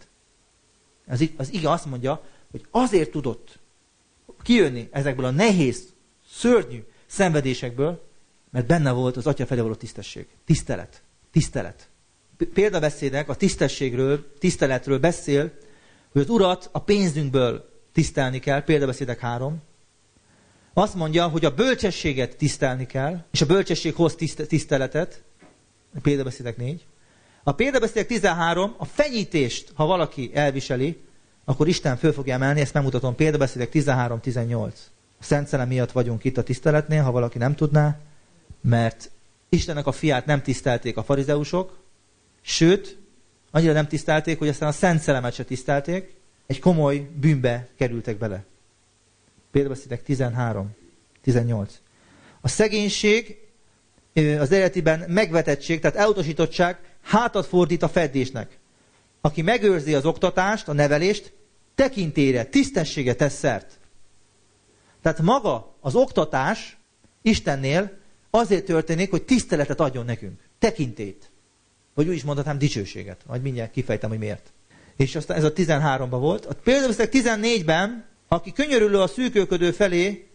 Az ige azt mondja, hogy azért tudott kijönni ezekből a nehéz, szörnyű szenvedésekből, mert benne volt az Atya felé való tisztesség. Tisztelet. Példabeszédek a tisztességről, tiszteletről beszél, hogy az Urat a pénzünkből tisztelni kell, Példabeszédek 3. Azt mondja, hogy a bölcsességet tisztelni kell, és a bölcsesség hoz tiszteletet, Példabeszédek 4. A Példabeszédek 13, a fenyítést, ha valaki elviseli, akkor Isten föl fogja emelni, ezt megmutatom, Példabeszédek 13-18. A Szent Szellem miatt vagyunk itt a tiszteletnél, ha valaki nem tudná, mert Istennek a fiát nem tisztelték a farizeusok, sőt, annyira nem tisztelték, hogy aztán a Szent Szellemet se tisztelték, egy komoly bűnbe kerültek bele. Példabeszédek 13-18. A szegénység az eredetiben megvetettség, tehát elutasítottság hátat fordít a feddésnek. Aki megőrzi az oktatást, a nevelést, tekintélyre, tisztessége tesz szert. Tehát maga az oktatás Istennél azért történik, hogy tiszteletet adjon nekünk. Tekintélyt. Vagy úgy is mondhatnám dicsőséget. Majd mindjárt kifejtem, hogy miért. És aztán ez a 13-ban volt. Például 14-ben, aki könyörülő a szűkölködő felé,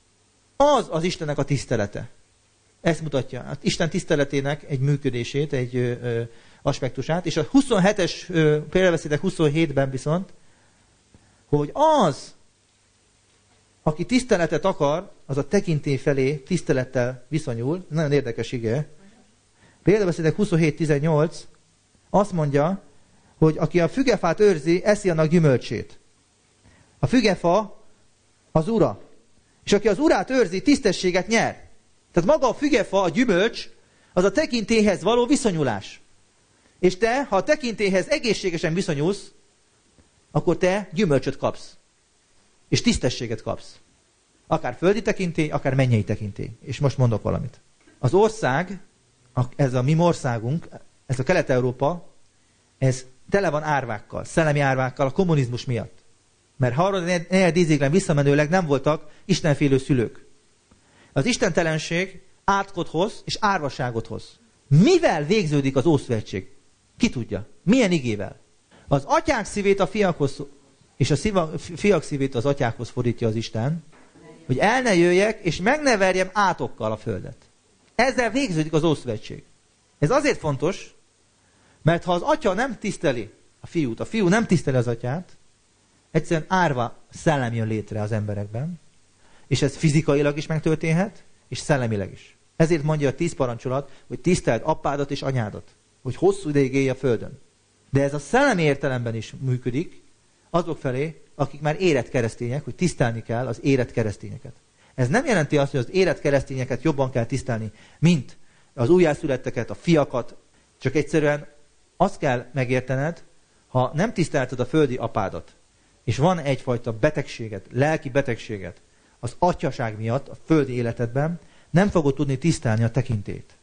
az Istennek a tisztelete. Ezt mutatja. Hát Isten tiszteletének egy működését, egy aspektusát. És a 27-es Példabeszédek 27-ben viszont, hogy az, aki tiszteletet akar, az a tekintély felé tisztelettel viszonyul. Nagyon érdekes ige. Példabeszédek 27-18 azt mondja, hogy aki a fügefát őrzi, eszi annak gyümölcsét. A fügefa az ura. És aki az urát őrzi, tisztességet nyer. Tehát maga a fügefa, a gyümölcs, az a tekintélyhez való viszonyulás. És te, ha a tekintélyhez egészségesen viszonyulsz, akkor te gyümölcsöt kapsz. És tisztességet kapsz. Akár földi tekintély, akár mennyei tekintély. És most mondok valamit. Az ország, ez a mi országunk, ez a Kelet-Európa, ez tele van árvákkal, szellemi árvákkal a kommunizmus miatt. Mert harmad íziglen visszamenőleg nem voltak istenfélő szülők. Az istentelenség átkot hoz és árvaságot hoz. Mivel végződik az Ószövetség? Ki tudja? Milyen igével? Az atyák szívét a fiakhoz, és a fiak szívét az atyákhoz fordítja az Isten, hogy el ne jöjjek, és meg ne verjem átokkal a földet. Ezzel végződik az Ószövetség. Ez azért fontos, mert ha az atya nem tiszteli a fiú nem tiszteli az atyát, egyszerűen árva szellem jön létre az emberekben, és ez fizikailag is megtörténhet, és szellemileg is. Ezért mondja a 10 parancsolat, hogy tiszteld apádat és anyádat, hogy hosszú ideig élj a földön. De ez a szellemi értelemben is működik azok felé, akik már érett keresztények, hogy tisztelni kell az érett keresztényeket. Ez nem jelenti azt, hogy az érett keresztényeket jobban kell tisztelni, mint az újjászületteket, a fiakat, csak egyszerűen azt kell megértened, ha nem tisztelted a földi apádat, és van egyfajta betegséged, lelki betegséged az atyaság miatt a földi életedben, nem fogod tudni tisztelni a tekintélyt.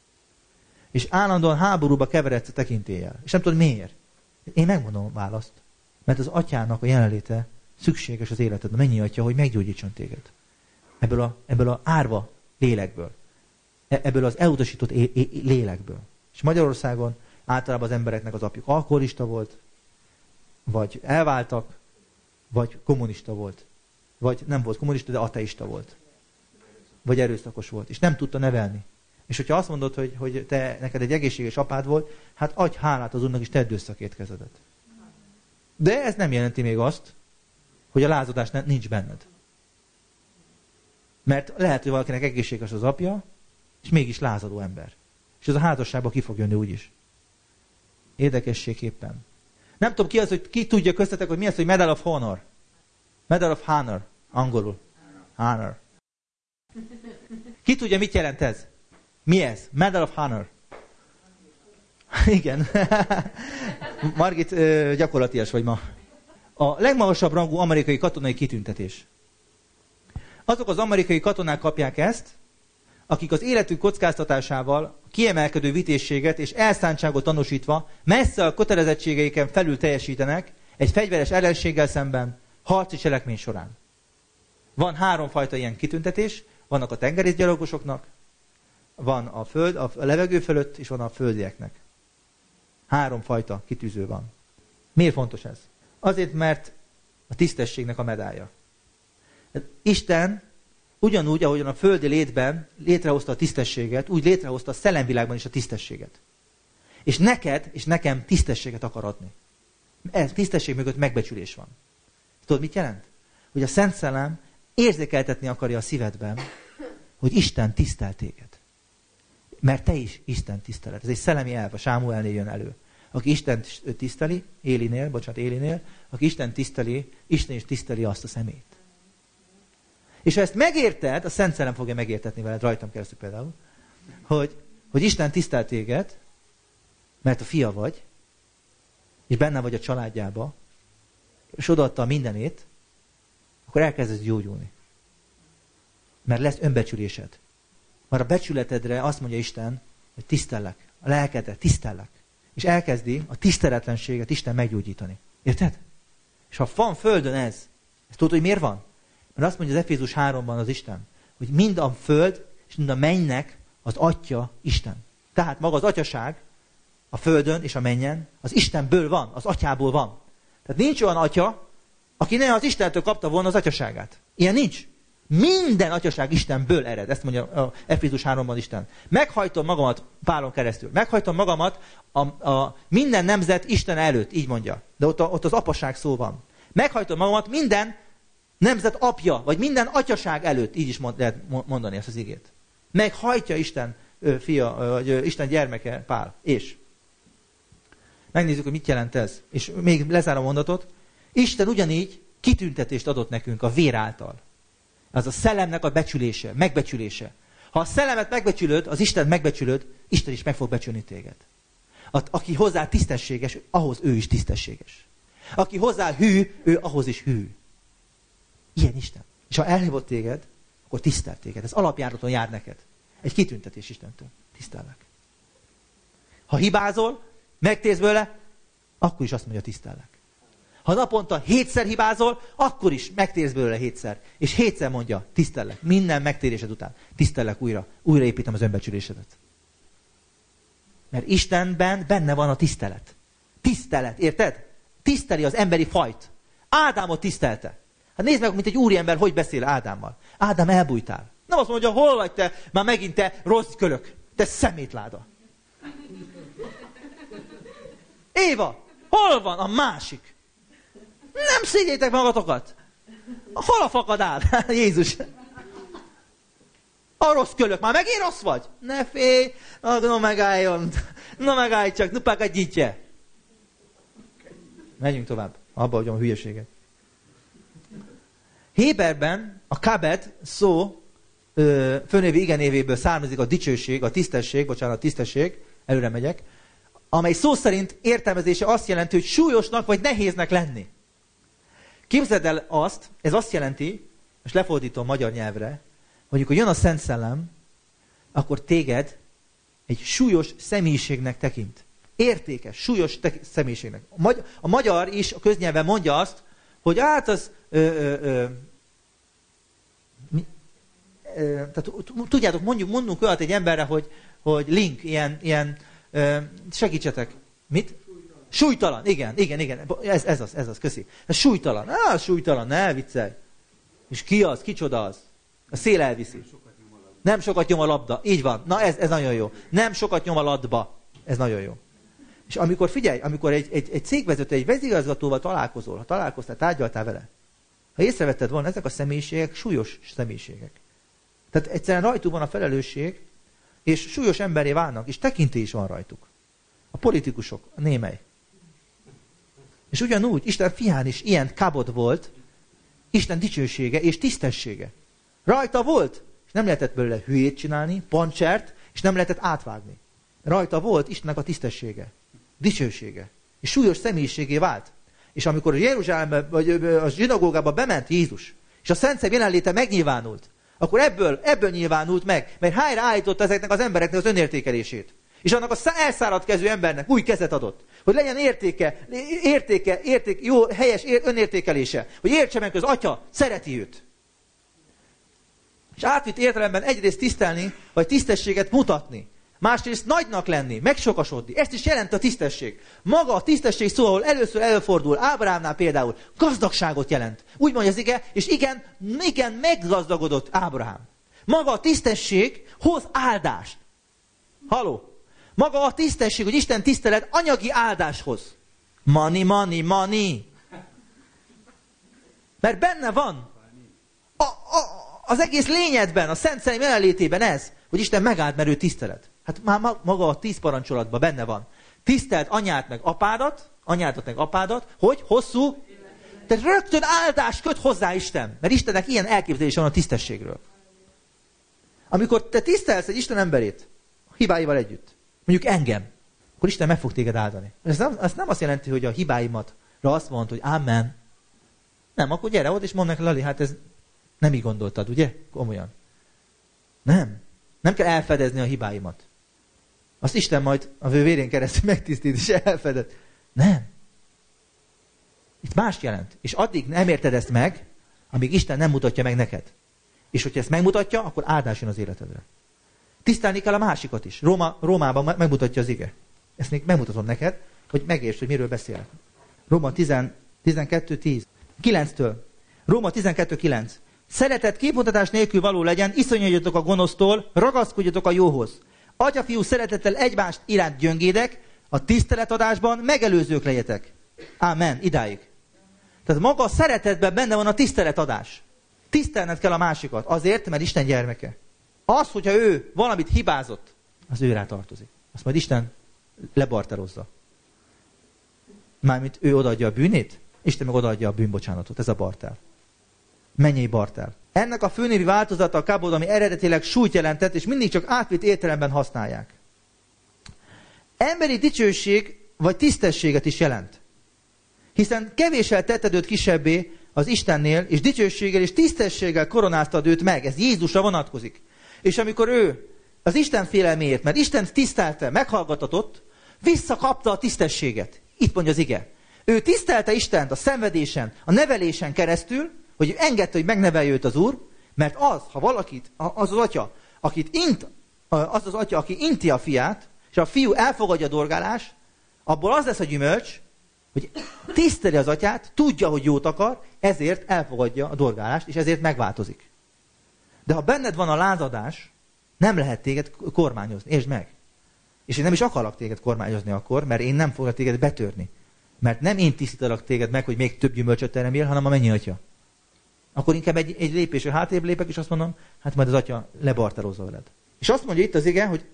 És állandóan háborúba keveredsz a tekintéllyel. És nem tudod miért. Én megmondom a választ. Mert az atyának a jelenléte szükséges az életedben. Mennyi atya, hogy meggyógyítson téged. Ebből a árva lélekből. Ebből az elutasított lélekből. És Magyarországon általában az embereknek az apjuk alkoholista volt, vagy elváltak, vagy kommunista volt. Vagy nem volt kommunista, de ateista volt. Vagy erőszakos volt. És nem tudta nevelni. És hogyha azt mondod, hogy te neked egy egészséges apád volt, hát adj hálát az Úrnak, és tedd össze a két kezedet. De ez nem jelenti még azt, hogy a lázadás nincs benned. Mert lehet, hogy valakinek egészséges az apja, és mégis lázadó ember. És ez a házasságban ki fog jönni úgyis. Érdekességképpen. Nem tudom ki az, hogy ki tudja köztetek, hogy mi az, hogy Medal of Honor. Medal of Honor. Angolul. Honor. Ki tudja, mit jelent ez? Mi ez? Medal of Honor. Igen. Margit, gyakorlatias vagy ma. A legmagasabb rangú amerikai katonai kitüntetés. Azok az amerikai katonák kapják ezt, akik az életük kockáztatásával kiemelkedő vitézséget és elszántságot tanúsítva messze a kötelezettségeiken felül teljesítenek egy fegyveres ellenséggel szemben harci cselekmény során. Van 3 fajta ilyen kitüntetés, vannak a tengerészgyalogosoknak, van a levegő fölött, és van a földieknek. 3 fajta kitűző van. Miért fontos ez? Azért, mert a tisztességnek a medálja. Isten ugyanúgy, ahogyan a földi létben létrehozta a tisztességet, úgy létrehozta a szellemvilágban is a tisztességet. És neked és nekem tisztességet akar adni. Ez tisztesség mögött megbecsülés van. Tudod, mit jelent? Hogy a Szent Szellem érzékeltetni akarja a szívedben, hogy Isten tisztel téged. Mert te is Isten tiszteled. Ez egy szellemi elv, a Sámuelnél jön elő. Aki Isten tiszteli, Élinél, aki Isten tiszteli, Isten is tiszteli azt a szemét. És ha ezt megérted, a Szent Szellem fogja megértetni veled, rajtam keresztül például, hogy Isten tisztel téged, mert a fia vagy, és benne vagy a családjába, és odaadta a mindenét, akkor elkezdesz gyógyulni. Mert lesz önbecsülésed. Mert a becsületedre azt mondja Isten, hogy tisztellek. A lelkedre tisztellek. És elkezdi a tiszteletlenséget Isten meggyógyítani. Érted? És ha van földön ez tudod, hogy miért van? Mert azt mondja az Efézus 3-ban az Isten, hogy mind a föld és mind a mennynek az atya Isten. Tehát maga az atyaság a földön és a mennyen az Istenből van, az atyából van. Tehát nincs olyan atya, aki ne az Istentől kapta volna az atyaságát. Ilyen nincs. Minden atyaság Istenből ered. Ezt mondja a Efézus 3-ban Isten. Meghajtom magamat Pálon keresztül. Meghajtom magamat a minden nemzet Isten előtt. Így mondja. De ott az apaság szó van. Meghajtom magamat minden nemzet apja, vagy minden atyaság előtt. Így is lehet mondani ezt az igét. Meghajtja Isten fia, vagy Isten gyermeke Pál. És megnézzük, hogy mit jelent ez. És még lezárom a mondatot. Isten ugyanígy kitüntetést adott nekünk a vér által. Az a szellemnek a becsülése, megbecsülése. Ha a szellemet megbecsülöd, az Istent megbecsülöd, Isten is meg fog becsülni téged. Aki hozzá tisztességes, ahhoz ő is tisztességes. Aki hozzá hű, ő ahhoz is hű. Ilyen Isten. És ha elhívott téged, akkor tisztel téged. Ez alapjáraton jár neked. Egy kitüntetés Istentől. Tisztellek. Ha hibázol, megtérsz bőle, akkor is azt mondja, tisztellek. Ha naponta 7-szer hibázol, akkor is megtérsz belőle 7-szer. És 7-szer mondja, tisztellek. Minden megtérésed után. Tisztellek újra. Újraépítem az önbecsülésedet. Mert Istenben benne van a tisztelet. Tisztelet, érted? Tiszteli az emberi fajt. Ádámot tisztelte. Hát nézd meg, mint egy úriember, hogy beszél Ádámmal. Ádám, elbújtál. Nem azt mondja, hol vagy te? Már megint te rossz kölök. Te szemétláda. Éva, hol van a másik? Nem szégyeljétek magatokat. Hol a fakadál? Jézus. A rossz kölök. Már megint rossz vagy? Ne félj. No megálljon. No megállj csak. Nupákat gyítje. Menjünk tovább. Abba hagyom a hülyeséget. Héberben a kabed szó főnévi igenévéből származik a dicsőség, a tisztesség, előre megyek, amely szó szerint értelmezése azt jelenti, hogy súlyosnak vagy nehéznek lenni. Képzeld el azt, ez azt jelenti, és lefordítom magyar nyelvre, hogy amikor jön a Szent Szellem, akkor téged egy súlyos személyiségnek tekint. Értékes, súlyos személyiségnek. A magyar is a köznyelven mondja azt, hogy hát az tehát tudjátok, mondunk olyat egy emberre, hogy link, ilyen segítsetek. Mit? Súlytalan. Igen. Ez az, köszi. Ez súlytalan. Súlytalan, ne viccelj. És ki az? Kicsoda az? A szél elviszi. Nem sokat nyom a labda. Így van. Na ez nagyon jó. Nem sokat nyom a latba. Ez nagyon jó. És amikor figyelj, amikor egy cégvezető, egy vezérigazgatóval találkozol, ha találkoztál, tárgyaltál vele, ha észrevetted volna, ezek a személyiségek súlyos személyiségek. Tehát egyszerűen rajtuk van a felelősség, és súlyos emberré válnak, és tekintély is van rajtuk. A politikusok, a némely. És ugyanúgy Isten fián is ilyen kabod volt, Isten dicsősége és tisztessége. Rajta volt, és nem lehetett belőle hülyét csinálni, pancsert, és nem lehetett átvágni. Rajta volt Istennek a tisztessége, dicsősége, és súlyos személyiségé vált. És amikor Jeruzsálembe, vagy a zsinagógába bement Jézus, és a Szent Szem jelenléte megnyilvánult, akkor ebből nyilvánult meg, mert helyreállította ezeknek az embereknek az önértékelését. És annak a elszáradt kezű embernek új kezet adott. Hogy legyen értéke, jó, helyes önértékelése. Hogy értse meg, hogy az Atya szereti őt. És átvitt értelemben egyrészt tisztelni, vagy tisztességet mutatni. Másrészt nagynak lenni, megsokasodni. Ezt is jelent a tisztesség. Maga a tisztesség szó, ahol először előfordul, Ábrahámnál például, gazdagságot jelent. Úgy mondja az ige, és igen, meggazdagodott Ábrahám. Maga a tisztesség hoz áldást. Halló? Maga a tisztesség, hogy Isten tisztelet anyagi áldáshoz. Money. Mert benne van az egész lényedben, a Szent Szellem jelenlétében ez, hogy Isten megáld, mert ő tisztelet. Hát már maga a 10 parancsolatban benne van. Tiszteld anyád meg apádat, hogy hosszú. Tehát rögtön áldást köt hozzá Isten. Mert Istennek ilyen elképzelése van a tisztességről. Amikor te tisztelsz egy Isten emberét, hibáival együtt, mondjuk engem, akkor Isten meg fog téged áldani. Ez nem azt jelenti, hogy a hibáimatra azt mondta, hogy amen. Nem, akkor gyere ott és mondd neki, Lali, hát ez nem így gondoltad, ugye? Komolyan. Nem kell elfedezni a hibáimat. Azt Isten majd a vérén keresztül megtisztít és elfedett. Nem. Itt mást jelent. És addig nem érted ezt meg, amíg Isten nem mutatja meg neked. És hogyha ezt megmutatja, akkor áldás jön az életedre. Tisztelni kell a másikat is. Rómában megmutatja az ige. Ezt még megmutatom neked, hogy megértsd, hogy miről beszélek. Róma 12:10. 9-től. Róma 12:9. Szeretet képmutatás nélkül való legyen, iszonyodjatok a gonosztól, ragaszkodjatok a jóhoz. Atya-fiú szeretettel egymást iránt gyöngédek, a tiszteletadásban megelőzők legyetek. Ámen, idáig. Tehát maga a szeretetben benne van a tiszteletadás. Tisztelned kell a másikat, azért, mert Isten gyermeke. Az, hogyha ő valamit hibázott, az ő rá tartozik. Azt majd Isten lebarterozza. Mármint ő odaadja a bűnét, Isten meg odaadja a bűnbocsánatot. Ez a barter. Mennyei barter. Ennek a főnévi változata a kabod, ami eredetileg súlyt jelentett, és mindig csak átvitt értelemben használják. Emberi dicsőség vagy tisztességet is jelent. Hiszen kevéssel tetted őt kisebbé az Istennél, és dicsőséggel és tisztességgel koronáztad őt meg. Ez Jézusra vonatkozik. És amikor ő az Isten félelméért, mert Istent tisztelte, meghallgatatott, visszakapta a tisztességet. Itt mondja az ige. Ő tisztelte Istent a szenvedésen, a nevelésen keresztül, hogy engedte, hogy megnevelje őt az Úr, mert ha valakit, az atya, aki inti a fiát, és a fiú elfogadja a dorgálást, abból az lesz a gyümölcs, hogy tiszteli az atyát, tudja, hogy jót akar, ezért elfogadja a dorgálást, és ezért megváltozik. De ha benned van a lázadás, nem lehet téged kormányozni. Értsd meg. És én nem is akarlak téged kormányozni akkor, mert én nem foglak téged betörni. Mert nem én tisztítalak téged meg, hogy még több gyümölcsöt teremjél, hanem a mennyi atya. Akkor inkább egy lépésre hátrébb lépek, és azt mondom, hát majd az atya lebarterozza veled. És azt mondja itt az ige, hogy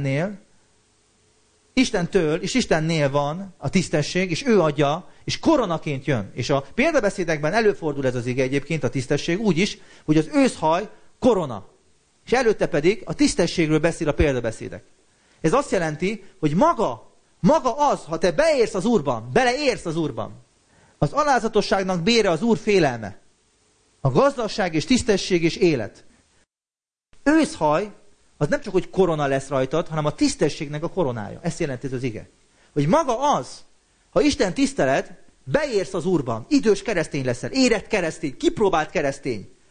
Istentől és Istennél van a tisztesség, és ő adja, és koronaként jön. És a példabeszédekben előfordul ez az ige egyébként, a tisztesség úgy is, hogy az őszhaj korona. És előtte pedig a tisztességről beszél a példabeszédek. Ez azt jelenti, hogy maga az, ha te beleérsz az Úrban, az alázatosságnak bére az Úr félelme. A gazdagság és tisztesség és élet. Őszhaj, az nem csak, hogy korona lesz rajtad, hanem a tisztességnek a koronája. Ezt jelenti ez az ige. Hogy maga az, ha Isten tiszteled, beérsz az Úrban, idős keresztény leszel, érett keresztény, kipróbált keresztény.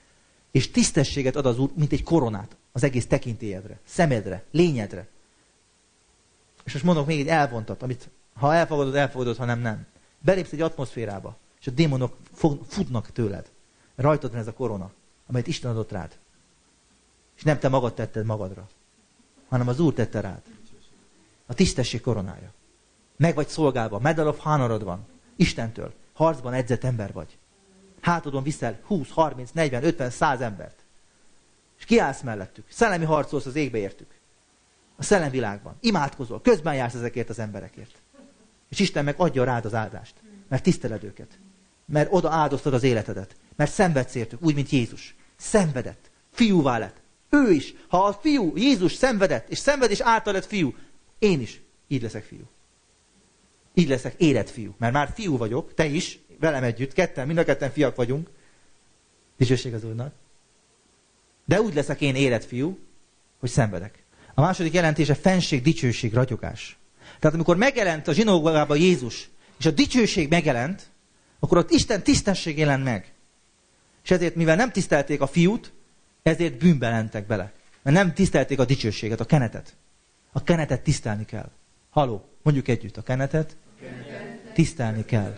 És tisztességet ad az Úr, mint egy koronát az egész tekintélyedre, szemedre, lényedre. És most mondok még egy elvontat, amit ha elfogadod, ha nem. Belépsz egy atmoszférába, és a démonok futnak tőled. Rajtad van ez a korona, amelyet Isten adott rád. És nem te magad tetted magadra, hanem az Úr tette rád. A tisztesség koronája. Meg vagy szolgálva, Medal of Honorod van. Istentől. Harcban edzett ember vagy. Hátadon viszel 20, 30, 40, 50, 100 embert. És kiállsz mellettük. Szellemi harcolsz az égbe értük. A szellemvilágban. Imádkozol. Közben jársz ezekért az emberekért. És Isten meg adja rád az áldást. Mert tiszteled őket. Mert oda áldoztad az életedet. Mert szenvedsz értük, úgy, mint Jézus. Szenvedett. Fiúvá lett. Ő is. Ha a fiú, Jézus szenvedett, és szenvedés által lett fiú, én is így leszek fiú. Így leszek érett fiú. Mert már fiú vagyok, te is, velem együtt, mind a ketten fiak vagyunk. Dicsőség az Úrnak. De úgy leszek én érett fiú, hogy szenvedek. A második jelentése fenség, dicsőség, ragyogás. Tehát amikor megjelent a zsinagógában Jézus, és a dicsőség megjelent, akkor ott Isten tisztesség jelent meg. És ezért, mivel nem tisztelték a fiút, ezért bűnbe lentek bele. Mert nem tisztelték a dicsőséget, a kenetet. A kenetet tisztelni kell. Haló, mondjuk együtt, a kenetet tisztelni kell.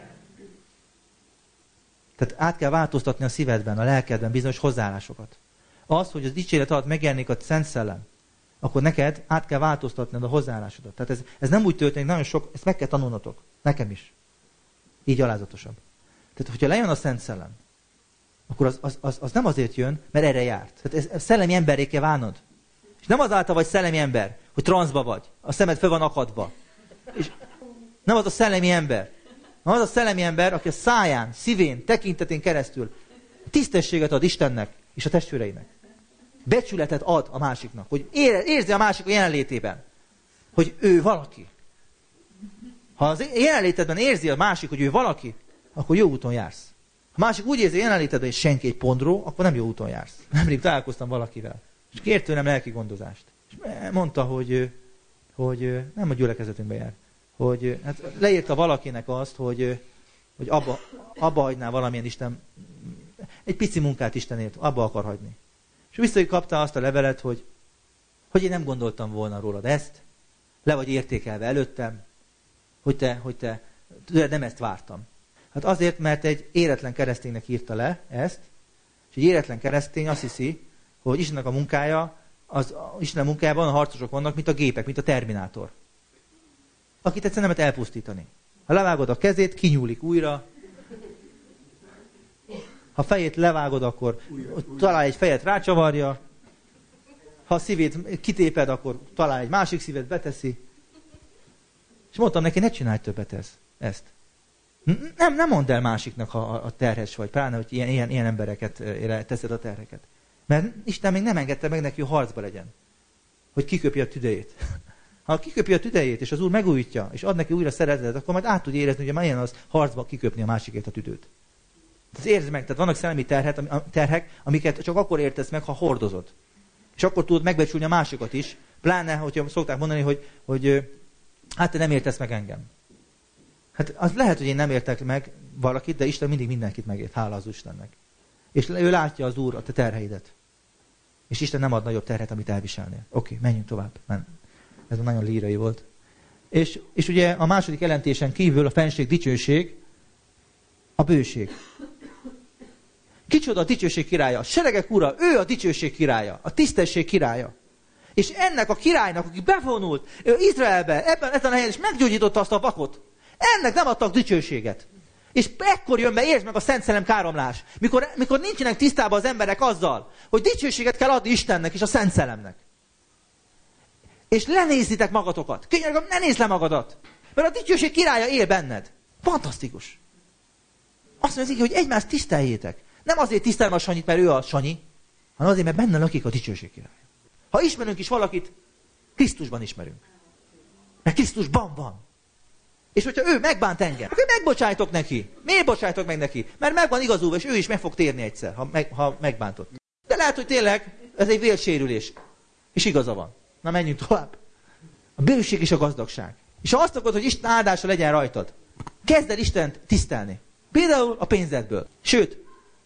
Tehát át kell változtatni a szívedben, a lelkedben bizonyos hozzáállásokat. Az, hogy az dicséret alatt megjelenik a Szent Szellem, akkor neked át kell változtatnod a hozzáállásodat. Tehát ez nem úgy történik, nagyon sok, ezt meg kell tanulnotok. Nekem is. Így alázatosabb. Tehát, hogyha lejön a Szent Szellem, akkor az nem azért jön, mert erre járt. Tehát ez szellemi emberré kell válnod. És nem azáltal vagy szellemi ember, hogy transzba vagy. A szemed fel van akadva. És nem az a szellemi ember. Az a szellemi ember, aki a száján, szívén, tekintetén keresztül tisztességet ad Istennek és a testvéreinek. Becsületet ad a másiknak. Hogy érzi a másik a jelenlétében. Hogy ő valaki. Ha az jelenlétedben érzi a másik, hogy ő valaki, akkor jó úton jársz. Ha másik úgy érzi a jelenlétedben, hogy senki egy pondró, akkor nem jó úton jársz. Nemrég találkoztam valakivel. És kért tőlem lelki gondozást. És mondta, hogy nem a gyülekezetünkbe jár. Hogy hát leírta valakinek azt, hogy abba hagyná valamilyen Isten, egy pici munkát Istenért, abba akar hagyni. És visszakapta azt a levelet, hogy én nem gondoltam volna rólad ezt, le vagy értékelve előttem, hogy te nem ezt vártam. Hát azért, mert egy éretlen kereszténynek írta le ezt, és egy éretlen keresztény azt hiszi, hogy Istennek a munkája, Isten munkájában a harcosok vannak, mint a gépek, mint a Terminátor. Akit egyszerűen nem lehet elpusztítani. Ha levágod a kezét, kinyúlik újra. Ha fejét levágod, akkor talál egy fejet, rácsavarja. Ha a szívét kitéped, akkor talál egy másik szívet, beteszi. És mondtam neki, ne csinálj többet ezt. Nem mondd el másiknak, ha a terhes vagy, pláne, hogy ilyen embereket teszed a terheket. Mert Isten még nem engedte meg neki, hogy harcba legyen. Hogy kiköpje a tüdejét. Ha kiköpi a tüdejét, és az Úr megújítja, és ad neki újra szeretetet, akkor majd át tud érezni, hogy milyen az harcba kiköpni a másikért a tüdőt. Ez érzi meg, tehát vannak szellemi terhek, amiket csak akkor értesz meg, ha hordozod. És akkor tudod megbecsülni a másikat is, pláne, hogyha szokták mondani, hogy hát te nem értesz meg engem. Hát az lehet, hogy én nem értek meg valakit, de Isten mindig mindenkit megért, hála az Istennek. És ő látja az Úr a te terheidet. És Isten nem ad nagyobb terhet, amit elviselnél. Oké, menjünk tovább. Ez nagyon lírai volt. És ugye a második jelentésen kívül a fenség, dicsőség, a bőség. Kicsoda a dicsőség királya? A seregek ura, ő a dicsőség királya, a tisztesség királya. És ennek a királynak, aki bevonult Izraelbe, ezen a helyen, és meggyógyította azt a vakot, ennek nem adtak dicsőséget. És ekkor jön be, értsd meg a Szent Szellem káromlás. Mikor nincsenek tisztában az emberek azzal, hogy dicsőséget kell adni Istennek és a Szent Szellemnek. És lenézitek magatokat. Könyörgöm, ne nézd le magadat. Mert a dicsőség királya él benned. Fantasztikus. Azt mondja, hogy egymást tiszteljétek. Nem azért tisztelem a Sanyit, mert ő a Sanyi, hanem azért, mert benne lakik a dicsőség királya. Ha ismerünk is valakit, Krisztusban ismerünk. Mert Krisztusban van. És hogyha ő megbánt engem, akkor megbocsájtok neki. Miért bocsájtok meg neki? Mert meg van igazulva, és ő is meg fog térni egyszer, ha megbántott. De lehet, hogy tényleg ez egy vélsérülés. És igaza van. Na, menjünk tovább. A bőség és a gazdagság. És ha azt akarod, hogy Isten áldása legyen rajtad, kezd el Istent tisztelni. Például a pénzedből. Sőt,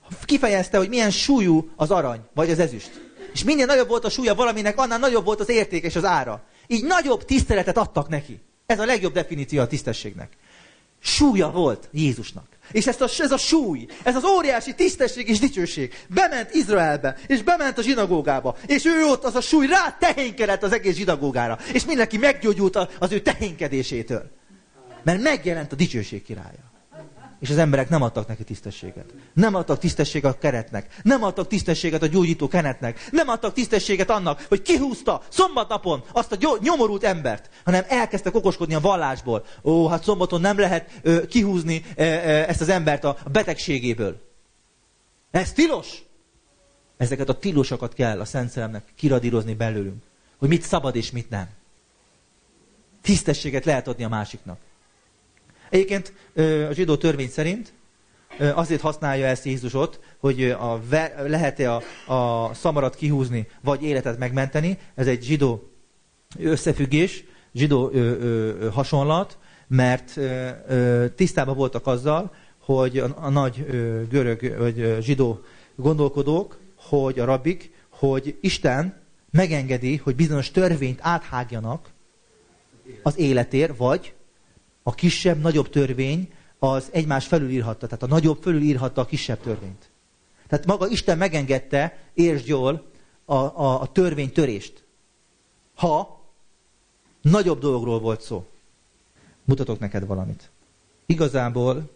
kifejezte, hogy milyen súlyú az arany, vagy az ezüst. És minél nagyobb volt a súlya valaminek, annál nagyobb volt az érték és az ára. Így nagyobb tiszteletet adtak neki. Ez a legjobb definíció a tisztességnek. Súlya volt Jézusnak. És ez a súly, ez az óriási tisztesség és dicsőség bement Izraelbe, és bement a zsinagógába, és ő ott az a súly rá tehénkedett az egész zsinagógára, és mindenki meggyógyult az ő tehénkedésétől. Mert megjelent a dicsőség királya. És az emberek nem adtak neki tisztességet. Nem adtak tisztességet a keretnek. Nem adtak tisztességet a gyógyító kenetnek. Nem adtak tisztességet annak, hogy kihúzta szombatnapon azt a nyomorult embert, hanem elkezdtek okoskodni a vallásból. Ó, hát szombaton nem lehet kihúzni ezt az embert a betegségéből. Ez tilos! Ezeket a tilosokat kell a Szent Szellemnek kiradírozni belőlünk. Hogy mit szabad és mit nem. Tisztességet lehet adni a másiknak. Egyébként a zsidó törvény szerint azért használja ezt Jézusot, hogy lehet-e a szamarat kihúzni, vagy életet megmenteni. Ez egy zsidó összefüggés, zsidó hasonlat, mert tisztában voltak azzal, hogy a nagy görög vagy zsidó gondolkodók, hogy a rabbik, hogy Isten megengedi, hogy bizonyos törvényt áthágjanak az életért, vagy a kisebb, nagyobb törvény az egymás felülírhatta. Tehát a nagyobb felülírhatta a kisebb törvényt. Tehát maga Isten megengedte, értsd jól, a törvénytörést. Ha nagyobb dologról volt szó. Mutatok neked valamit. Igazából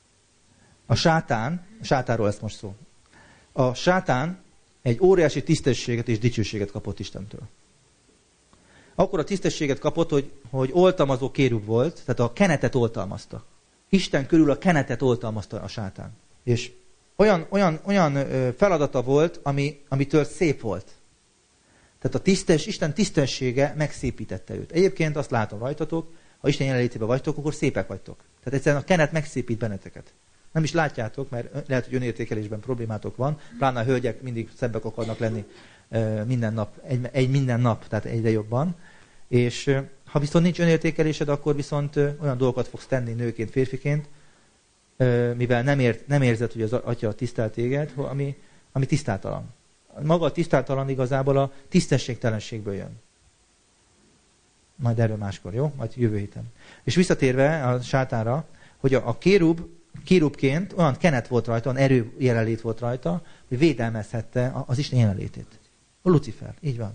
a sátánról lesz most szó. A sátán egy óriási tisztességet és dicsőséget kapott Istentől. Akkor a tisztességet kapott, hogy oltalmazó kérub volt, tehát a kenetet oltalmazta. Isten körül a kenetet oltalmazta a sátán. És olyan feladata volt, amitől szép volt. Tehát Isten tisztessége megszépítette őt. Egyébként azt látom rajtatok, ha Isten jelenlétében vagytok, akkor szépek vagytok. Tehát egyszerűen a kenet megszépít benneteket. Nem is látjátok, mert lehet, hogy önértékelésben problémátok van. Pláne a hölgyek mindig szebbek akarnak lenni minden nap, minden nap, tehát egyre jobban. És ha viszont nincs önértékelésed, akkor viszont olyan dolgokat fogsz tenni nőként, férfiként, mivel nem érzed, hogy az Atya tisztel téged, ami tisztátalan. Maga a tisztátalan igazából a tisztességtelenségből jön. Majd erről máskor, jó? Majd jövő héten. És visszatérve a sátánra, hogy a kérubként olyan kenet volt rajta, olyan erő jelenlét volt rajta, hogy védelmezhette az Isten jelenlétét. A Lucifer, így van.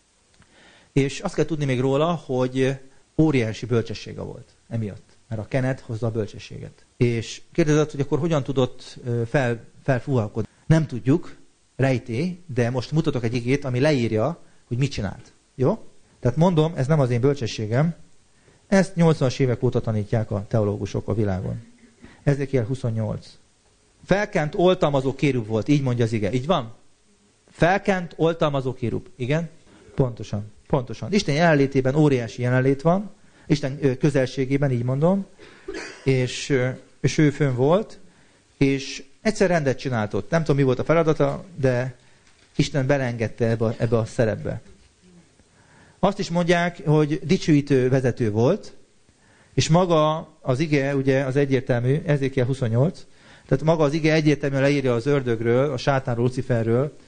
És azt kell tudni még róla, hogy óriási bölcsessége volt emiatt. Mert a kenet hozza a bölcsességet. És kérdezett, hogy akkor hogyan tudott felfúvalkodni. Nem tudjuk, rejtély, de most mutatok egy igét, ami leírja, hogy mit csinált. Jó? Tehát mondom, ez nem az én bölcsességem. Ezt 80-as évek óta tanítják a teológusok a világon. Ezékiel 28. Felkent oltalmazó kérub volt, így mondja az ige. Így van? Felkent oltalmazó kérub. Igen? Pontosan. Isten jelenlétében óriási jelenlét van, Isten közelségében, így mondom, és ő fönn volt, és egyszer rendet csinált ott. Nem tudom, mi volt a feladata, de Isten belengedte ebbe a szerepbe. Azt is mondják, hogy dicsőítő vezető volt, és maga az ige, ugye az egyértelmű, Ezékiel 28, tehát maga az ige egyértelműen leírja az ördögről, a sátánról, Luciferről,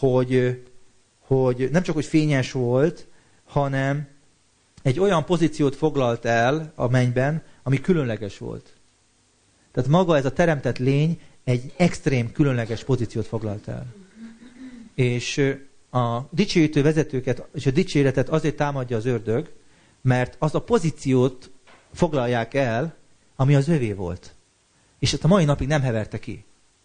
hogy nem csak, hogy fényes volt, hanem egy olyan pozíciót foglalt el a mennyben, ami különleges volt. Tehát maga ez a teremtett lény egy extrém, különleges pozíciót foglalt el. És a dicsőítő vezetőket és a dicséretet azért támadja az ördög, mert az a pozíciót foglalják el, ami az övé volt. És ezt a mai napig nem heverte ki.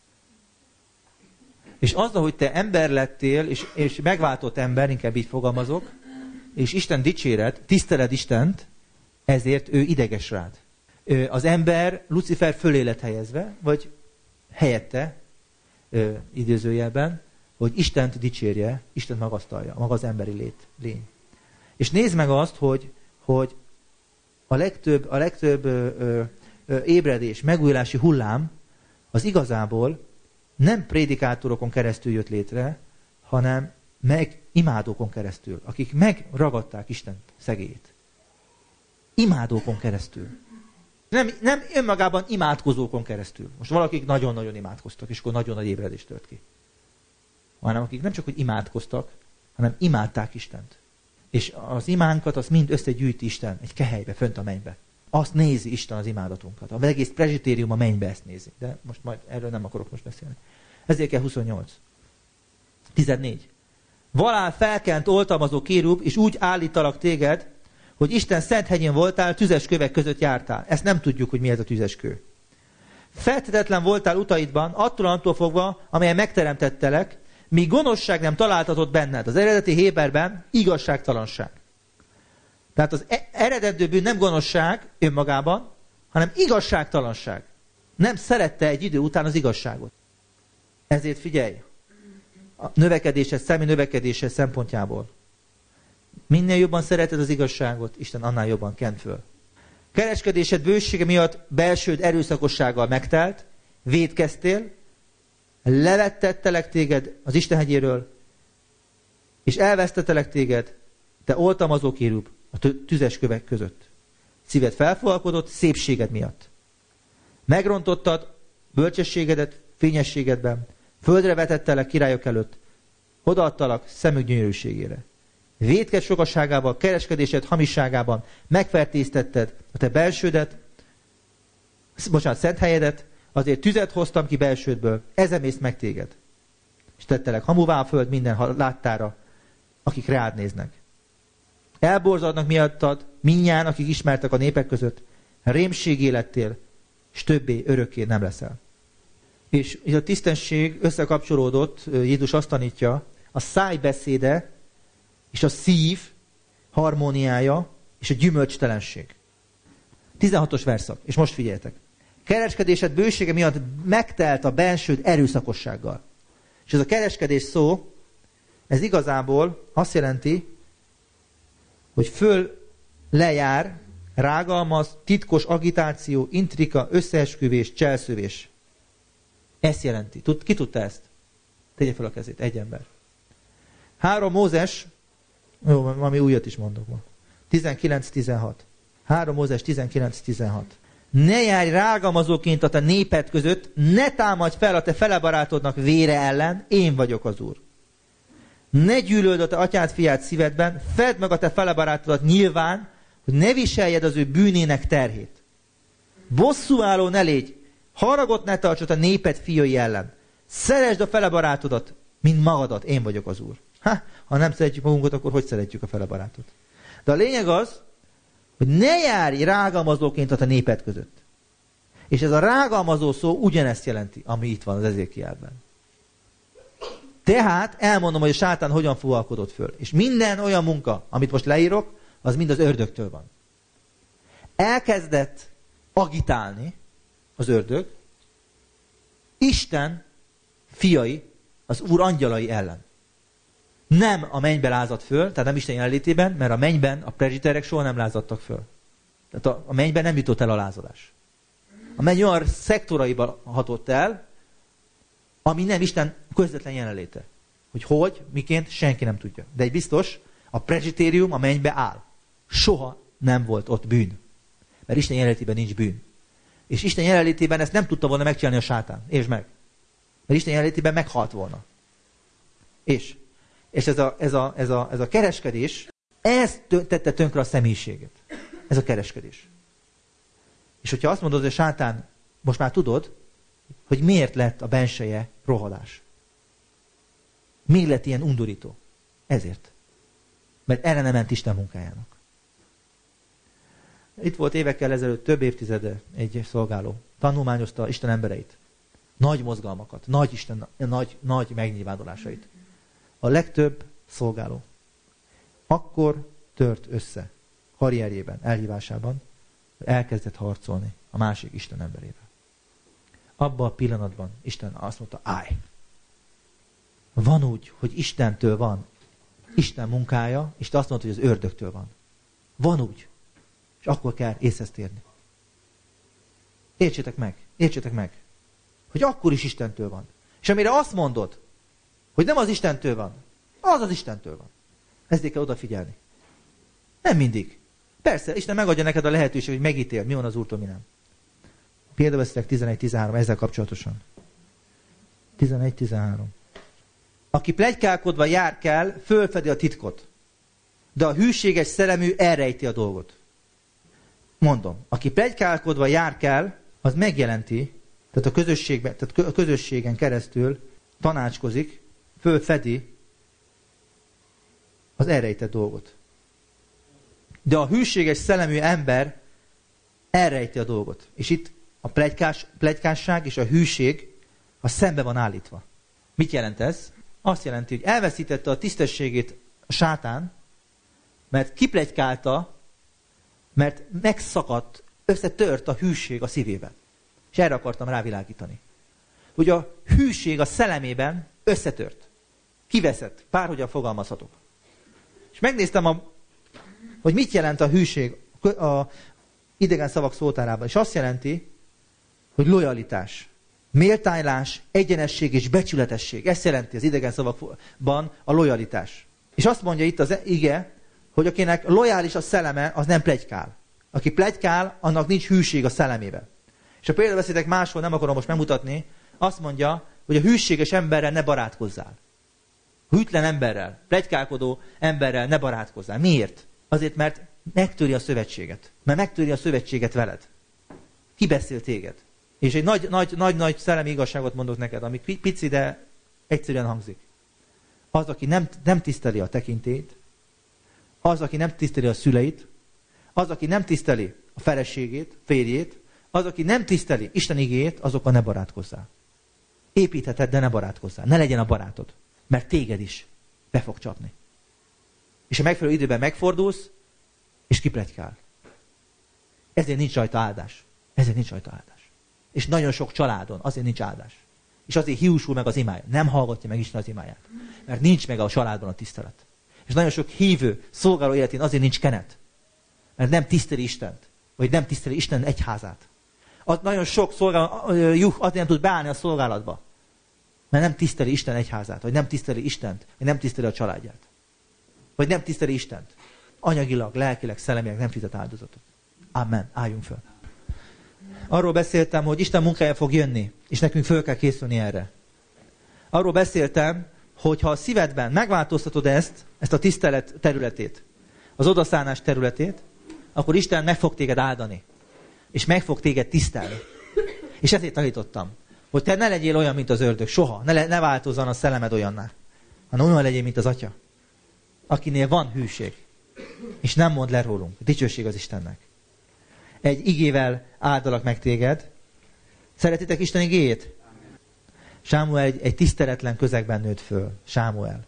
És azzal, hogy te ember lettél, és megváltott ember, inkább így fogalmazok, és Isten dicséret, tiszteled Istent, ezért ő ideges rád. Az ember Lucifer fölé lett helyezve, vagy helyette, idézőjelben, hogy Istent dicsérje, Istent magasztalja, maga az emberi lény. És nézd meg azt, hogy a legtöbb ébredés, megújulási hullám az igazából nem prédikátorokon keresztül jött létre, hanem imádókon keresztül, akik megragadták Isten szegélyét. Imádókon keresztül. Nem önmagában imádkozókon keresztül. Most valakik nagyon-nagyon imádkoztak, és akkor nagyon nagy ébredés tört ki. Hanem akik nem csak, hogy imádkoztak, hanem imádták Istent. És az imánkat, azt mind összegyűjti Isten egy kehelybe, fönt a mennybe. Azt nézi Isten az imádatunkat. Az egész prezsitérium a mennybe ezt nézi. De most majd erről nem akarok most beszélni. Ezért kell 28. 14. Valál felkent oltalmazó kérub, és úgy állítalak téged, hogy Isten szent hegyén voltál, tüzes kövek között jártál. Ezt nem tudjuk, hogy mi ez a tüzes kő. Feltetetlen voltál utaidban, attól fogva, amelyen megteremtettelek, míg gonoszság nem találtatott benned. Az eredeti héberben igazságtalanság. Tehát az eredető bűn nem gonoszság önmagában, hanem igazságtalanság. Nem szerette egy idő után az igazságot. Ezért figyelj, a növekedésed, szemi növekedésed szempontjából. Minél jobban szereted az igazságot, Isten annál jobban kent föl. Kereskedésed bősége miatt belsőd erőszakossággal megtelt, vétkeztél, levettettelek téged az Isten hegyéről, és elvesztettelek téged, te oltalmazó kérub a tüzes kövek között. Szíved felfalkodott szépséged miatt. Megrontottad bölcsességedet fényességedben, földre vetettelek királyok előtt, odaadtalak szemük gyönyörűségére. Vétked sokaságával, kereskedésed hamisságában megfertéztetted a te belsődet, szent helyedet, azért tüzet hoztam ki belsődből, ezen ész meg téged. És tettelek hamuvá a föld minden láttára, akik rád néznek. Elborzadnak miattad mindnyájan, akik ismertek a népek között, rémségé lettél, és többé örökké nem leszel. És a tisztesség összekapcsolódott, Jézus azt tanítja, a száj beszéde, és a szív harmóniája, és a gyümölcstelenség. 16-os verszak, és most figyeljetek. Kereskedésed bősége miatt megtelt a bensőd erőszakossággal. És ez a kereskedés szó, ez igazából azt jelenti, hogy föl lejár, rágalmaz, titkos agitáció, intrika, összeesküvés, cselszövés. Ezt jelenti. Ki tudta ezt? Tegye fel a kezét, egy ember. 3 Mózes, jó, valami újat is mondok ma. 19-16. 3 Mózes 19-16. Ne járj rágalmazóként a te néped között, ne támadj fel a te felebarátodnak vére ellen, én vagyok az Úr. Ne gyűlöld a te atyád fiát szívedben, fedd meg a te felebarátodat nyilván, hogy ne viseljed az ő bűnének terhét. Bosszúálló ne légy, haragot ne tarts a te néped fiai ellen. Szeresd a felebarátodat, mint magadat, én vagyok az Úr. Ha nem szeretjük magunkat, akkor hogy szeretjük a felebarátot? De a lényeg az, hogy ne járj rágalmazóként a te néped között. És ez a rágalmazó szó ugyanezt jelenti, ami itt van az Ezékielben. Tehát elmondom, hogy a sátán hogyan fuvalkodott föl. És minden olyan munka, amit most leírok, az mind az ördögtől van. Elkezdett agitálni az ördög Isten fiai, az Úr angyalai ellen. Nem a mennybe lázadt föl, tehát nem Isten jelenlétében, mert a mennyben a prezsiterek soha nem lázadtak föl. Tehát a mennyben nem jutott el a lázadás. A menny olyan szektoraiban hatott el, ami nem Isten közvetlen jelenléte. Hogy, miként, senki nem tudja. De egy biztos, a prezsitérium a mennybe áll. Soha nem volt ott bűn. Mert Isten jelenlétében nincs bűn. És Isten jelenlétében ezt nem tudta volna megcsinálni a sátán. Értsd meg. Mert Isten jelenlétében meghalt volna. És ez a kereskedés, ez tette tönkre a személyiséget. Ez a kereskedés. És hogyha azt mondod, hogy a sátán, most már tudod, hogy miért lett a benseje rohadás. Miért lett ilyen undorító? Ezért. Mert erre nem ment Isten munkájának. Itt volt évekkel ezelőtt, több évtizede egy szolgáló. Tanulmányozta Isten embereit. Nagy mozgalmakat, nagy megnyilvánulásait. A legtöbb szolgáló akkor tört össze karrierjében, elhívásában, hogy elkezdett harcolni a másik Isten emberével. Abban a pillanatban Isten azt mondta, állj! Van úgy, hogy Istentől van Isten munkája, és te azt mondod, hogy az ördögtől van. Van úgy. És akkor kell észhez térni. Értsétek meg, hogy akkor is Istentől van. És amire azt mondod, hogy nem az Istentől van, az Istentől van. Ezért kell odafigyelni. Nem mindig. Persze, Isten megadja neked a lehetőséget, hogy megítél, mi van az Úrtól, mi nem. Példaveszélyek 11-13, ezzel kapcsolatosan. 11-13. Aki pletykálkodva jár kell, fölfedi a titkot. De a hűséges szellemű elrejti a dolgot. Mondom, aki pletykálkodva jár kell, az megjelenti, tehát a közösségen keresztül tanácskozik, fölfedi az elrejtett dolgot. De a hűséges szellemű ember elrejti a dolgot. És itt a pletykásság és a hűség a szembe van állítva. Mit jelent ez? Azt jelenti, hogy elveszítette a tisztességét a sátán, mert kipletykálta, mert megszakadt, összetört a hűség a szívében. És erre akartam rávilágítani. Hogy a hűség a szellemében összetört. Kiveszett. Bárhogyan fogalmazhatok. És megnéztem, hogy mit jelent a hűség a idegen szavak szótárában. És azt jelenti, hogy lojalitás, méltánylás, egyenesség és becsületesség. Ezt jelenti az idegen szavakban a lojalitás. És azt mondja itt az ige, hogy akinek lojális a szelleme, az nem pletykál. Aki pletykál, annak nincs hűség a szellemében. És a példaveszélyek máshol nem akarom most megmutatni, azt mondja, hogy a hűséges emberrel ne barátkozzál. Hűtlen emberrel, pletykálkodó emberrel ne barátkozzál. Miért? Azért, mert megtöri a szövetséget. Mert megtöri a szövetséget veled. Ki beszél téged? És egy nagy szellemi igazságot mondok neked, ami pici, de egyszerűen hangzik. Az, aki nem tiszteli a tekintélyt, az, aki nem tiszteli a szüleit, az, aki nem tiszteli a feleségét, férjét, az, aki nem tiszteli Isten igéjét, azokkal ne barátkozzál. Építheted, de ne barátkozzál. Ne legyen a barátod. Mert téged is be fog csapni. És a megfelelő időben megfordulsz, és kipletykál. Ezért nincs rajta áldás. Ezért nincs rajta áldás. És nagyon sok családon azért nincs áldás. És azért hiúsul meg az imája. Nem hallgatja meg Isten az imáját. Mert nincs meg a családban a tisztelet. És nagyon sok hívő, szolgáló életén azért nincs kenet. Mert nem tiszteli Istent. Vagy nem tiszteli Isten egyházát. Nagyon sok juh azért nem tud beállni a szolgálatba. Mert nem tiszteli Isten egyházát. Vagy nem tiszteli Istent. Vagy nem tiszteli a családját. Vagy nem tiszteli Istent. Anyagilag, lelkileg, szellemileg nem fizet áldozatot. Amen. Álljunk föl. Arról beszéltem, hogy Isten munkája fog jönni. És nekünk föl kell készülni erre. Arról beszéltem, hogy ha a szívedben megváltoztatod ezt a tisztelet területét, az odaszánás területét, akkor Isten meg fog téged áldani. És meg fog téged tisztelni. És ezért tanítottam, hogy te ne legyél olyan, mint az ördög. Soha. Ne változzon a szellemed olyanná. Hanem olyan legyél, mint az Atya. Akinél van hűség. És nem mond le rólunk. Dicsőség az Istennek. Egy igével áldalak meg téged. Szeretitek Isten igéjét? Sámuel egy tiszteletlen közegben nőtt föl. Sámuel.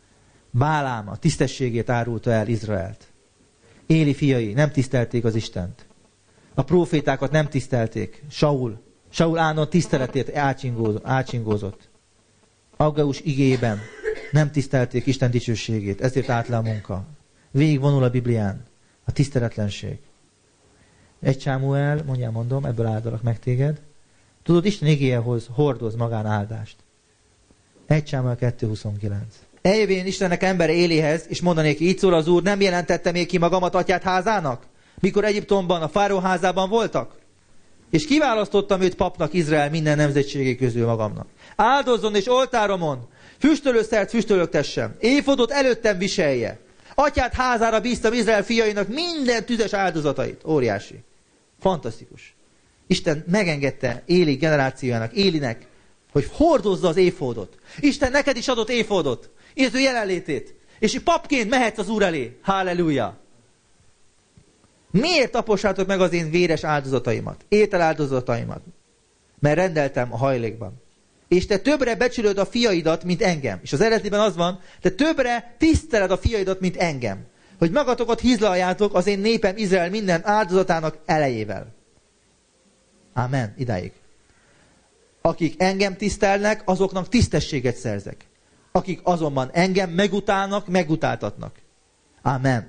Bálám a tisztességét árulta el Izraelt. Éli fiai nem tisztelték az Istent. A prófétákat nem tisztelték. Saul állandóan tiszteletét átsingózott. Aggeus igében nem tisztelték Isten dicsőségét. Ezért állt le a munka. Végig vonul a Biblián a tiszteletlenség. 1 Sámuel, mondom, ebből áldalak meg téged. Tudod, Isten igéjehoz hordoz magán áldást. 1 Sámuel 2.29. Eljövén Istennek embere Élihez, és mondanék, így szól az Úr, nem jelentette még ki magamat atyád házának? Mikor Egyiptomban, a fáraó házában voltak? És kiválasztottam őt papnak Izrael minden nemzetségé közül magamnak. Áldozzon és oltáromon, füstölőszert füstölögtessem, éfodot előttem viselje. Atyád házára bíztam Izrael fiainak minden tüzes áldozatait. Óriási. Fantasztikus. Isten megengedte Éli generációjának, Élinek, hogy hordozza az éfódot. Isten neked is adott éfódot, illetve jelenlétét. És papként mehetsz az Úr elé. Halleluja! Miért tapossátok meg az én véres áldozataimat, ételáldozataimat? Mert rendeltem a hajlékban. És te többre becsülöd a fiaidat, mint engem. És az eredetiben az van, te többre tiszteled a fiaidat, mint engem. Hogy magatokat hizlaljátok az én népem Izrael minden áldozatának elejével. Amen. Idáig. Akik engem tisztelnek, azoknak tisztességet szerzek. Akik azonban engem megutálnak, megutáltatnak. Amen.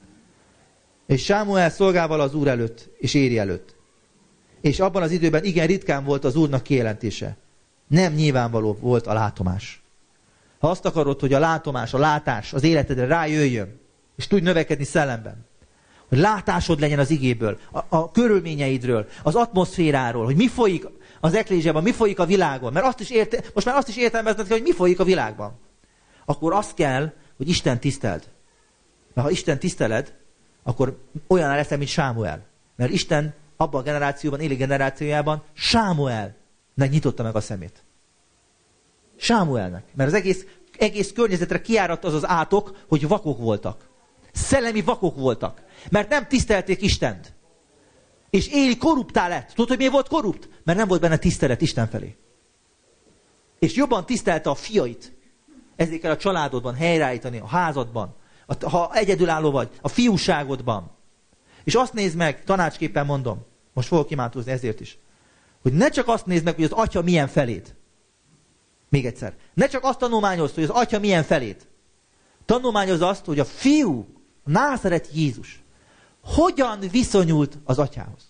És Sámuel szolgával az Úr előtt, és Éli előtt. És abban az időben igen ritkán volt az Úrnak kijelentése. Nem nyilvánvaló volt a látomás. Ha azt akarod, hogy a látomás, a látás az életedre rájöjjön, és tudj növekedni szellemben, Hogy látásod legyen az igéből, a körülményeidről, az atmoszféráról, hogy mi folyik az eklézsiában, mi folyik a világon. Mert most már azt is értelmezned kell, hogy mi folyik a világban. Akkor azt kell, hogy Isten tiszteld. Mert ha Isten tiszteled, akkor olyan leszel, mint Sámuel. Mert Isten abban a generációban, Éli generációjában Sámuelnek nyitotta meg a szemét. Sámuelnek. Mert az egész környezetre kiáradt az átok, hogy vakok voltak. Szellemi vakok voltak. Mert nem tisztelték Istent. És Éli korruptá lett. Tudod, hogy miért volt korrupt? Mert nem volt benne tisztelet Isten felé. És jobban tisztelte a fiait. Ezért kell a családodban helyreállítani, a házadban. Ha egyedülálló vagy, a fiúságodban. És azt nézd meg, tanácsképpen mondom, most fogok imádkozni ezért is, hogy ne csak azt nézd meg, hogy az atya milyen felét. Még egyszer. Ne csak azt tanulmányozd, hogy az atya milyen felét. Tanulmányozd azt, hogy a fiú, a názareti Jézus, hogyan viszonyult az atyához.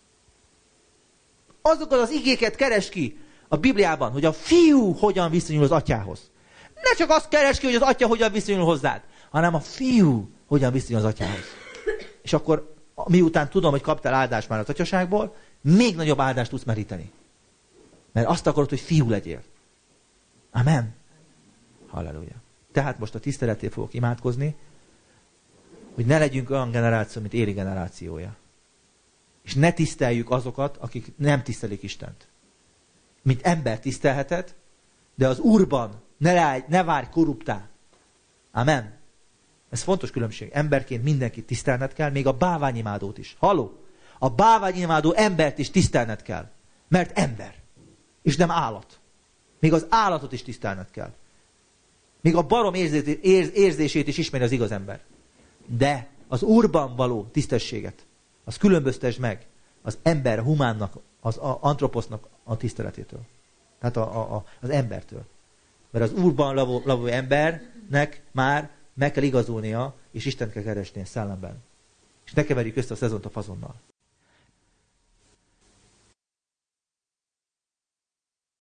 Azokat az igéket keres ki a Bibliában, hogy a fiú hogyan viszonyul az atyához. Ne csak azt keres ki, hogy az atya hogyan viszonyul hozzád, hanem a fiú hogyan viszonyul az atyához. És akkor, miután tudom, hogy kaptál áldást már az atyaságból, még nagyobb áldást tudsz meríteni. Mert azt akarod, hogy fiú legyél. Amen. Halleluja. Tehát most a tiszteletért fogok imádkozni, hogy ne legyünk olyan generáció, mint Éli generációja. És ne tiszteljük azokat, akik nem tisztelik Istent. Mint ember tisztelheted, de az Úrban ne várj korruptá. Amen. Ez fontos különbség. Emberként mindenkit tisztelned kell, még a bálványimádót is. Halló? A bálványimádó embert is tisztelned kell. Mert ember. És nem állat. Még az állatot is tisztelned kell. Még a barom érzését is ismeri az igaz ember. De az Úrban való tisztességet, az különböztesd meg az ember, a humánnak, az antroposznak a tiszteletétől. Tehát az embertől. Mert az Úrban lavó embernek már meg kell igazolnia, és Istent kell keresnie szellemben. És ne keverjük össze a szezont a fazonnal.